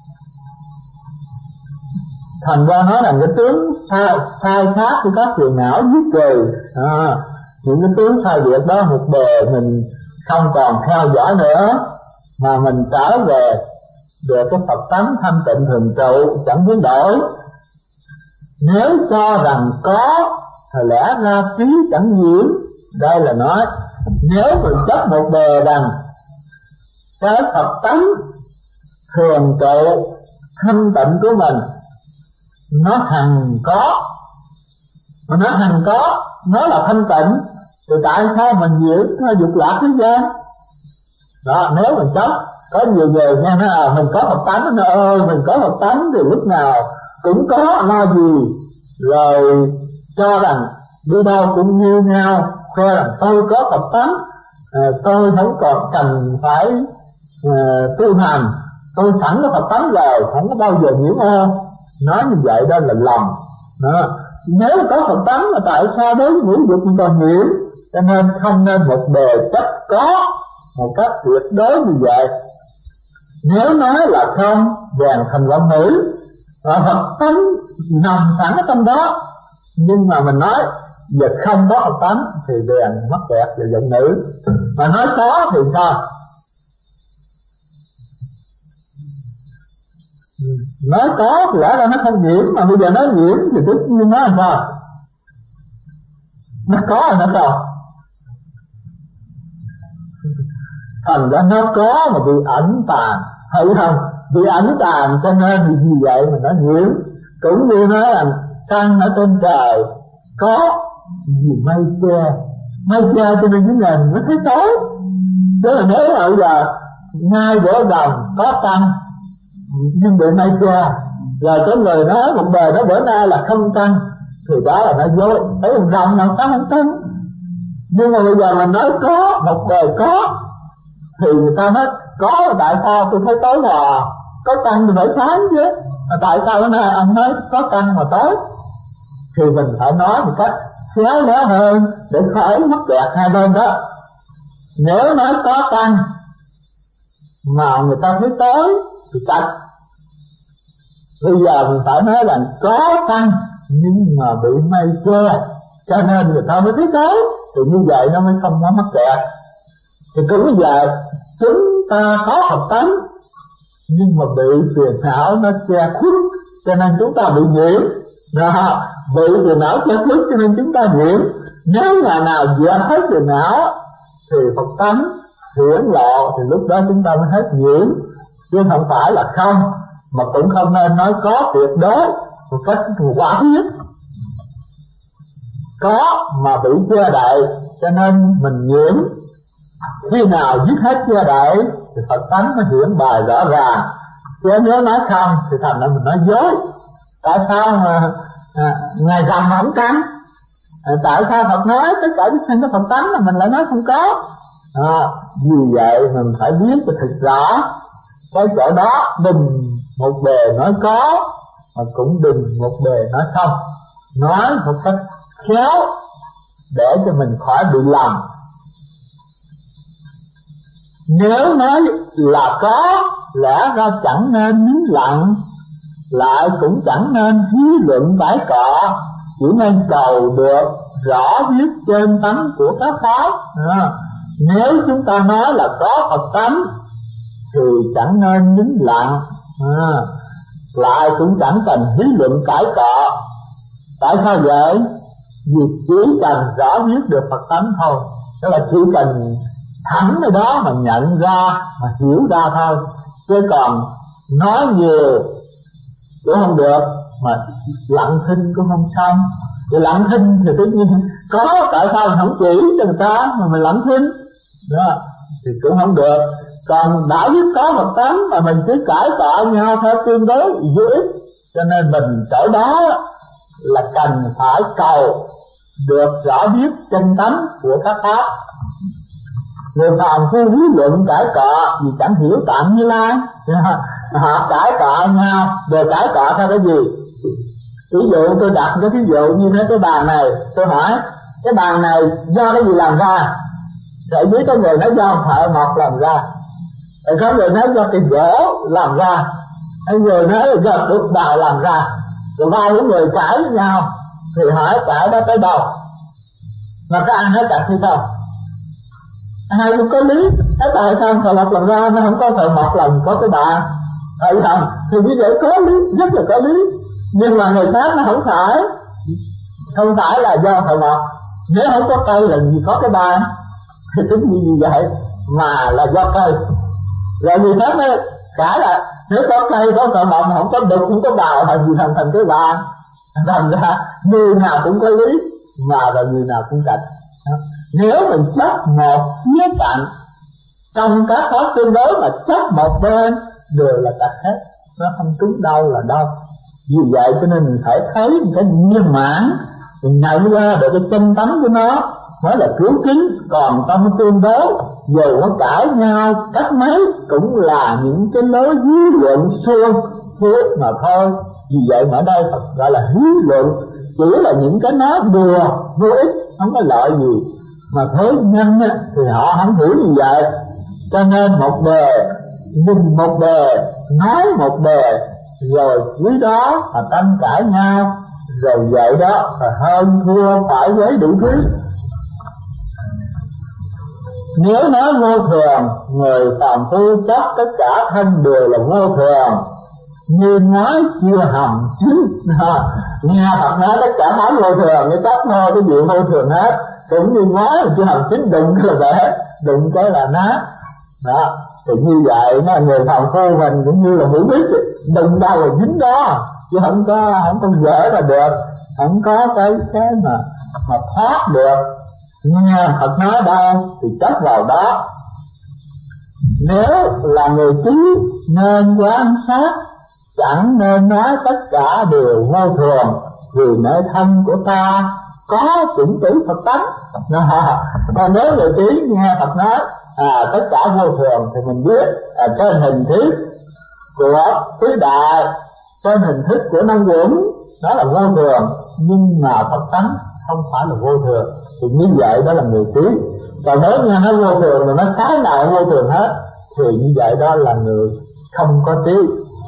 Thành ra nói là cái tướng sai khác của các phiền não giết trừ, những cái tướng sai biệt đó một bề mình không còn theo dõi nữa, mà mình trở về được cái Phật tánh thanh tịnh thường trụ chẳng biến đổi. Nếu cho rằng có thì lẽ ra trí chẳng nhiễm. Đây là nói nếu mình chấp một bề rằng cái Phật tánh thường trụ thanh tịnh của mình nó hằng có, mà nó hằng có, nó là thanh tịnh, thì tại sao mình nhiễm nó dục lạc thế gian? Đó, nếu mình chấp, có nhiều người nghe nói mình có Phật tánh, nó ơi mình có Phật tánh thì lúc nào cũng có lo gì, rồi cho rằng đi đâu cũng như nhau, khoe rằng tôi có Phật tánh, tôi không còn cần phải tu hành, tôi sẵn có Phật tánh rồi, không có bao giờ nhiễm ô. Nói như vậy đó là lầm. Nếu có Phật tánh mà tại sao đối với ngũ dục mình còn nhiễm? Cho nên không nên một bề chấp có một cách tuyệt đối như vậy. Nếu nói là không, vàng thành vọng nữ, Phật tánh nằm sẵn ở trong đó, nhưng mà mình nói giờ không có Phật tánh thì vàng mắc kẹt và vọng nữ. Mà nói có thì sao? Nói có thì lẽ ra nó không nhiễm, mà bây giờ nó nhiễm thì tức nhiên nó làm sao? Nó có hay nó không? Thành ra nó có mà bị ẩn tàng, hay không? Bị ẩn tàng cho nên vì vậy mà nó nhiễm. Cũng như nói là trăng ở trên trời có gì mây che cho nên những ngày nó thấy tối. Chứ là nếu mà bây giờ ngay bữa đồng có trăng nhưng bị mây che, rồi có người nói một bề đó bữa nay là không trăng, thì đó là nó dối, thấy một rồng nào sáng không trăng. Nhưng mà bây giờ mình nói có một bề có, thì người ta nói có là tại sao tôi thấy tối mò, có trăng thì phải sáng chứ, tại sao bữa nay ông nói có trăng mà tối? Thì mình phải nói một cách khéo léo hơn để khỏi mắc kẹt hai bên đó. Nếu nói có trăng mà người ta thấy tối thì trật. Bây giờ mình phải nói là có trăng nhưng mà bị mây che cho nên người ta mới thấy tối, thì như vậy nó mới không có mắc kẹt. Thì cũng bây giờ chúng ta có Phật tánh nhưng mà bị phiền não nó che khuất cho nên chúng ta bị nhiễm. Bị phiền não che khuất cho nên chúng ta nhiễm. Nếu ngày nào dẹp hết phiền não thì Phật tánh hiển lộ, thì lúc đó chúng ta mới hết nhiễm, chứ không phải là không. Mà cũng không nên nói có tuyệt đối một cách quả quyết. Có mà bị che đậy cho nên mình nhiễm. Khi nào dứt hết che đậy thì Phật tánh nó hiển bài rõ ràng. Chứ nếu nói không thì thành ra mình nói dối. Tại sao mà ngày rằm mà không trăng? Tại sao Phật nói tất cả chúng sinh có Phật tánh mà mình lại nói không có? Vì vậy mình phải biết cho thật rõ. Cái chỗ đó đừng một bề nói có, mà cũng đừng một bề nói không. Nói một cách khéo để cho mình khỏi bị lầm. Nếu nói là có, lẽ ra chẳng nên nín lặng, lại cũng chẳng nên hí luận bãi cọ, chỉ nên cầu được rõ viết trên tánh của các pháp. Nếu chúng ta nói là có Phật tánh thì chẳng nên nín lặng, lại cũng chẳng cần hí luận cãi cọ. Tại sao vậy? Vì chỉ cần rõ viết được Phật tánh thôi, tức là chỉ cần thẳng ở đó mà nhận ra, mà hiểu ra thôi. Chứ còn nói nhiều cũng không được, mà lặng thinh cũng không xong. Thì lặng thinh thì tất nhiên có, tại sao mình không chỉ cho người ta mà mình lặng thinh đó thì cũng không được. Còn đã biết có Phật tánh mà mình cứ cãi cọ nhau theo tương đối vô ích, cho nên mình chỗ đó là cần phải cầu được rõ biết chân tánh của các pháp. Người phàm phu lý luận cãi cọ vì chẳng hiểu tạng Như Lai, họ cãi cọ nhau, rồi cãi cọ theo cái gì? Ví dụ tôi đặt cái ví dụ như thế, cái bàn này, tôi hỏi cái bàn này do cái gì làm ra? Rồi với có người nói do thợ mộc làm ra, rồi có người nói do cái gỗ làm ra, hay người nói là do đục đào làm ra. Rồi ba những người cãi với nhau thì hỏi cãi đó tới đâu, mà có ai nói cãi hay không? Ai cũng có lý. Cái tại sao thợ mộc làm ra nó không có thợ mộc làm có cái bà thợ thần? Thì như vậy có lý, rất là có lý. Nhưng mà người khác nó không phải là do thợ mộc. Nếu không có cây là gì có cái bà, thì tính như vậy mà là do cây. Rồi người khác nói cả là nếu có cây có thợ mộc, không có đục không có đào thành gì thành cái bà. Thành ra người nào cũng có lý mà là người nào cũng cạnh. Nếu mình chấp một khía cạnh trong các pháp tương đối mà chấp một bên đều là cạnh hết, nó không trúng đâu là đâu. Vì vậy cho nên mình phải thấy một cái viên mãn, mình nhận ra được cái chân tánh của nó mới là cứu kính. Còn trong tương đối dù có cãi nhau cách mấy cũng là những cái lối lý luận suông thuyết mà thôi. Vì vậy mà ở đây Phật gọi là lý luận, chỉ là những cái nói đùa vô ích, không có lợi gì. Mà thế nhân thì họ không hiểu như vậy, cho nên một bề nhìn một bề nói một bề, rồi dưới đó mà tranh cãi nhau, rồi vậy đó là hơn thua phải với đủ thứ. Nếu nói vô thường, người phàm phu chấp tất cả thân đều là vô thường, như nói chưa hầm chín. Nghe Phật nói tất cả nói vô thường, cái chấp thôi cái gì vô thường hết. Cũng như nói là chưa hầm chín, đụng cái là bể, đụng cái là nát. Đó, thì như vậy nó người phàm phu mình cũng như là mũi biết, đụng đâu là dính đó, chứ không có dễ là được, không có cái mà thoát được. Nghe Phật nói đâu thì chấp vào đó. Nếu là người trí nên quan sát, chẳng nên nói tất cả đều vô thường, vì nơi thân của ta có chủng tử Phật tánh. Còn nếu người trí nghe Phật nói tất cả vô thường thì mình biết trên hình thức của tứ đại, trên hình thức của năm uẩn đó là vô thường, nhưng mà Phật tánh không phải là vô thường. Thì như vậy đó là người trí. Còn nếu nghe nó vô thường mà nó cái nào vô thường hết thì như vậy đó là người không có trí.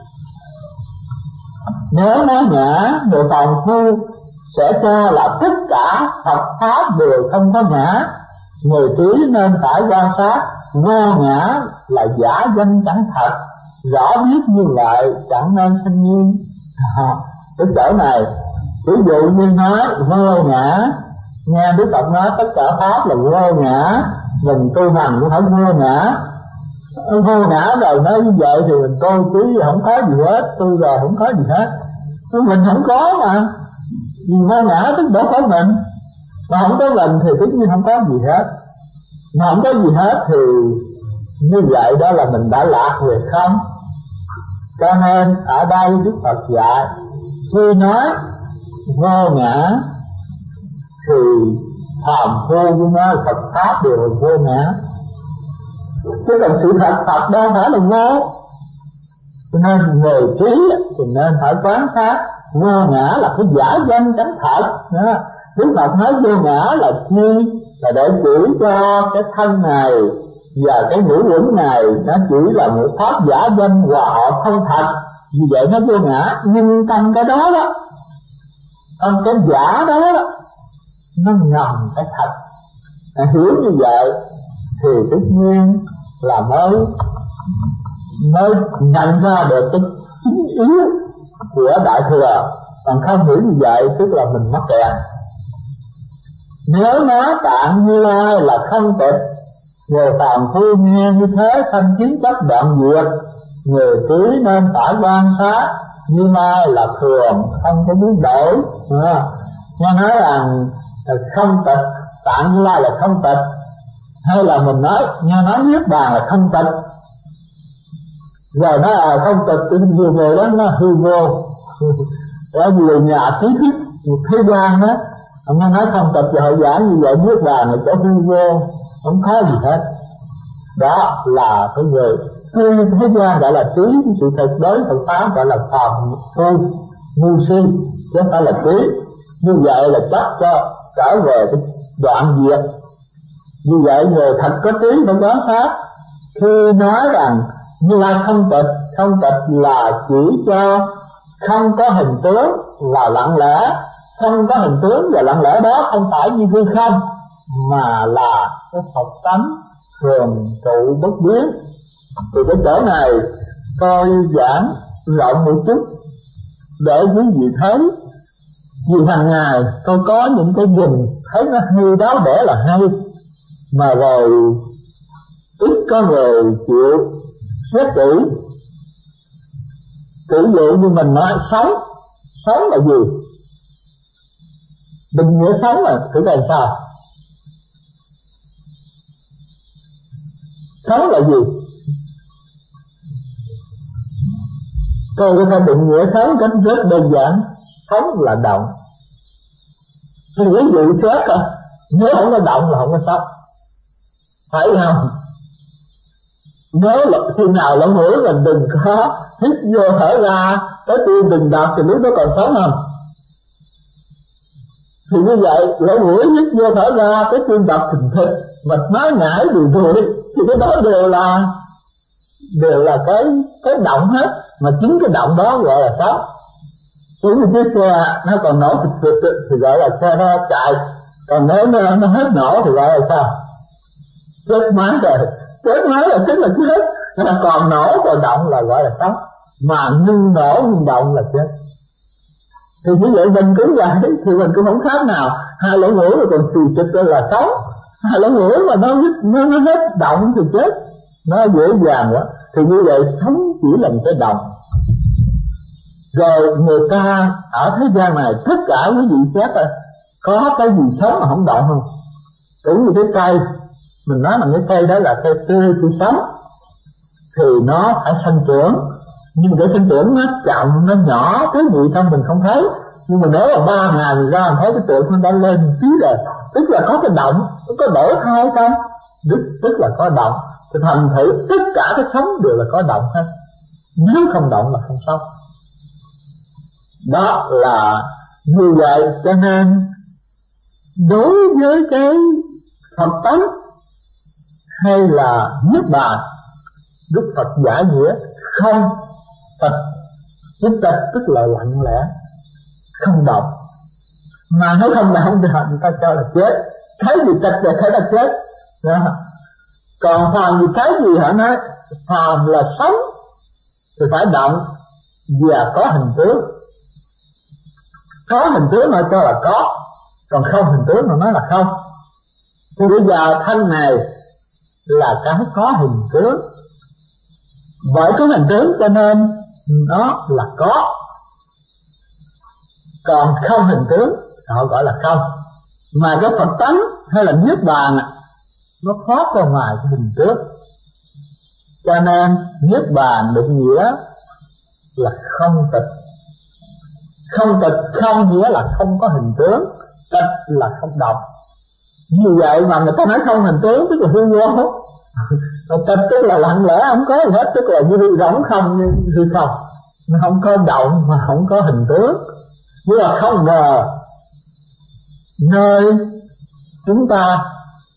Nếu nói ngã, người phàm phu sẽ cho là tất cả Phật pháp đều không có ngã. Người trí nên phải quan sát vô ngã là giả danh chẳng thật, rõ biết như vậy chẳng nên sinh nhiên. Cái chỗ này ví dụ như nói vô ngã, nghe Đức Phật nói tất cả pháp là vô ngã, mình tu hành cũng phải vô ngã. Vô ngã rồi nói như vậy thì mình coi trí không có gì hết, tu rồi không có gì hết. Mình không có mà, vì vô ngã tức đâu có mình, mà không có mình thì tất nhiên không có gì hết. Mà không có gì hết thì như vậy đó là mình đã lạc về không. Cho nên ở đây Đức Phật dạy khi nói vô ngã thì phàm phu với nói Phật pháp đều là vô ngã, chứ còn sự thật Phật đâu phải là vô. Cho nên người trí thì nên phải quán sát vô ngã là cái giả danh chánh thật. Đức Phật nói vô ngã là chi? Là để chỉ cho cái thân này và cái ngũ uẩn này nó chỉ là một pháp giả danh và họ không thật. Vì vậy nó vô ngã. Nhưng trong cái đó đó, trong cái giả đó đó, nó ngầm cái thật. Hiểu như vậy thì tất nhiên là mới nhận ra được cái chính yếu của Đại Thừa. Còn không hiểu như vậy tức là mình mắc kẹt. Nếu nói Tạng Như Lai là không tịch, người phàm phu nghe như thế thân kiến chấp đoạn diệt. Người trí nên phải quan sát Như Lai là thường, không có biến đổi. Nghe nói rằng không tịch, Tạng Như Lai là không tịch, hay là mình nói nghe nói Niết Bàn là không tịch, rồi nó là không tịch thì nhiều người đó nó hư vô. Ở nhiều nhà trí thức thế gian đó, ông nói không tịch thì họ giảng như vậy, Niết Bàn là chỗ hư vô, không có gì hết. Đó là cái người thế gian gọi là trí, sự thật đối Phật pháp gọi là phàm phu ngu si, chứ không phải là trí. Như vậy là chắc cho trở về cái đoạn diệt. Như vậy người thật có trí phải quán sát khi nói rằng Như Lai không tịch. Không tịch là chỉ cho không có hình tướng là lặng lẽ. Không có hình tướng và lặng lẽ đó không phải như hư không, mà là cái Phật tánh thường trụ bất biến. Từ cái chỗ này tôi giảng rộng một chút để quý vị thấy. Vì hàng ngày tôi có những cái nhìn thấy nó hay đó để là hay, mà rồi ít có người chịu xét kỹ. Ví dụ như mình nói sống là gì? Định nghĩa sống là thử là sao? Sống là gì? Tôi có thể định nghĩa sống cách rất đơn giản. Sống là động. Thì ví dụ xét nếu không có động là không có sống, phải không? Nếu là khi nào lỗ mũi mình đừng có hít vô thở ra, cái tim đừng đập thì lúc đó còn sống không? Thì như vậy lỗ mũi hít vô thở ra, cái tim đập thình thịch, mạch máu nhảy đùi đùi, thì cái đó đều là cái động hết. Mà chính cái động đó gọi là sống. Giống như chiếc xe nó còn nổ thịt thì gọi là xe nó chạy, còn nếu nó hết nổ thì gọi là sao? Chết máy rồi. Chết máy là chính là chết. Nó còn nổ còn động là gọi là sống. Mà ngưng nổ ngưng động là chết. Thì như vậy mình cũng vậy, thì mình cũng không khác nào. Hai lỗ mũi mà còn xì chịch là sống. Hai lỗ mũi mà nó hết động thì chết. Nó dễ dàng quá. Thì như vậy sống chỉ là một cái động. Rồi người ta ở thế gian này tất cả quý vị xét có cái gì sống mà không động không? Cũng như cái cây, mình nói là cái cây đó là cây tươi tươi sống thì nó phải sinh trưởng, nhưng cái sinh trưởng nó chậm, nó nhỏ, cái gì trong mình không thấy. Nhưng mà nếu là 3 ngày mình ra mình thấy cái tượng nó đã lên một tí rồi, tức là có cái động, nó có đổi thay không? Tức là có động. Thì thành thử tất cả cái sống đều là có động hết. Nếu không động là không sống. Đó là như vậy. Cho nên đối với cái Phật tánh hay là Niết Bàn, Đức Phật giải nghĩa không tịch. Cái tịch tức là lặng lẽ, không động. Mà nếu không động thì người ta cho là chết. Thấy gì tịch thì thấy là chết đó. Còn phàm gì cái gì họ nói phàm là sống thì phải động và có hình tướng. Có hình tướng họ cho là có, còn không hình tướng họ nói là không. Thì bây giờ thân này là cái có hình tướng, bởi có hình tướng cho nên nó là có. Còn không hình tướng họ gọi là không. Mà cái Phật tánh hay là Niết Bàn nó thoát ra ngoài cái hình tướng. Cho nên Niết Bàn định nghĩa là không tịch. Không tịch không nghĩa là không có hình tướng, tịch là không động. Như vậy mà người ta nói không hình tướng tức là hư vô. Tịch tức là lặng lẽ không có gì hết, tức là như rỗng không, như hư không. Nó không có động mà không có hình tướng. Như là không ngờ nơi chúng ta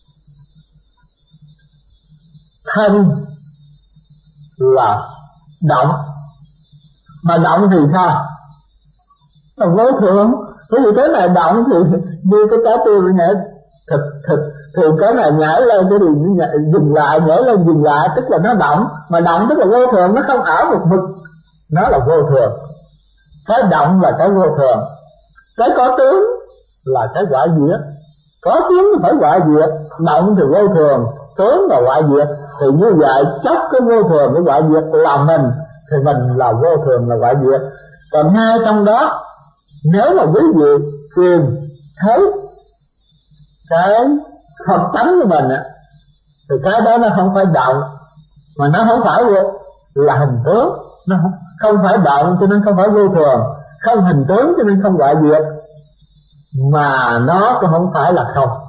thân là động. Mà động thì sao? Là vô thường. Bởi vì cái này động thì như cái trái tim nhảy thịt thì cái này nhảy lên cái gì dừng lại, nhảy lên dừng lại, tức là nó động. Mà động tức là vô thường, nó không ở một mực, nó là vô thường. Cái động là cái vô thường. Cái có tướng là cái quả diệt. Có tướng thì phải quả diệt, động thì vô thường, tướng là quả diệt. Thì như vậy chấp cái vô thường cái quả diệt là mình, thì mình là vô thường là quả diệt. Còn ngay trong đó, nếu mà quý vị tìm thấy cái Phật tánh của mình thì cái đó nó không phải động, mà nó không phải là hình tướng. Nó không phải động cho nên không phải vô thường, không hình tướng cho nên không gọi diệt, mà nó cũng không phải là không.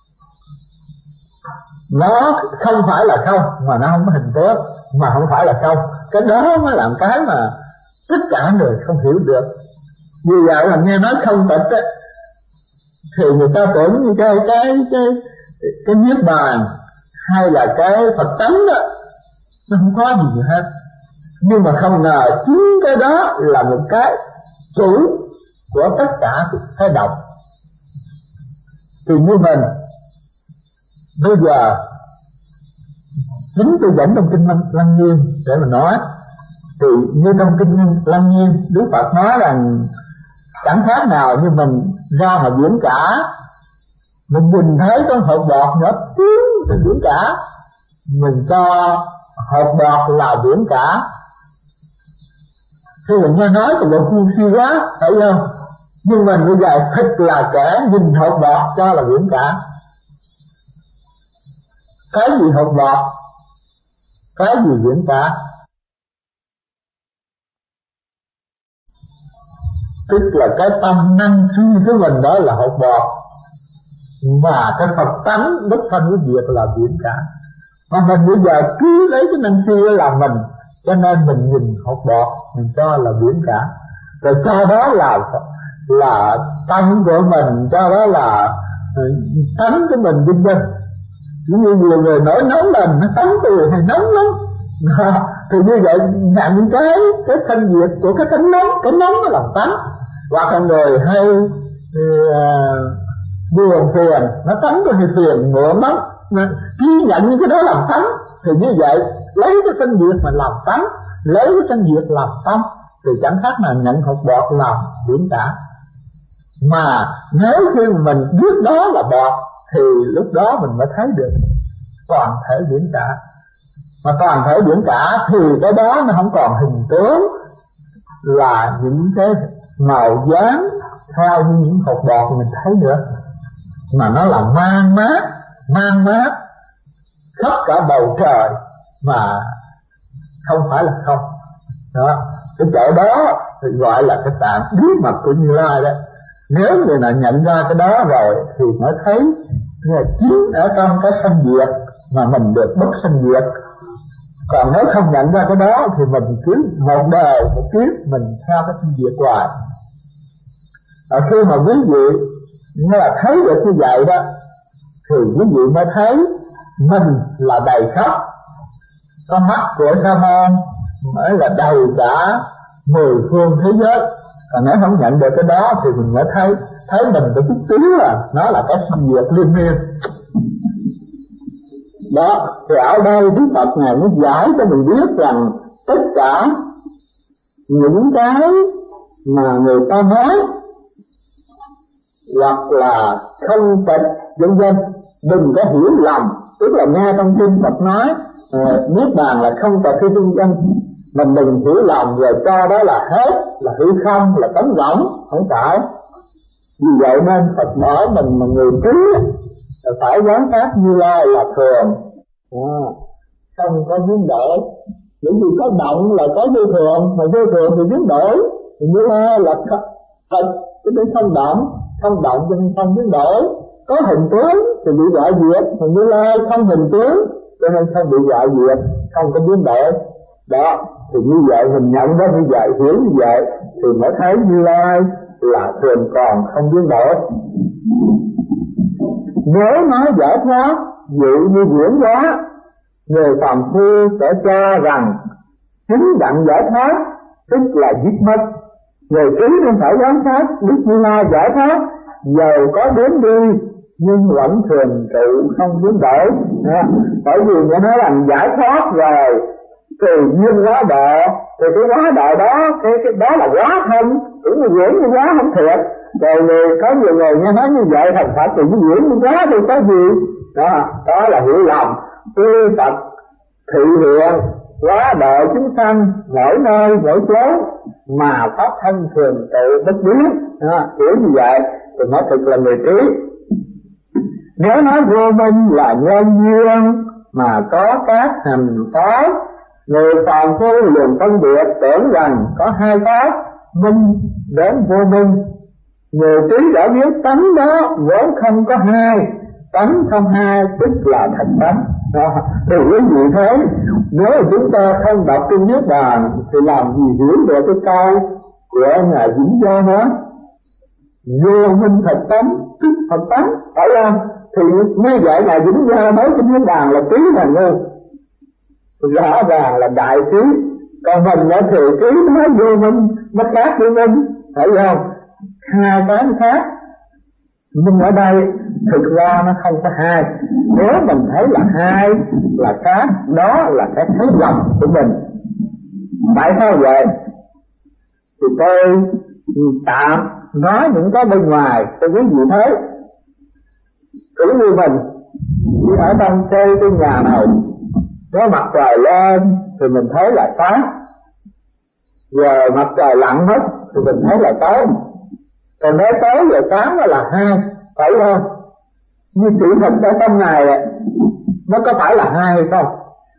Nó không phải là không mà nó không có hình tướng, mà không phải là không. Cái đó mới làm cái mà tất cả người không hiểu được. Vì vậy là nghe nói không tịch thì người ta tưởng như cái niết bàn hay là cái Phật tánh đó, nó không có gì hết. Nhưng mà không ngờ chính cái đó là một cái chủ của tất cả cái động. Thì như mình bây giờ chính tôi dẫn trong kinh Lăng Nghiêm để mà nói, thì như trong kinh Lăng Nghiêm Đức Phật nói rằng chẳng khác nào như mình ra ngoài biển cả, mình nhìn thấy có hột bọt nhỏ tím trên biển cả, mình cho hột bọt là biển cả. Khi mình nghe nói thì bộ ngu si quá, phải không? Nhưng mình bây giờ thật là kẻ nhìn hột bọt cho là biển cả. Cái gì hột bọt? Cái gì biển cả? Tức là cái tâm năng suy của mình đó là hột bọt, mà cái Phật tánh bất phân với việc là biển cả. Mà mình bây giờ cứ lấy cái năng suy là mình, cho nên mình nhìn hột bọt mình cho là biển cả, rồi cho đó là tâm của mình, cho đó là tánh của mình vinh vinh. Giống như nhiều người nổi nóng lên, nó tánh tôi hay nóng lắm, thì như vậy nhận cái thanh nhiệt của cái tánh nóng, cái nóng nó làm tánh. Hoặc là người hay buồn phiền, nó tánh tôi hay phiền muộn lắm, khi nhận những cái đó làm tánh, thì như vậy lấy cái thanh nhiệt mà làm tánh, lấy cái thanh nhiệt làm tâm, thì chẳng khác nào nhận hột bọt làm biển cả. Mà nếu khi mình biết đó là bọt thì lúc đó mình mới thấy được toàn thể biển cả. Mà toàn thể biển cả thì cái đó nó không còn hình tướng là những cái màu dáng theo như những hột bọt mình thấy nữa, mà nó là mang mát khắp cả bầu trời mà không phải là không. Đó, cái chỗ đó thì gọi là cái tạng bí mật của Như Lai đó. Nếu người nào nhận ra cái đó rồi thì mới thấy chính ở trong cái sanh diệt mà mình được bất sanh diệt. Còn nếu không nhận ra cái đó thì mình cứ một đời một kiếp mình theo cái sanh diệt hoài. Khi mà quý vị nó là thấy được như vậy đó, thì quý vị mới thấy mình là đầy khắp. Con mắt của Sa Môn mới là đầy cả 10 phương thế giới. Còn nếu không nhận được cái đó thì mình mới thấy mình có chút tí là nó là cái sanh diệt liên miên. Đó, thì ở đây Đức Phật này nó giải cho mình biết rằng tất cả những cái mà người ta nói hoặc là không tịch vân vân, đừng có hiểu lầm. Tức là nghe trong kinh Phật nói niết bàn là không tịch hay vân vân, mình đừng hiểu lầm rồi cho đó là hết, là hư không, là trống rỗng, không phải. Vì vậy nên Phật nói mình mà người trí phải quán sát Như Lai là thường, không có biến đổi. Bởi vì có động là có vô thường, mà vô thường thì biến đổi. Thì Như Lai là thật, cái đấy không động cho nên không biến đổi. Có hình tướng thì bị hoại diệt, mà Như Lai không hình tướng cho nên không bị hoại diệt, không có biến đổi. Đó, thì như vậy mình nhận ra như vậy, hiểu như vậy thì mới thấy Như Lai là thường còn không biến đổi. Nếu nói giải thoát dụ như diễn hóa, người phàm phu sẽ cho rằng chính đặng giải thoát tức là giết mất. Người trí nên phải giám sát Đức Như Lai giải thoát, dầu có đến đi nhưng vẫn thường trụ không biến đổi. Bởi vì người nói rằng giải thoát rồi tùy duyên hóa độ, thì cái hóa độ đó, cái đó là hóa thân, cũng như diễn như hóa không thiệt. Rồi có nhiều người nghe nói như vậy, thành Phật thì cái diễn như hóa thì có gì? Đó là hiểu lầm. Tuy Phật thị hiện hóa độ chúng sanh mỗi nơi mỗi chỗ, mà pháp thân thường trụ bất biến. Hiểu như vậy thì nó thực là người trí. Nếu nói vô minh là nhân duyên mà có các hành pháp, người phàm phu liền phân biệt tưởng rằng có hai pháp minh đến vô minh. Người trí đã biết tánh đó vốn không có hai, tánh không hai tức là thành tánh. Thì quý vị thấy, nếu chúng ta không đọc kinh Niết Bàn thì làm gì hiểu được cái câu của Ngài Vĩnh Gia nói vô minh thật tánh tức thật tánh, phải không? Thì như vậy là Vĩnh Gia nói trên Niết Bàn là trí là ngu, rõ ràng là đại trí. Còn mình đã thì trí nói vô minh, nó khác vô minh, phải không? Hai cái khác. Nhưng ở đây thực ra nó không có hai. Nếu mình thấy là hai là khác, đó là cái thấy lầm của mình. Tại sao vậy? Thì tôi tạm nói những cái bên ngoài cho quý vị thấy. Cũng như mình đi ở trong cái nhà này, có mặt trời lên thì mình thấy là sáng, giờ mặt trời lặn hết thì mình thấy là tối. Còn nếu tối và sáng đó là hai, phải không? Như sự thật ở trong này nó có phải là hai hay không?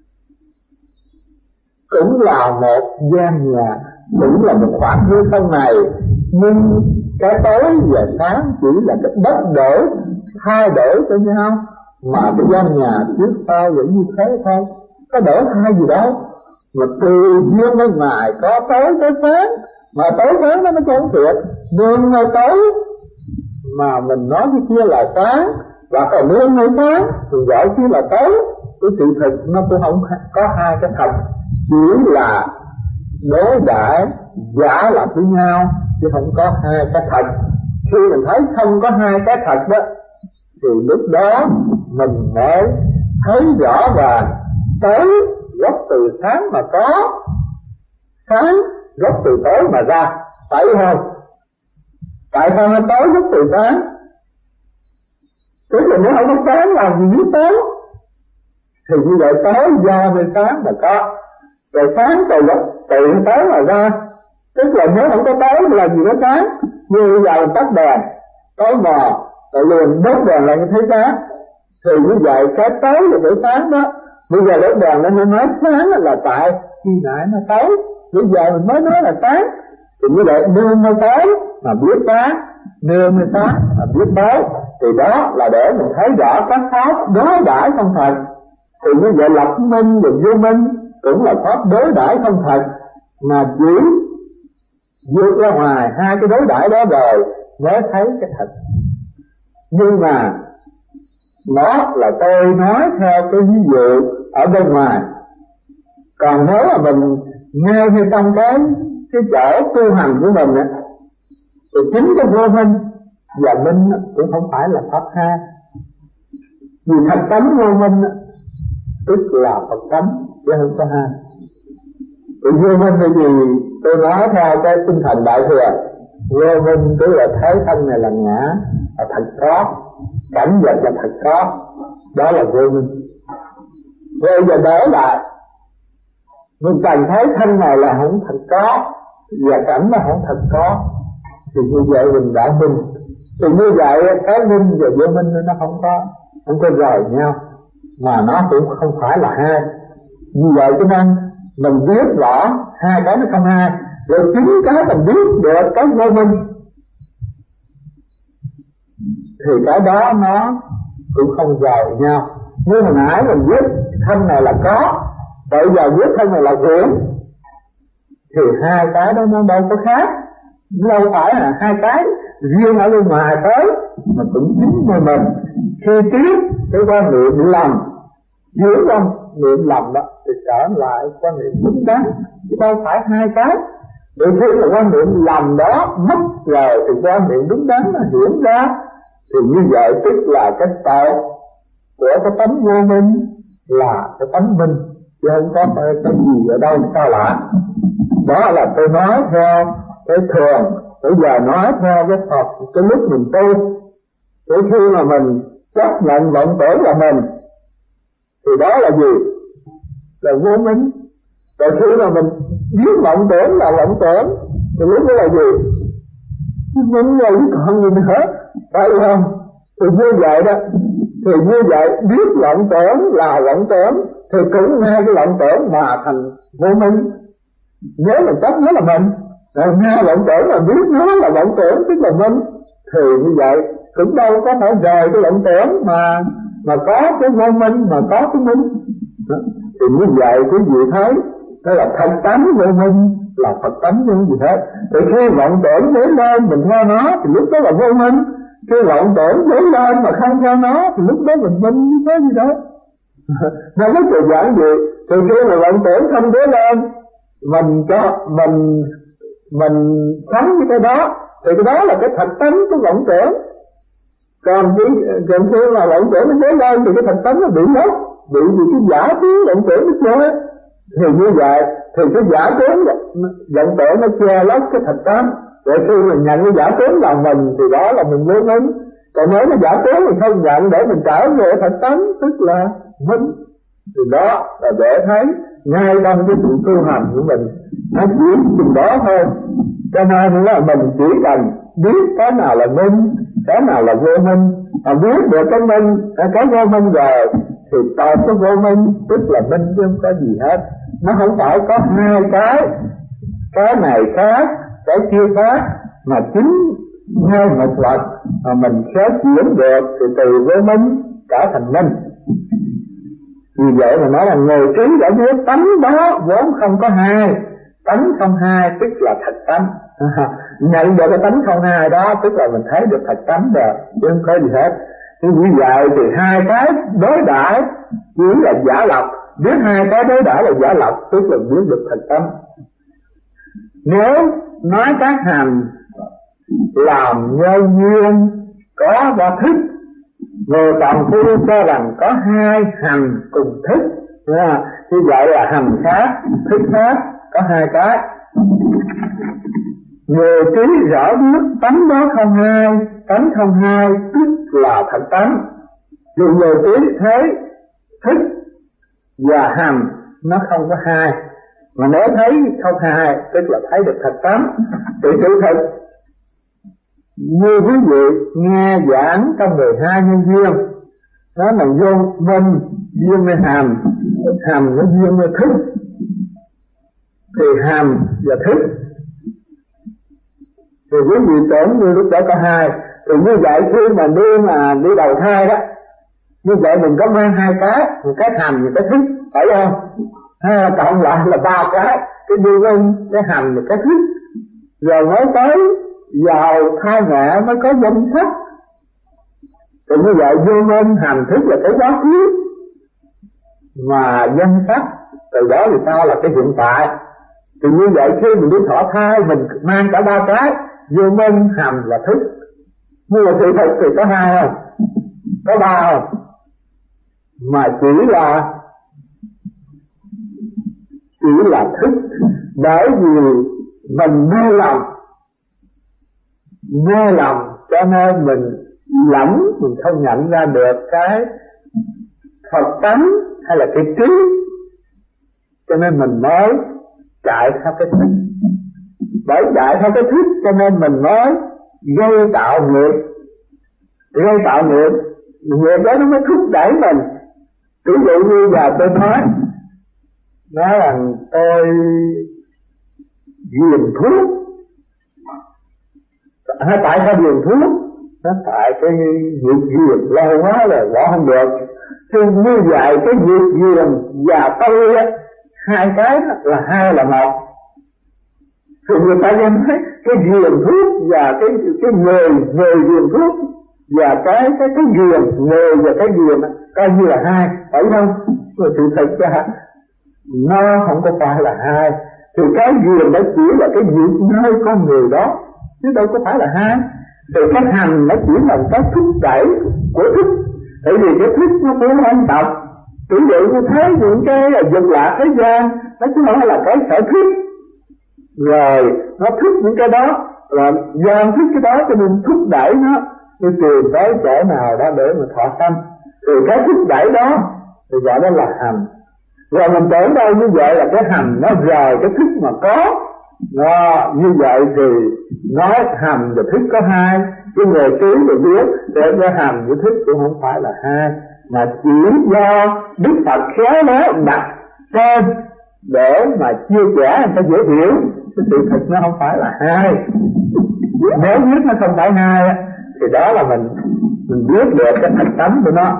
Cũng là một gian nhà, cũng là một khoảng hư không này, nhưng cái tối và sáng chỉ là cái bất đổi, thay đổi cho nhau, mà cái gian nhà trước sau vẫn như thế thôi, có đổi hai gì đâu. Mà từ dương bên ngoài có tối tới sáng, mà tối sáng nó mới không thiệt. Nương nơi tối mà mình nói cái kia là sáng, và còn nương nơi sáng thì gọi kia là tối. Cái sự thật nó cũng không có hai cái thật, chỉ là đối đãi giả lập với nhau, chứ không có hai cái thật. Khi mình thấy không có hai cái thật đó, thì lúc đó mình mới thấy rõ ràng tối gốc từ sáng mà có, sáng gốc từ tối mà ra, phải không? Tại sao nó tối gốc từ sáng? Tức là nếu không có sáng làm gì biết tối, thì như vậy tối do nơi sáng mà có, rồi sáng từ gốc từ tối mà ra. Tức là nếu không có tối thì làm gì có sáng. Như bây giờ mình tắt đèn tối mờ, rồi liền đốt đèn lại thấy sáng, thì như vậy cái tối và cái sáng đó, bây giờ đốt đèn lên nó nói sáng là tại khi nãy nó tối, bây giờ mình mới nói là sáng. Thì như vậy nương nơi tối mà biết sáng, nương nơi sáng mà biết tối, thì đó là để mình thấy rõ các pháp đối đãi không thật. Thì như vậy lập minh và vô minh cũng là pháp đối đãi không thật, mà chỉ vượt ra ngoài hai cái đối đãi đó rồi mới thấy cái thật. Nhưng mà nó là tôi nói theo cái ví dụ ở bên ngoài. Còn nếu mà mình nghe theo trong cái chỗ tu hành của mình á, thì chính cái vô minh và minh cũng không phải là pháp hai. Vì thật tánh vô minh tức là Phật tánh, chứ không có hai. Thì vô minh là gì? Tôi nói theo cái tinh thần Đại Thừa. Vô minh tức là thấy thân này là ngã, là thật có, cảnh vật là thật có, đó là vô minh. Bây giờ đỡ lại, mình cần thấy thân này là không thật có, và cảnh là không thật có, thì như vậy mình đã minh. Thì như vậy cái minh và vô minh nó không có rời nhau, mà nó cũng không phải là hai. Như vậy cho nên mình biết rõ hai cái nó không hai, rồi chính cái mình biết được cái vô minh, thì cái đó nó cũng không rời nhau. Như hồi nãy mình biết thân này là có, bây giờ biết thân này là quyển, thì hai cái đó nó đâu có khác, nó đâu phải là hai cái riêng ở bên ngoài tới, mà cũng chính về mình. Khi tiếp cái quan niệm lầm, dưới quan niệm lầm đó thì trở lại quan niệm đúng đắn, chứ đâu phải hai cái. Đôi khi là quan niệm lầm đó mất rồi thì quan niệm đúng đắn nó hiện ra, thì như vậy tức là cái tội của cái tánh vô minh là cái tánh minh, chứ không có cái gì ở đâu sao lạ. Đó là tôi nói theo cái thường. Bây giờ nói theo cái Phật, cái lúc mình tu, tới khi mà mình chấp nhận vọng tưởng là mình, thì đó là gì? Là vô minh. Rồi khi mà mình biết vọng tưởng là vọng tưởng, thì lúc đó là gì? Minh rồi còn gì nữa, phải không? Thì như vậy đó, thì như vậy biết vọng tưởng là vọng tưởng, thì cũng nghe cái vọng tưởng mà thành vô minh. Nếu mình chấp nó là mình, rồi nghe vọng tưởng là biết nó là vọng tưởng tức là minh, thì như vậy cũng đâu có phải rời cái vọng tưởng mà có cái vô minh, mà có cái minh. Thì như vậy quý vị thấy đó là thật tánh vô minh, là Phật tánh như gì hết. Thì khi vọng tưởng đến nơi mình nghe nó thì lúc đó là vô minh, Cái vọng tưởng dấy lên mà không cho nó thì lúc đó mình minh có gì đâu. Nó rất là giản dị. Từ khi mà vọng tưởng không dấy lên, mình sống với cái đó, thì cái đó là cái thật tánh của vọng tưởng. Còn khi mà vọng tưởng nó dấy lên thì cái thật tánh nó bị mất, bị cái giả tướng vọng tưởng nó che. Thì như vậy thì cái giả tướng vọng tưởng nó che lấp cái thật tánh. Để khi mình nhận cái giả tướng là mình thì đó là mình vô minh. Còn nếu cái giả tướng mình không nhận để mình trở về thật tánh, tức là minh. Thì đó là để thấy ngay trong cái sự tu hành của mình nó chỉ chừng đó thôi. Cho nên là mình chỉ cần biết cái nào là minh, cái nào là vô minh, mà biết được cái minh, cái vô minh rồi thì tại cái vô minh tức là minh chứ không có gì hết. Nó không phải có hai cái này khác, cái kia khác, mà chính ngay một lần mà mình sẽ chuyển được thì từ vô minh trở thành minh. Vì vậy mà nói là người trí đã biết tánh đó vốn không có hai, tánh không hai tức là thật tánh. Nhận được cái tánh không hai đó tức là mình thấy được thật tánh rồi, chứ không có gì hết. Như vậy thì hai cái đối đãi chỉ là giả lập, biết hai cái đối đãi là giả lập tức là biết được thật tánh. Nếu nói các hành làm nhân duyên có ba thức, người tầm phu cho rằng có hai hành cùng thức, như vậy là hành khác, thức khác, có hai cái. Người trí rõ biết tánh đó không hai, tánh không hai tức là thật tánh. Vì người trí thấy thức và hành nó không có hai, mà nếu thấy không hai tức là thấy được thật tánh. Thì sự thật như quý vị nghe giảng trong 12 nhân duyên, nó là vô minh duyên với hành, hành nó duyên với thức, thì hành và thức thì quý vị tưởng như lúc đó có hai. Thì như vậy khi mà đi đầu thai đó, như vậy mình có mang hai cái, một cái hành và cái thức, phải không? Cộng lại là ba cái vô minh, cái hành và cái thức, rồi mới tới vào thai mẹ mới có danh sắc. Thì như vậy vô minh hành thức là cái quá khứ, mà danh sắc từ đó thì sao là cái hiện tại. Thì như vậy khi mình đi thọ thai mình mang cả ba cái vô minh hành và thức. Nhưng mà sự thật thì có hai không? Có ba không? Mà chỉ là thức. Bởi vì mình mê lầm cho nên mình lẫn, mình không nhận ra được cái thật tánh hay là cái trí, cho nên mình mới chạy theo cái thức. Bởi chạy theo cái thức cho nên mình mới gây tạo nghiệp. Nghiệp đó nó mới thúc đẩy mình. Ví dụ như giờ tôi nói rằng tôi ghiền thuốc. Tại sao ghiền thuốc? Nó tại cái việc ghiền lâu quá rồi bỏ không được. Thì như vậy cái việc ghiền và tôi á, hai cái là hai là một. Thì người ta nghe nói cái ghiền thuốc và cái người ghiền thuốc và cái ghiền, người và cái ghiền coi như là hai, phải không? Rồi sự thật ra nó không có phải là hai. Thì cái ghiền đó chỉ là cái việc nơi con người đó, chứ đâu có phải là hai. Thì cái hành nó chỉ là cái thúc đẩy của thức. Tại vì cái thức nó muốn ăn tập. Ví dụ như thấy những cái vật lạ thế gian, nó chứ không phải là cái sở thích. Rồi nó thích những cái đó, là do thích cái đó cho nên thúc đẩy nó đi tìm tới chỗ nào đó để mà thọ sanh. Thì cái thúc đẩy đó thì gọi đó là hành. Rồi mình tưởng đâu như vậy là cái hành nó rời cái thức mà có. Nó như vậy thì nói hành và thức có hai, cái người trí thì biết để cái hành với thức cũng không phải là hai, mà chỉ do Đức Phật khéo léo đặt tên để mà chia sẻ người ta dễ hiểu. Cái sự thật nó không phải là hai. Nếu biết nó không phải hai thì đó là mình biết được cái thật tánh của nó.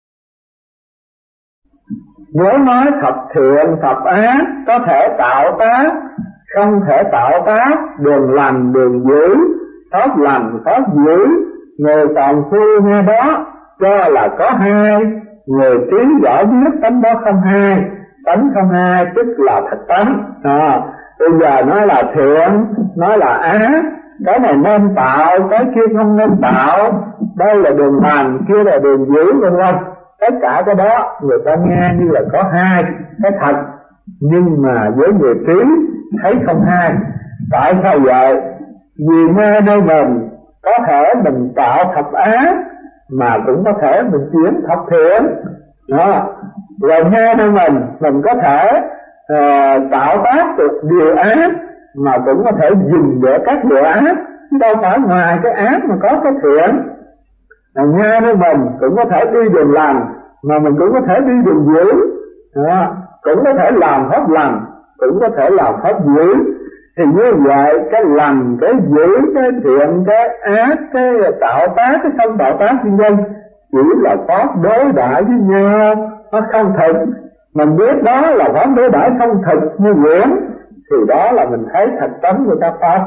Nếu nói thập thiện thập ác có thể tạo tác, không thể tạo tác, đường lành đường dữ, pháp lành pháp dữ, Người phàm phu nghe đó cho là có hai, người trí rõ biết tánh đó không hai. Tánh không hai tức là thật tánh. Bây giờ nói là thiện, nói là ác, cái này nên tạo, cái kia không nên tạo, đây là đường lành, kia là đường dữ, vân vân. Tất cả cái đó người ta nghe như là có hai cái thật, nhưng mà với người trí thấy không hai. Tại sao vậy? Vì nghe nơi mình có thể mình tạo thập ác, mà cũng có thể mình chuyển thập thiện. Rồi nghe nơi mình có thể tạo tác được điều ác, mà cũng có thể dừng để các điều ác, chứ đâu phải ngoài cái ác mà có cái thiện. Nghe nơi mình cũng có thể đi đường lành, mà mình cũng có thể đi đường dữ, cũng có thể làm pháp lành, cũng có thể làm pháp dữ. Thì như vậy cái lành, cái dữ, cái thiện, cái ác, cái tạo tác, cái không tạo tác vân vân chỉ là pháp đối đãi với nhau, nó không thực. Mình biết đó là pháp đối đãi không thực như quyển, thì đó là mình thấy thật tánh của các pháp.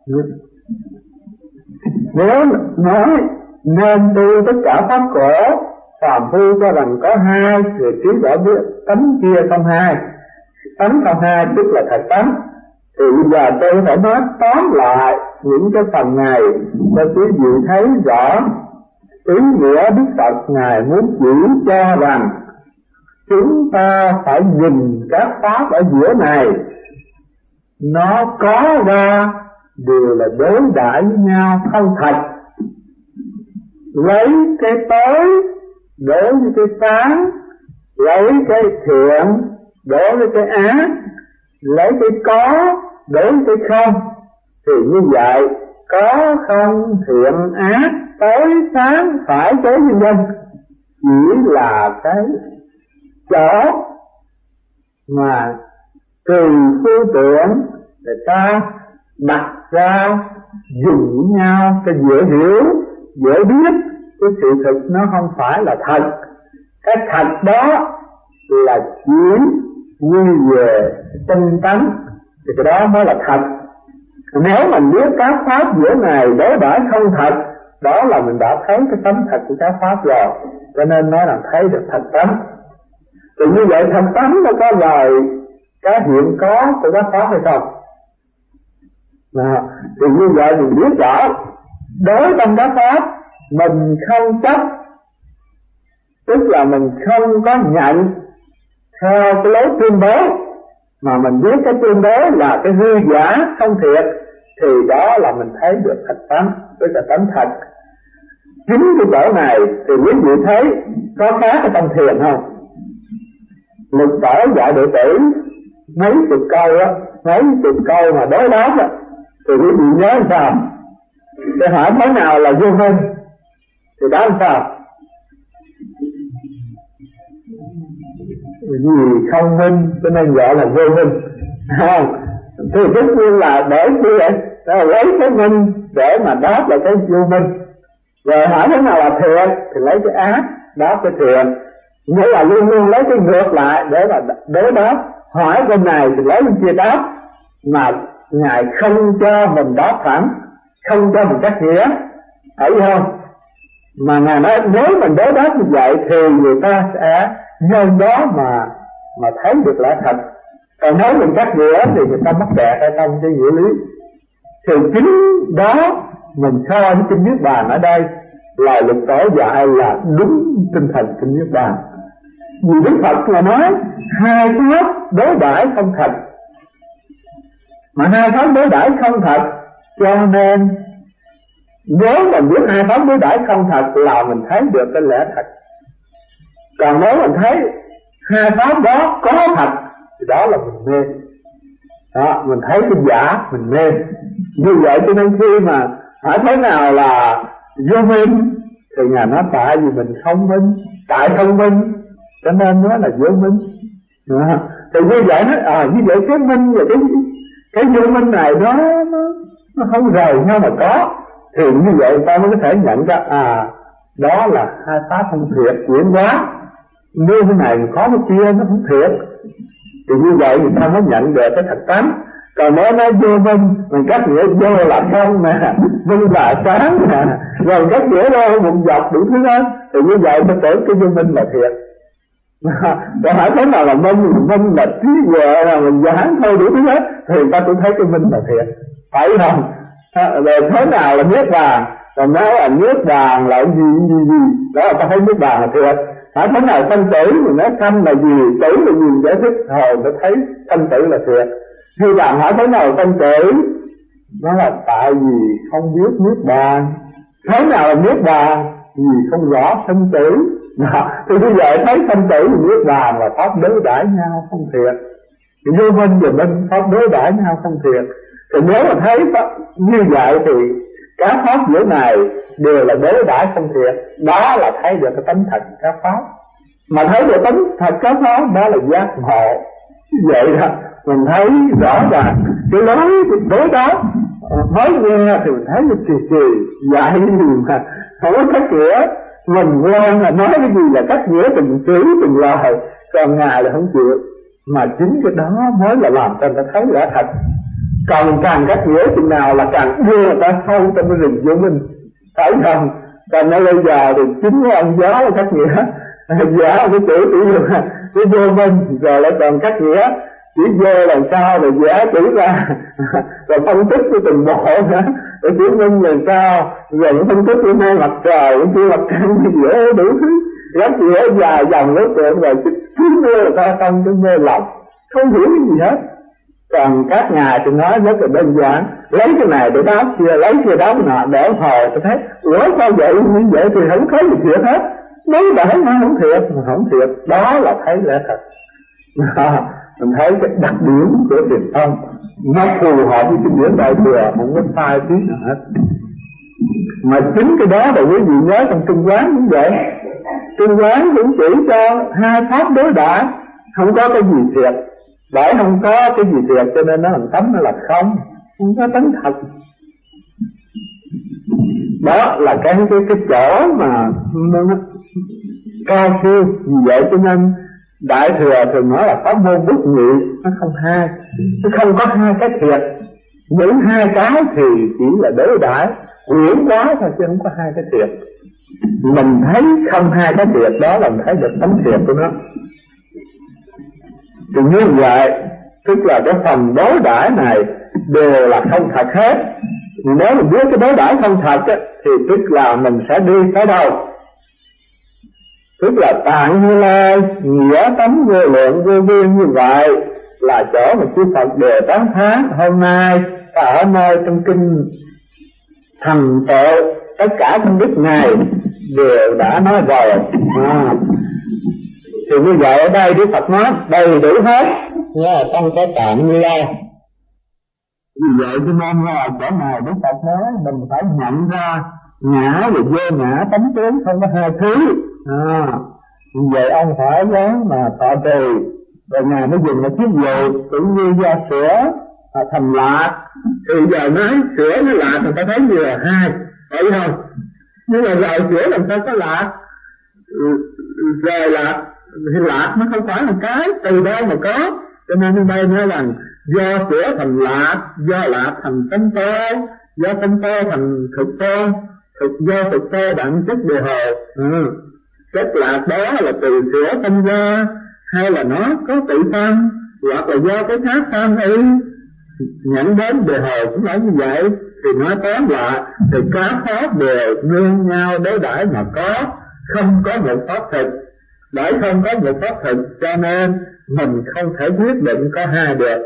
Nếu nói nên tu tất cả pháp cổ, phàm phu cho rằng có hai, thì trí rõ biết tánh kia không hai. Tánh không hai tức là thật tánh. Thì bây giờ tôi phải nói tóm lại những cái phần này cho quý vị thấy rõ ý nghĩa Đức Phật Ngài muốn chỉ cho rằng chúng ta phải nhìn các pháp ở giữa này, nó có ra đều là đối đãi với nhau không thật. Lấy cái tối đối với cái sáng, lấy cái thiện đối với cái ác, lấy cái có đối với cái không, thì như vậy có không thiện ác, tối sáng phải tối vân vân chỉ là cái chỗ mà từ phương tiện người ta đặt ra dùng với nhau cho dễ hiểu, dễ biết. Cái sự thực nó không phải là thật. Cái thật đó là chỉ quy về tinh tánh, thì cái đó mới là thật. Nếu mình biết các pháp giữa này đối đãi không thật, đó là mình đã thấy cái tánh thật của các pháp rồi, cho nên nói là thấy được thật tánh. Thì như vậy thật tánh nó có lời cái hiện có của các pháp hay không? Thì như vậy mình biết rõ đối trong các pháp mình không chấp, tức là mình không có nhận theo cái lối tuyên bố, mà mình biết cái tuyên bố là cái hư giả không thiệt, thì đó là mình thấy được thật tánh, tức là tánh thật. Chính cái chỗ này thì quý vị thấy có khác ở trong thiền không? Lục Tổ dạy đệ tử mấy chục câu á, mấy chục câu mà đối đáp á, thì quý vị nhớ sao? Để hỏi thế nào là vô minh, thì đó làm sao? Vì không minh cho nên gọi là vô minh, không? Thì tất nhiên là để như vậy, lấy cái minh để mà đáp lại cái vô minh. Rồi hỏi thế nào là thiện, thì lấy cái ác đáp cái thiện. Nghĩa là luôn luôn lấy cái ngược lại để mà đối đáp. Hỏi bên này thì lấy bên kia đáp, mà Ngài không cho mình đáp thẳng, không cho mình cắt nghĩa, thấy không? Mà Ngài nói nếu mình đối đáp như vậy thì người ta sẽ nhân đó mà thấy được lẽ thật. Còn nếu mình cắt nghĩa thì người ta mắc kẹt ở trong cái nghĩa lý. Thì chính đó mình so với kinh Niết Bàn ở đây, lời Lục Tổ dạy là đúng tinh thần kinh Niết Bàn. Vì Đức Phật là nói hai pháp đối đãi không thật, mà hai pháp đối đãi không thật, cho nên nếu mình biết hai pháp đối đãi không thật là mình thấy được cái lẽ thật. Còn nếu mình thấy hai pháp đó có thật thì đó là mình mê. Đó, mình thấy cái giả mình mê. Như vậy cho nên khi mà hỏi thế nào là vô minh thì Ngài nói tại vì mình không minh, tại không minh cho nên nói là vô minh. Thì như vậy nói như vậy cái minh và cái vô minh này nó không rời nhau mà có, thì như vậy ta mới có thể nhận ra đó là hai pháp không thiệt, chuyển hóa như thế này có cái kia nó không thiệt. Thì như vậy người ta mới nhận được cái thật tánh. Còn nói vô minh, mình cắt nghĩa vô là không nè, minh là sáng nè, rồi cắt nghĩa ra một dọc đủ thứ hết, thì như vậy ta tưởng cái vô minh là thiệt. Rồi hỏi thế nào là minh là trí huệ, là mình dán thôi đủ thứ hết, thì ta cũng thấy cái minh là thiệt, phải không? Rồi thế nào là niết bàn, còn nói là niết bàn là gì, đó là ta thấy niết bàn là thiệt. Hỏi thế nào sanh tử, mình nói sanh là gì, tử là gì, giải thích rồi ta thấy sanh tử là thiệt. Khi bạn hỏi thế nào sanh tử, nó là tại vì không biết niết bàn. Thế nào là niết bàn, vì không rõ sanh tử. Thì bây giờ thấy sanh tử và niết bàn là pháp đối đãi nhau không thiệt. Thì vô minh và minh pháp đối đãi nhau không thiệt. Thì nếu mà thấy như vậy thì các pháp giữa này đều là đối đãi không thiệt. Đó là thấy được cái tánh thật các pháp. Mà thấy được tánh thật các pháp đó là giác ngộ. Vậy đó mình thấy rõ ràng cái đối đó mới nghe thì mình thấy nó kỳ dạy gì mà không có cách nghĩa. Mình quen là nói cái gì là cách nghĩa từng chữ từng lời, còn Ngài là không chịu. Mà chính cái đó mới là làm cho người ta thấy rõ thật. Còn càng cách nghĩa chừng nào là càng đưa người ta sâu trong cái rừng vô minh, phải không? Còn nói bây giờ thì chính cái ông giáo là cách nghĩa, giả cái chữ cái vô minh, rồi lại còn cách nghĩa chỉ vô làm sao rồi giả chỉ ra, rồi phân tích cái từng bộ nữa, rồi chỉ minh làm sao, rồi phân tích cái hai mặt trời, cái mặt trăng, giữa đủ thứ, gấp nghĩa dài dòng đối tượng, rồi cứ mê người ta không cái mê lòng, không hiểu cái gì hết. Còn các ngài thì nói rất là đơn giản, lấy cái này để đáp kia, lấy kia đáp nọ, để hồi tôi thấy, ủa sao vậy, như vậy thì không thấy gì thiệt hết. Nói đã nó không thiệt, mà không thiệt, đó là thấy lẽ thật. Mình thấy cái đặc điểm của thiền tông nó phù hợp với kinh điển Đại Thừa, không có sai tí nào hết. Mà chính cái đó là quý vị nhớ trong Kinh Quán cũng vậy. Kinh Quán cũng chỉ cho hai pháp đối đãi, không có cái gì thiệt. Bởi không có cái gì thiệt cho nên nó làm tánh nó là không có tánh thật. Đó là cái chỗ mà nó cao siêu. Vì vậy cho nên Đại Thừa thường nói là pháp môn bất nhị, nó không hai, nó không có hai cái thiệt. Những hai cái thì chỉ là đối đãi quyển quá thôi, chứ không có hai cái thiệt. Mình thấy không hai cái thiệt đó là mình thấy được tánh thiệt của nó. Thì như vậy tức là cái phần đối đãi này đều là không thật hết. Thì nếu mình biết cái đối đãi không thật á, thì tức là mình sẽ đi tới đâu? Tức là Tạng Như Lai nghĩa tánh vô lượng vô biên như vậy là chỗ mà chư Phật đều tán thán. Hôm nay ta ở nơi trong kinh thành tựu tất cả công đức này đều đã nói rồi. Thì như vậy ở đây Đức Phật nói đầy đủ hết nha, trong cái Tạng Như Lai. Vì vậy cho nên là chỗ này Đức Phật nói mình phải nhận ra ngã và vô ngã tánh tướng không có hai thứ. Vậy ông phải dám mà thọ trì. Rồi Ngài mới dùng một chiếc dụ cũng như da sữa thành lạc. Thì giờ nói sữa với lạc người ta thấy như là hai, phải không? Nhưng mà rồi sữa làm sao có lạc, rồi lạc thì lạc nó không phải là cái từ đâu mà có. Cho nên ở đây nói rằng do sữa thành lạc, do lạc thành tánh tơ, do tánh tơ thành thực tơ, do thực tơ đẳng chất đề hồ. Chất lạc đó là từ sữa sinh ra, hay là nó có tự thân, hoặc là do cái khác tham ý nhận đến đề hồ cũng nói như vậy. Thì nói tóm lại thì các pháp đều nương nhau đối đãi mà có, không có một pháp thực. Bởi không có một pháp thực cho nên mình không thể quyết định có hai được.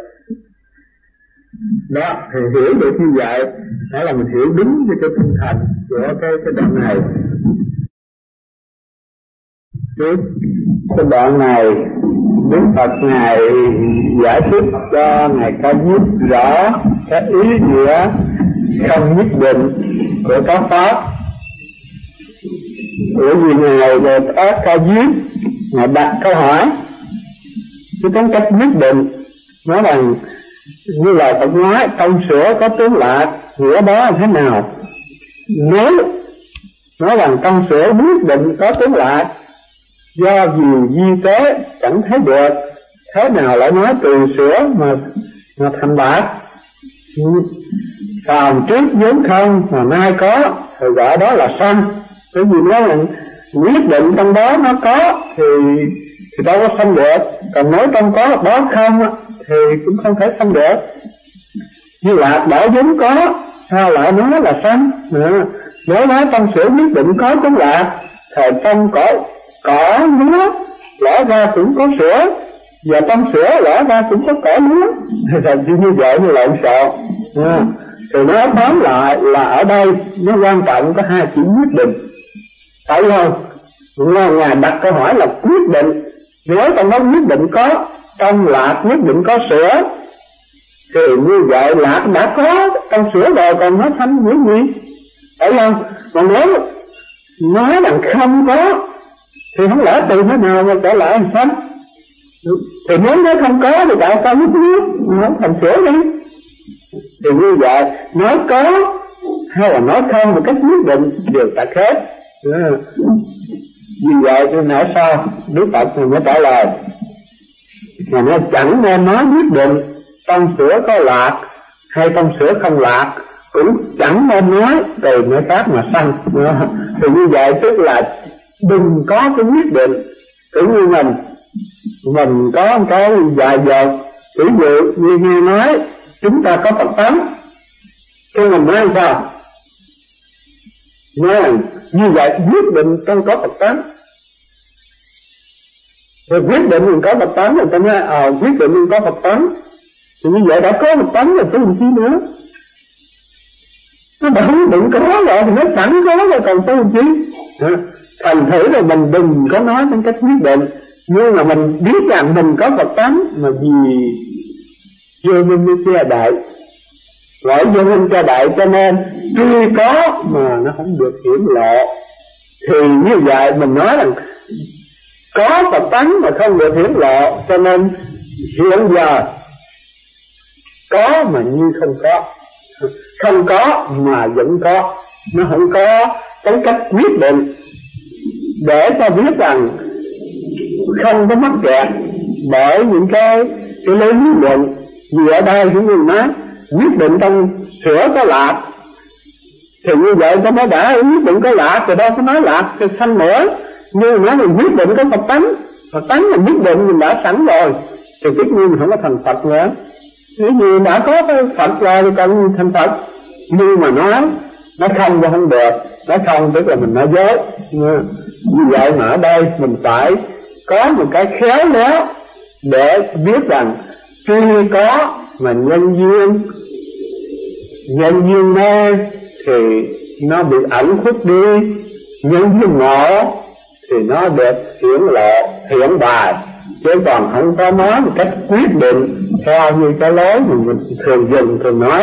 Đó, thì hiểu được như vậy, đó là mình hiểu đúng với cái tinh thần của cái đoạn này. Cái đoạn này Đức Phật Ngài giải thích cho Ngài Ca Diếp rõ cái ý nghĩa không nhất định của các pháp. Bởi vì Ngài về Ca Diếp Ngài đặt câu hỏi cái tính cách nhất định, nói rằng như là Phật nói trong sữa có tướng lạc, nghĩa đó là thế nào? Nếu nói rằng trong sữa nhất định có tướng lạc, do vì di tế chẳng thấy được, thế nào lại nói từ sữa mà nó thành bạc. Phàm trước vốn không mà nay có thì gọi đó là sanh. Bởi vì nó là quyết định trong đó nó có thì đâu có sanh được. Còn nói trong có đó không thì cũng không thể sanh được. Như lạc đã vốn có, sao lại nói là sanh? Nếu nói trong sữa quyết định có chốn lạc, thì trong cỏ lúa lẽ ra cũng có sữa, và trong sữa lẽ ra cũng có cỏ lúa. Thì như vậy như lộn xộn. Thì nó tóm lại là ở đây nó quan trọng có hai chữ quyết định, phải không? Ngài đặt câu hỏi là quyết định. Nếu trong đó quyết định có, trong lạc quyết định có sữa, thì như vậy lạc đã có trong sữa rồi, còn nó sanh cái gì, phải không? Mà nếu nói rằng không có thì không lẽ từ thế nào mà trở lại làm sanh? Thì nếu nói không có thì tại sao nó không thành sữa đi? Thì như vậy nói có hay là nói không một cách quyết định đều tạc hết. Vì vậy tôi nói sao Đức Phật mới trả lời mà nó chẳng nên nói quyết định trong sữa có lạc hay trong sữa không lạc, cũng chẳng nên nói từ nơi khác mà sanh. Thì như vậy tức là đừng có cái quyết định. Cứ như mình có một cái vài giờ ví dụ như nghe nói chúng ta có Phật tánh, cái mình nói sao? Nói như vậy quyết định trong có Phật tánh. Rồi quyết định mình có Phật tánh, người ta nói quyết định mình có Phật tánh, thì như vậy đã có Phật tánh rồi chứ làm chi nữa. Nó đã quyết định có rồi thì nó sẵn có rồi còn tu làm chi. Thành thử là mình đừng có nói trong cách quyết định, nhưng mà mình biết rằng mình có Phật tánh mà vì vô minh như che đậy, gọi vô minh che đậy cho nên tuy có mà nó không được hiển lộ. Thì như vậy mình nói rằng có Phật tánh mà không được hiển lộ, cho nên hiện giờ có mà như không có, không có mà vẫn có. Nó không có cái cách quyết định để cho biết rằng không có mắc kẹt bởi những cái lấy quyết định. Vì ở đây chúng mình nói quyết định trong sữa có lạc, thì như vậy ta mới đã quyết định có lạc rồi, đâu có nói lạc thì sanh nữa. Nhưng nói mình quyết định có Phật tánh, Phật tánh là quyết định mình đã sẵn rồi, thì tất nhiên mình không có thành Phật nữa. Nếu như đã có cái Phật rồi thì cần thành Phật. Nhưng mà nó không là không được, nó không tức là mình nói dối. Như vậy mà ở đây mình phải có một cái khéo léo để biết rằng tuy có mà nhân duyên mê thì nó bị ẩn khuất đi, nhân duyên ngộ thì nó được hiển lộ hiển bài, chứ còn không có nói một cách quyết định theo như cái lối mình thường nói.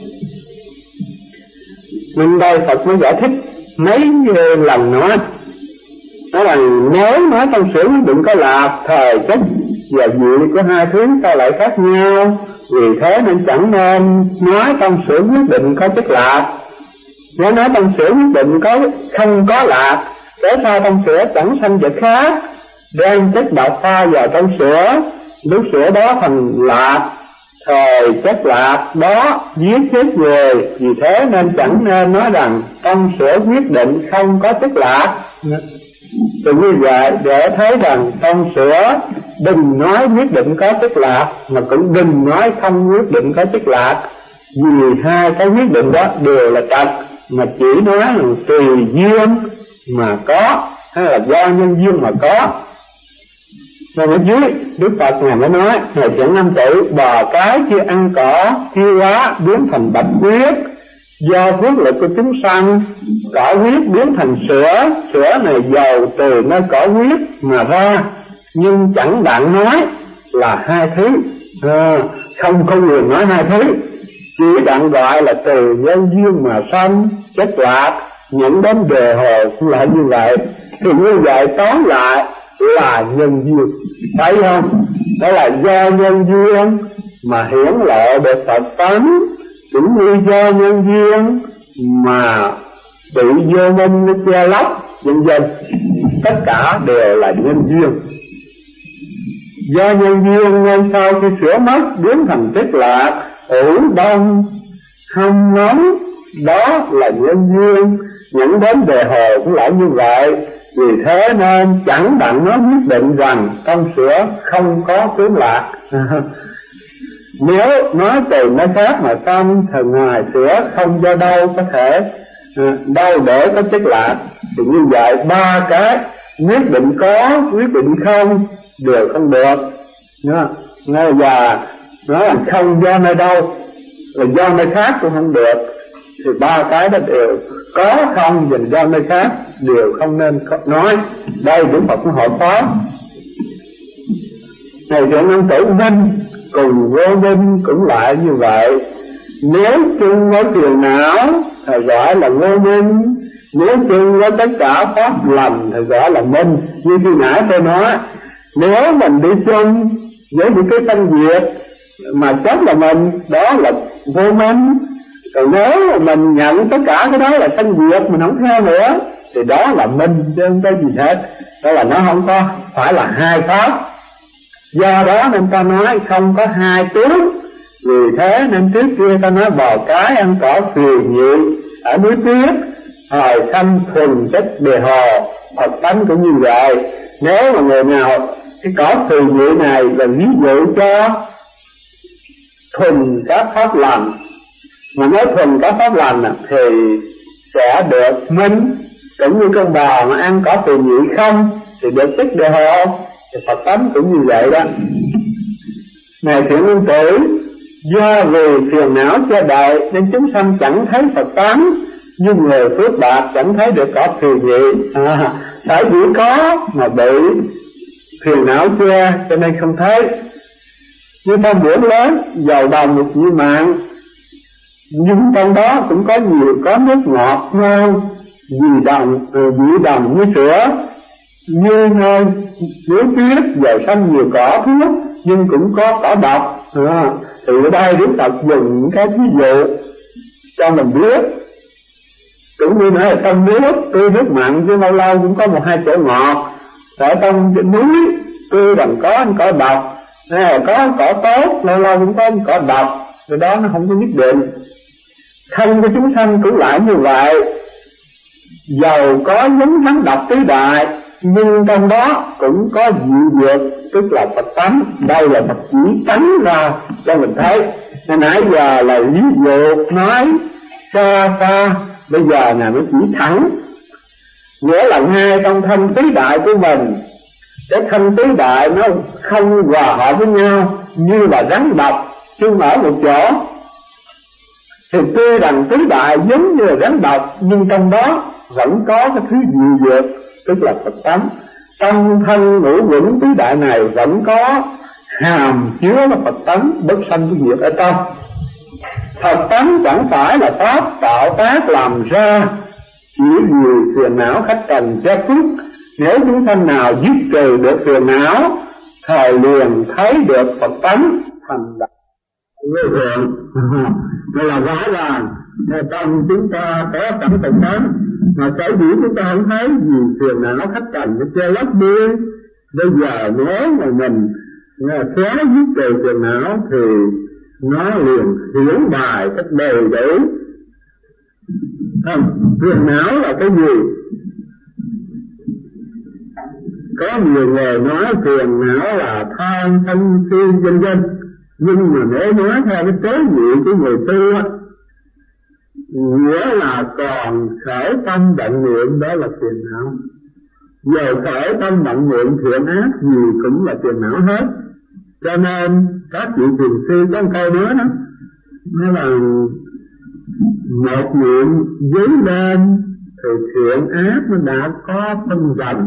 Nên đây Phật mới giải thích mấy lần nói là nếu nói trong sửa quyết định có lạc, thời chất và vị có hai thứ sao lại khác nhau, vì thế nên chẳng nên nói trong sửa quyết định có chất lạc. Nếu nói trong sửa quyết định không có lạc, cớ sao trong sữa chẳng sanh vật khác, đem chất đạo pha vào trong sữa, lúc sữa đó thành lạc, thời chất lạc đó giết chết người. Vì thế nên chẳng nên nói rằng trong sữa quyết định không có chất lạc. Từ như vậy để thấy rằng trong sữa đừng nói quyết định có chất lạc, mà cũng đừng nói không quyết định có chất lạc, vì hai cái quyết định đó đều là trật, mà chỉ nói là tùy duyên mà có hay là do nhân duyên mà có. Rồi ở dưới Đức Phật Ngài mới nói Ngài chẳng năm tử bò cái chưa ăn cỏ tiêu hóa biến thành bạch huyết, do phước lực của chúng sanh, cỏ huyết biến thành sữa, sữa này dầu từ nơi cỏ huyết mà ra, nhưng chẳng đặng nói là hai thứ, không người nói hai thứ, chỉ đặng gọi là từ nhân duyên mà sanh chất lạc, những đến đề hồ cũng lại như vậy. Thì như vậy tóm lại là nhân duyên, thấy không? Đó là do nhân duyên mà hiển lộ được Phật tánh, cũng như do nhân duyên mà bị vô minh nó che lấp, vân vân. Tất cả đều là nhân duyên. Do nhân duyên nên sau khi sửa mất biến thành chất lạc, ủ đông hâm nóng, đó là nhân duyên. Những đến đề hồ cũng lại như vậy. Vì thế nên chẳng đặng nó quyết định rằng trong sữa không có tướng lạc. Nếu nói từ nơi khác mà xong thì ngoài sữa không do đâu có thể đâu để có chất lạc. Thì như vậy ba cái quyết định có, quyết định không đều không được. Và nói là không do nơi đâu, là do nơi khác cũng không được. Thì ba cái đó đều có không và do nơi khác đều không nên nói. Đây Đức Phật hội pháp này Thượng Nhân Tử Minh cùng vô minh cũng lại như vậy. Nếu chung với phiền não thì gọi là vô minh, nếu chung với tất cả pháp lành thì gọi là minh. Như khi nãy tôi nói, nếu mình đi chung với những cái sanh diệt mà chết là mình, đó là vô minh. Còn nếu mà mình nhận tất cả cái đó là sanh diệt, mình không theo nữa thì đó là minh, chứ không có gì hết. Đó là nó không có phải là hai pháp. Do đó nên ta nói không có hai tướng. Vì thế nên trước kia ta nói bò cái ăn cỏ phiền nhị ở núi tuyết, hồi sanh thuần chất đề hồ. Phật tánh cũng như vậy. Nếu mà người nào cái cỏ phiền nhị này là ví dụ cho thuần các pháp lành, mà nói thuần các pháp lành thì sẽ được minh. Cũng như con bò mà ăn cỏ phiền nhị không thì được chất đề hồ. Thì Phật tánh cũng như vậy đó. Này Thiện Nhân Tử, do vì phiền não che đậy nên chúng sanh chẳng thấy Phật tánh, nhưng người phước bạc chẳng thấy được cỏ phiền nhị. Sở dĩ có mà bị phiền não che cho nên không thấy. Như con biển lớn giàu đồng một nhị mạng, nhưng trong đó cũng có nhiều có nước ngọt ngon, vị đồng như sữa. Như nơi núi tuyết giàu xanh nhiều cỏ thuốc, nhưng cũng có cỏ độc. Thì ở đây Đức Phật dùng những cái ví dụ cho mình biết. Cũng như nói là trong nước tươi nước mặn chứ lâu lâu cũng có một hai chỗ ngọt. Ở trong núi tươi đằng có cỏ độc, có cỏ tốt lâu lâu cũng có cỏ độc. Rồi đó nó không có nhất định. Thân của chúng sanh cũng lại như vậy. Dầu có giống rắn độc tứ đại, nhưng trong đó cũng có dị dược, tức là Phật tánh. Đây là Phật chỉ tánh ra cho mình thấy. Nãy giờ là ví dụ nói xa xa, bây giờ là nó chỉ thẳng. Nghĩa là ngay trong thân tứ đại của mình, cái thân tứ đại nó không hòa hợp với nhau như là rắn độc chung ở một chỗ. Thì tuy rằng tứ đại giống như là rắn độc, nhưng trong đó vẫn có cái thứ dị dược, tức là Phật tánh. Trong thân ngũ quẩn tứ đại này vẫn có hàm chứa là Phật tánh bất sanh bất diệt ở trong. Phật tánh chẳng phải là pháp tạo tác làm ra, chỉ vì phiền não khách trần che phước. Nếu chúng sanh nào dứt trừ được phiền não, thời liền thấy được Phật tánh thành đạo vô thượng. Đây là rõ ràng trong chúng ta có sẵn Phật tánh, mà sở dĩ chúng ta không thấy vì phiền não khách trần nó che lấp đi. Bây giờ nếu mà mình xóa dứt trừ phiền não thì nó liền hiển bài cách đầy đủ. Phiền não là cái gì? Có nhiều người nói phiền não là than sân si vân vân, nhưng mà nếu nói theo cái tế nhị của người tu á, nghĩa là còn khởi tâm động niệm, đó là phiền não. Giờ khởi tâm động niệm thiện ác gì cũng là phiền não hết. Cho nên các vị thiền sư có một câu nói đó, nó là một niệm dấy lên thì thiện ác nó đã có phân rành.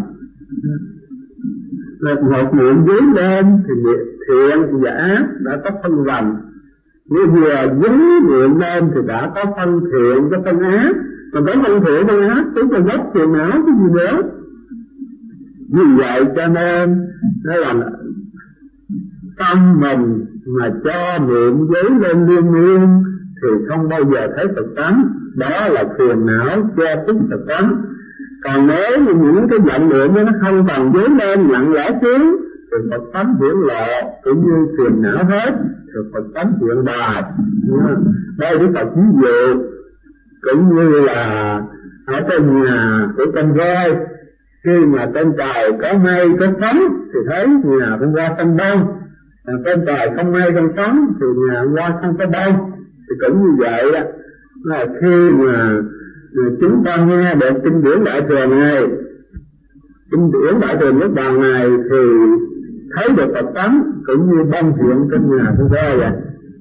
Một niệm dấy lên thì thiện và ác đã có phân rành. Nếu vừa dấy niệm lên thì đã có phân thiện với phân ác. Còn có phân thiện phân ác tức là gốc phiền não cái gì nữa. Vì vậy cho nên nó là tâm mình mà cho niệm dấy lên liên miên thì không bao giờ thấy Phật tánh. Đó là phiền não che tức Phật tánh. Còn nếu những cái vọng niệm nó không còn dấy lên lặng lẽ xuống thì Phật tánh hiển lộ cũng như phiền não hết, thì Phật tánh hiện bài. Đây Đức Phật ví dụ cũng như là ở trong nhà của con voi, khi mà trên trời có mây có sóng thì thấy nhà con voi không bông, trên trời không mây không sóng thì nhà con voi không có bông. Thì cũng như vậy đó, là khi mà chúng ta nghe được kinh điển Đại Thừa này, kinh điển Đại Thừa Niết Bàn này, thì thấy được Phật tánh cũng như bông hiện trong nhà con voi vậy.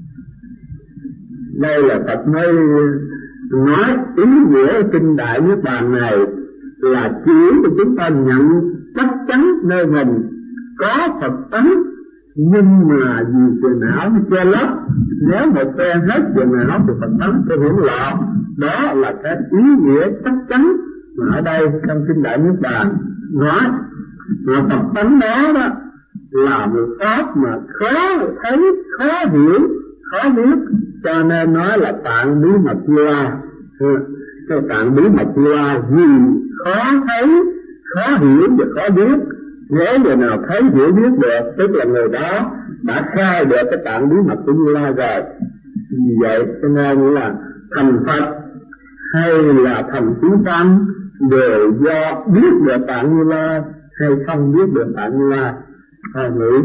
Đây là Phật mới nói ý nghĩa kinh Đại Niết Bàn này là chỉ cho chúng ta nhận chắc chắn nơi mình có Phật tánh, nhưng mà vì phiền não nó che lấp. Nếu một phen hết phiền não thì Phật tánh sẽ hiển lộ. Đó là cái ý nghĩa chắc chắn mà ở đây trong kinh Đại Niết Bàn nói. Mà Phật tánh đó đó là một pháp mà khó thấy, khó hiểu, khó biết, cho nên nói là tạng bí mật Như Lai. Cái tạng bí mật Như Lai vì khó thấy, khó hiểu và khó biết. Nếu người nào thấy hiểu biết được, tức là người đó đã khai được cái tạng bí mật của Như Lai rồi. Vì vậy cho nên là thành Phật hay là thành chúng sanh đều do biết được tạng Như Lai hay không biết được tạng Như Lai. Hai ngữ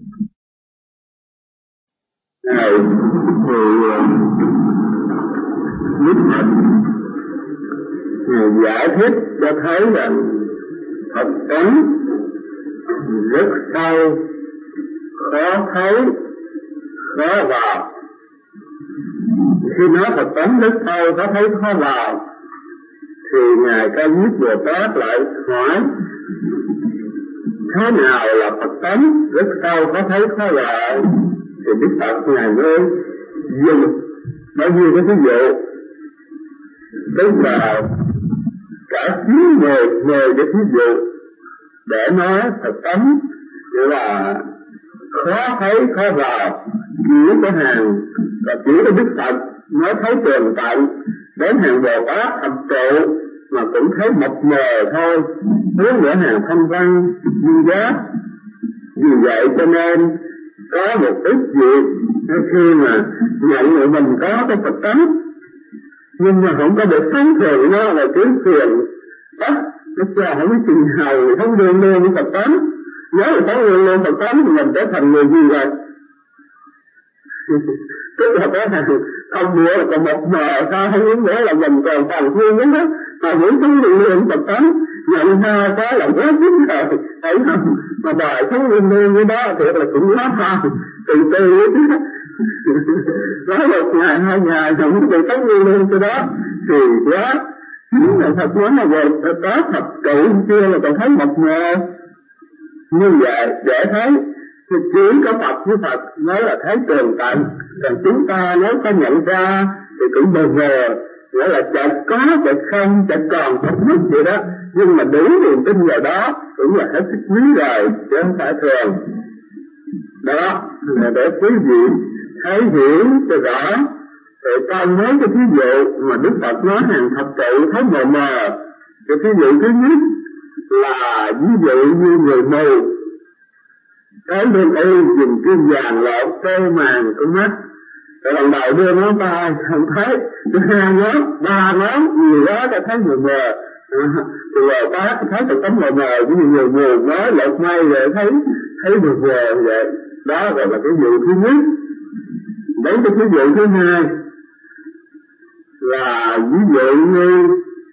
này thì Đức Phật giải thích cho thấy rằng Phật tánh rất sâu, khó thấy, khó vào. Khi nói Phật tánh rất sâu, khó thấy, khó vào, thì Ngài Ca Diếp Bồ Tát lại hỏi thế nào là Phật tánh rất sâu, khó thấy, khó vào? Thì Đức Phật Ngài mới dùng bao nhiêu cái ví dụ, tức là cả 10 cái ví dụ để nói Phật tánh là khó thấy, khó vào. Chỉ có hàng và chỉ có Đức Phật nói thấy tường tận, đến hàng Bồ Tát thập trụ mà cũng thấy mập mờ thôi, hướng nữa hàng thanh văn duyên giác. Vì vậy cho nên có một ít việc khi mà nhận người mình có cái Phật tánh, nhưng mà không có được sống thường nó là cứ phiền tất. Nó cho không có chừng hầu thì không đương lên với Phật tánh. Nếu là không đương lên Phật tánh thì mình trở thành người gì vậy? Tức là có thằng không nữa là còn một mờ sao không những nữa là mình còn tàn thương lắm đó, mà vẫn không đương lên Phật tánh. Nhận ra cái là quá thích rồi, thấy không? Mà đòi không đương lên với đó thì là cũng lắm ha, từ từ chứ. Nói một ngày, 2 ngày rồi mới bị không đương lên cái đó thì quá. Nhưng mà thật muốn là về có thật trụ chưa là còn thấy mập mờ. Như vậy để thấy thì chỉ có Phật với Phật mới là thấy tường tận. Còn chúng ta nếu có nhận ra thì cũng bờ vờ, nghĩa là chợt có chợt không, chợt còn chợt mất vậy đó. Nhưng mà đủ niềm tin vào đó cũng là hết sức quý rồi, chứ không phải thường. Đó là để quý vị thấy hiểu cho rõ. Thì trong mấy cái ví dụ mà Đức Phật nói hàng thập trụ thấy mờ mờ, cái ví dụ thứ nhất là ví dụ như người mù cái đêm y dùng kim vàng lọt tê màng con mắt, rồi lần đầu đưa ngón tay không thấy, thứ 2 ngón, 3 ngón, nhiều đó ta thấy mờ mờ. Thì rồi ta thấy được tấm mờ mờ, như người mù nói lọt may rồi thấy mờ mờ vậy. Đó gọi là cái ví dụ thứ nhất. Đấy cái ví dụ thứ 2 là ví dụ như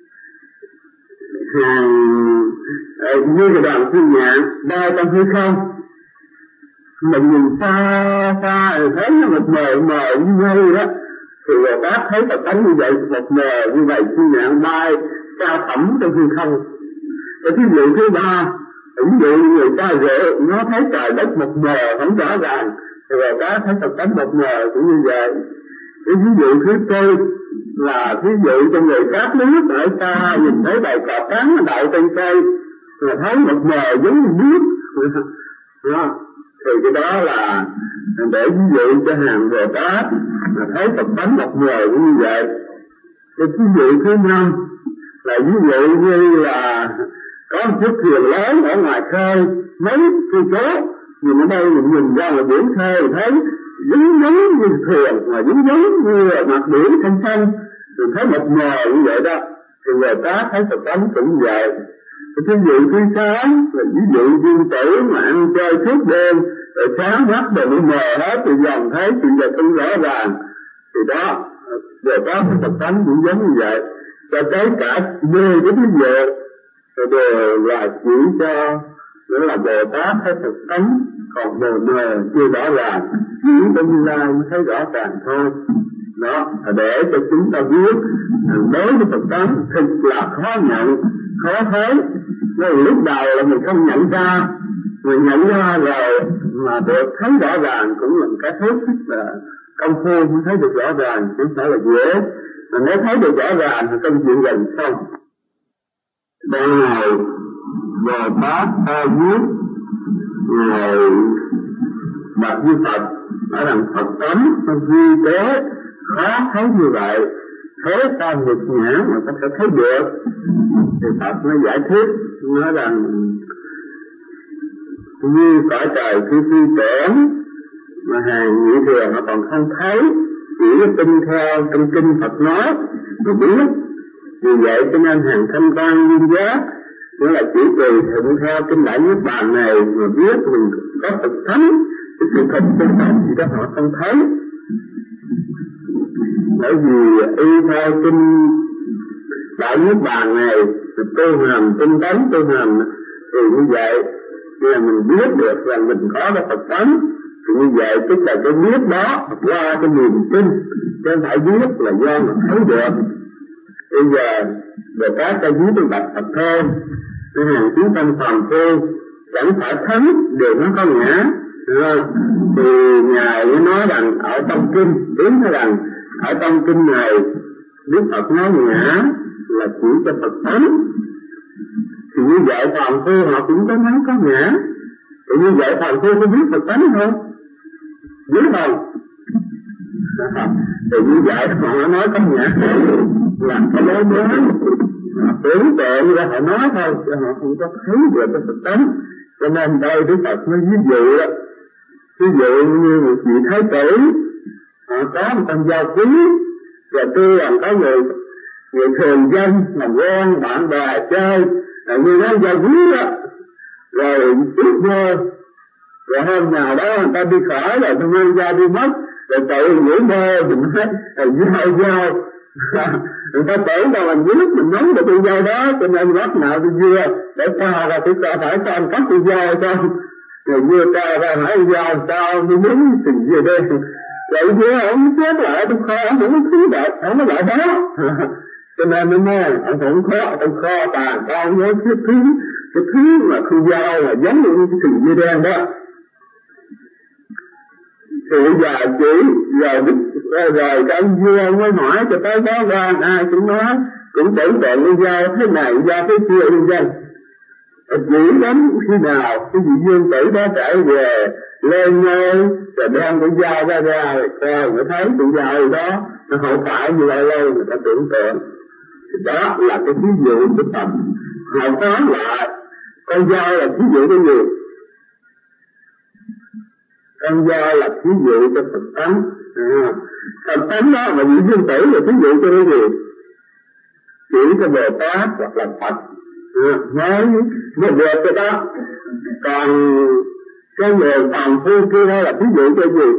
như cái đoàn phi nhạn bay trong hư không, mình nhìn xa xa rồi thấy nó một mờ như mây đó, thì người ta thấy Phật tánh như vậy, một mờ như vậy phi nhạn bay cao thẳm trong hư không. Cái ví dụ thứ 3, ví dụ người ta rượu nó thấy trời đất một mờ không rõ ràng, thì người ta thấy Phật tánh một mờ cũng như vậy. Cái ví dụ thứ 4 là ví dụ cho người khác nước ở xa nhìn thấy bầy cọp trắng nó đậu trên cây, rồi thấy một mờ giống như nước. Thì cái đó là để ví dụ cho hàng Bồ Tát mà thấy Phật tánh một mờ cũng như vậy. Cái ví dụ thứ 5 là ví dụ như là có một chiếc thuyền lớn ở ngoài khơi mấy cây số, Nhìn ở đây mình nhìn ra là biển khơi thấy giống như thường, mà giống như mặt biển xanh xanh, mình thấy mệt mờ như vậy đó. Thì người ta thấy Phật tánh cũng vậy. Cái dụ thứ sáng là ví dụ viên tử mà ăn chơi suốt đêm, rồi sáng mắt rồi bị mờ hết, thì dần thấy chuyện vật không rõ ràng. Thì đó, người ta thấy Phật tánh cũng giống như vậy. Cho tới cả 10 cái ví dụ đều là chỉ cho nữa là Bồ Tát thấy Phật tánh, còn mờ mờ chưa rõ ràng, chỉ trong lai mới thấy rõ ràng thôi. Đó, để cho chúng ta biết đối với Phật tánh thật là khó nhận, khó thấy. Nên lúc đầu là mình không nhận ra, mình nhận ra rồi mà được thấy rõ ràng cũng là cái hết sức là công phu mới thấy được rõ ràng, chứ không phải là dễ. Mà nếu thấy được rõ ràng thì công chuyện gần xong. Đây này Bồ Tát A Diếp ngài đặt như Phật ở đằng Phật tánh nó vi tế khó thấy như vậy, thế sao nhược nhã mà có thể thấy được? Thì Phật nó giải thích, nói rằng như cõi trời khi phi tưởng mà hàng nhị thừa họ còn không thấy, chỉ tin theo trong kinh Phật nói nó biết. Vì vậy cho nên hàng thanh quan viên giác nghĩa là chỉ tùy thuận theo kinh Đại Niết Bàn này mà biết mình có Phật tánh, cái sự thật chân thật gì đó họ không thấy. Bởi vì y theo kinh Đại Niết Bàn này tu hành tinh tấn tu hành thì như vậy là mình biết được rằng mình có cái Phật tánh. Thì như vậy tức là cái biết đó qua cái niềm tin, chứ không phải biết là do mình thấy được. Bây giờ Bồ Tát cho biết tôi bạch Phật thêm, cái hàng chúng tâm phàm phu chẳng phải thánh đều nó có ngã. Thì ngài mới nói rằng ở trong kinh, đúng là rằng ở trong kinh này Đức Phật nói ngã là chỉ cho Phật tánh. Thì như vậy phàm phu họ cũng có nói có ngã. Thì như vậy phàm phu có biết Phật tánh không? Biết không? Thì như vậy họ nói có ngã là cái lối mới, tưởng tượng ra họ nói thôi, chứ họ không có thấy được cái Phật tánh. Cho nên đây Đức Phật mới ví dụ đó, ví dụ như một vị thái tử, họ có một con dao quý, và tuy rằng có người thường dân làm quen bạn bè chơi, là như nói dao quý đó, rồi ước mơ, rồi hôm nào đó người ta đi khỏi rồi tôi mang dao đi mất, rồi tự ngủ mơ mình nói dao người ta tưởng là mình biết mình nắm được con dao đó, cho nên bắt nào đi dưa để cho ra phải cho anh cắt con dao cho rồi dưa cho ra hỏi dao sao mới đúng tình dưa đen. Vậy dưa ông chết lại trong kho, ông không thứ đẹp, ông có lại đó. Cho nên nó nói ông cũng khó, trong kho tàn con nhớ cái thứ mà con dao là giống như cái tình dưa đen đó. Thì bây giờ chỉ rồi cái ông vua mới hỏi cho tới đó ra ai cũng nói cũng tưởng tượng con dao thế này dao thế kia nhân dân. Chỉ đến khi nào cái vị vương tử đó trở về lên ngôi rồi đem con dao ra rồi coi người thấy con dao đó nó không phải như vậy đâu, người ta tưởng tượng. Đó là cái ví dụ của Phật. Họ nói lại con dao là ví dụ cái gì? Con dao là ví dụ cho Phật tánh. Phật tánh đó mà vị vương tử là ví dụ cho cái gì? Chỉ cho Bồ Tát hoặc là Phật nói mới được cái đó. Còn cái người phàm phu kia đó là ví dụ cho gì?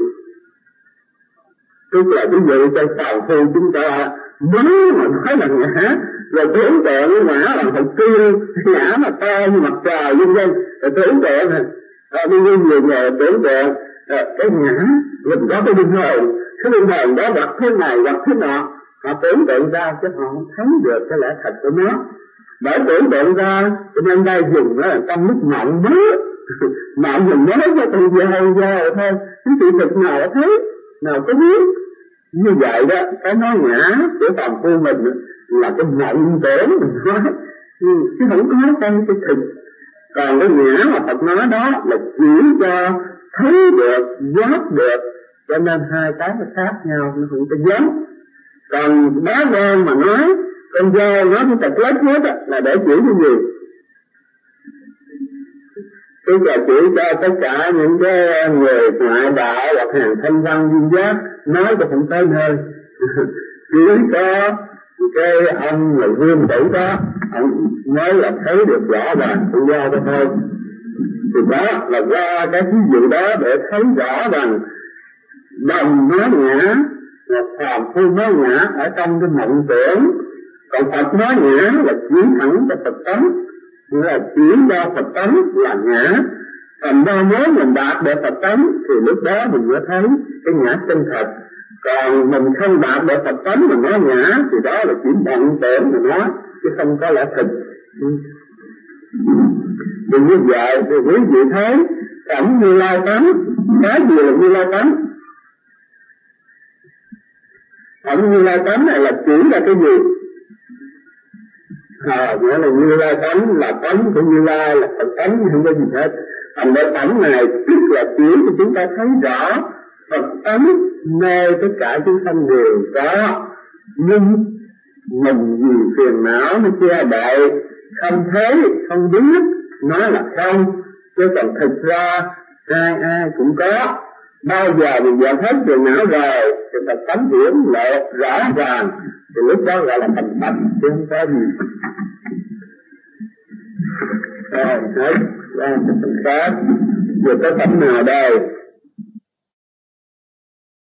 Tức là ví dụ cho phàm phu chúng ta mới mà nói là ngã, rồi tưởng tượng ngã là thật tiên, ngã mà to như mặt trời vân vân, rồi tưởng tượng bây giờ nhiều người tưởng tượng cái ngã mình có cái linh hồn, cái linh hồn đó vật thế này vật thế nọ, họ tưởng tượng ra chứ họ không thấy được cái lẽ thật của nó. Bởi tưởng tượng ra cho nên đây dùng nó là trong lúc mộng mơ mộng mình nói cho từng giờ thôi, cái sự thực nào thấy nào có biết. Như vậy đó, cái nói ngã của phàm phu mình là cái mộng tưởng mình nói, chứ không có trong cái thực. Còn cái ngã mà Phật nói đó là chỉ cho thấy được, giác được, cho nên hai cái nó khác nhau, nó không có giống. Còn đá vàng mà nói, con dao nói cái tật lết hết là để chỉ cái gì? tức là chỉ cho tất cả những cái người ngoại đạo hoặc hàng thanh văn duyên giác nói cho không tới nơi. Chỉ có cái ông người Vương Tử đó, ông mới là thấy được rõ ràng tự do đó thôi. Thì đó là qua cái ví dụ đó để thấy rõ rằng đồng nói ngã là phàm phu nói ngã ở trong cái mộng tưởng, còn Phật nói ngã là chuyển thẳng cho Phật tánh, nghĩa là chuyển cho Phật tánh là ngã. Thành ra nếu mình đạt được Phật tánh thì lúc đó mình mới thấy cái ngã chân thật. Còn mình không đạt được Phật tánh mà nói ngã thì đó là chỉ vọng tưởng mà nói, chứ không có lẽ thực. Vì như vậy thì quý vị thấy cảnh Như Lai tánh, cái gì là Như Lai tánh? Cảnh Như Lai tánh này là chỉ là cái gì? Nghĩa là Như Lai tánh là tánh của Như Lai, là Phật tánh, không có gì hết. Thành ra tánh này tức là chỉ cho chúng ta thấy rõ Phật tánh nơi tất cả chúng sanh đều có, nhưng mình vì phiền não nó che đậy, không thấy, không biết, nói là không, chứ còn thực ra ai cũng có. Bao giờ mình dọn hết phiền não rồi thì Phật tánh hiển lộ rõ ràng, thì lúc đó gọi là thành Phật, chứ không có gì. Rồi, hết, ra phần khác. Giờ có phẩm nào đây?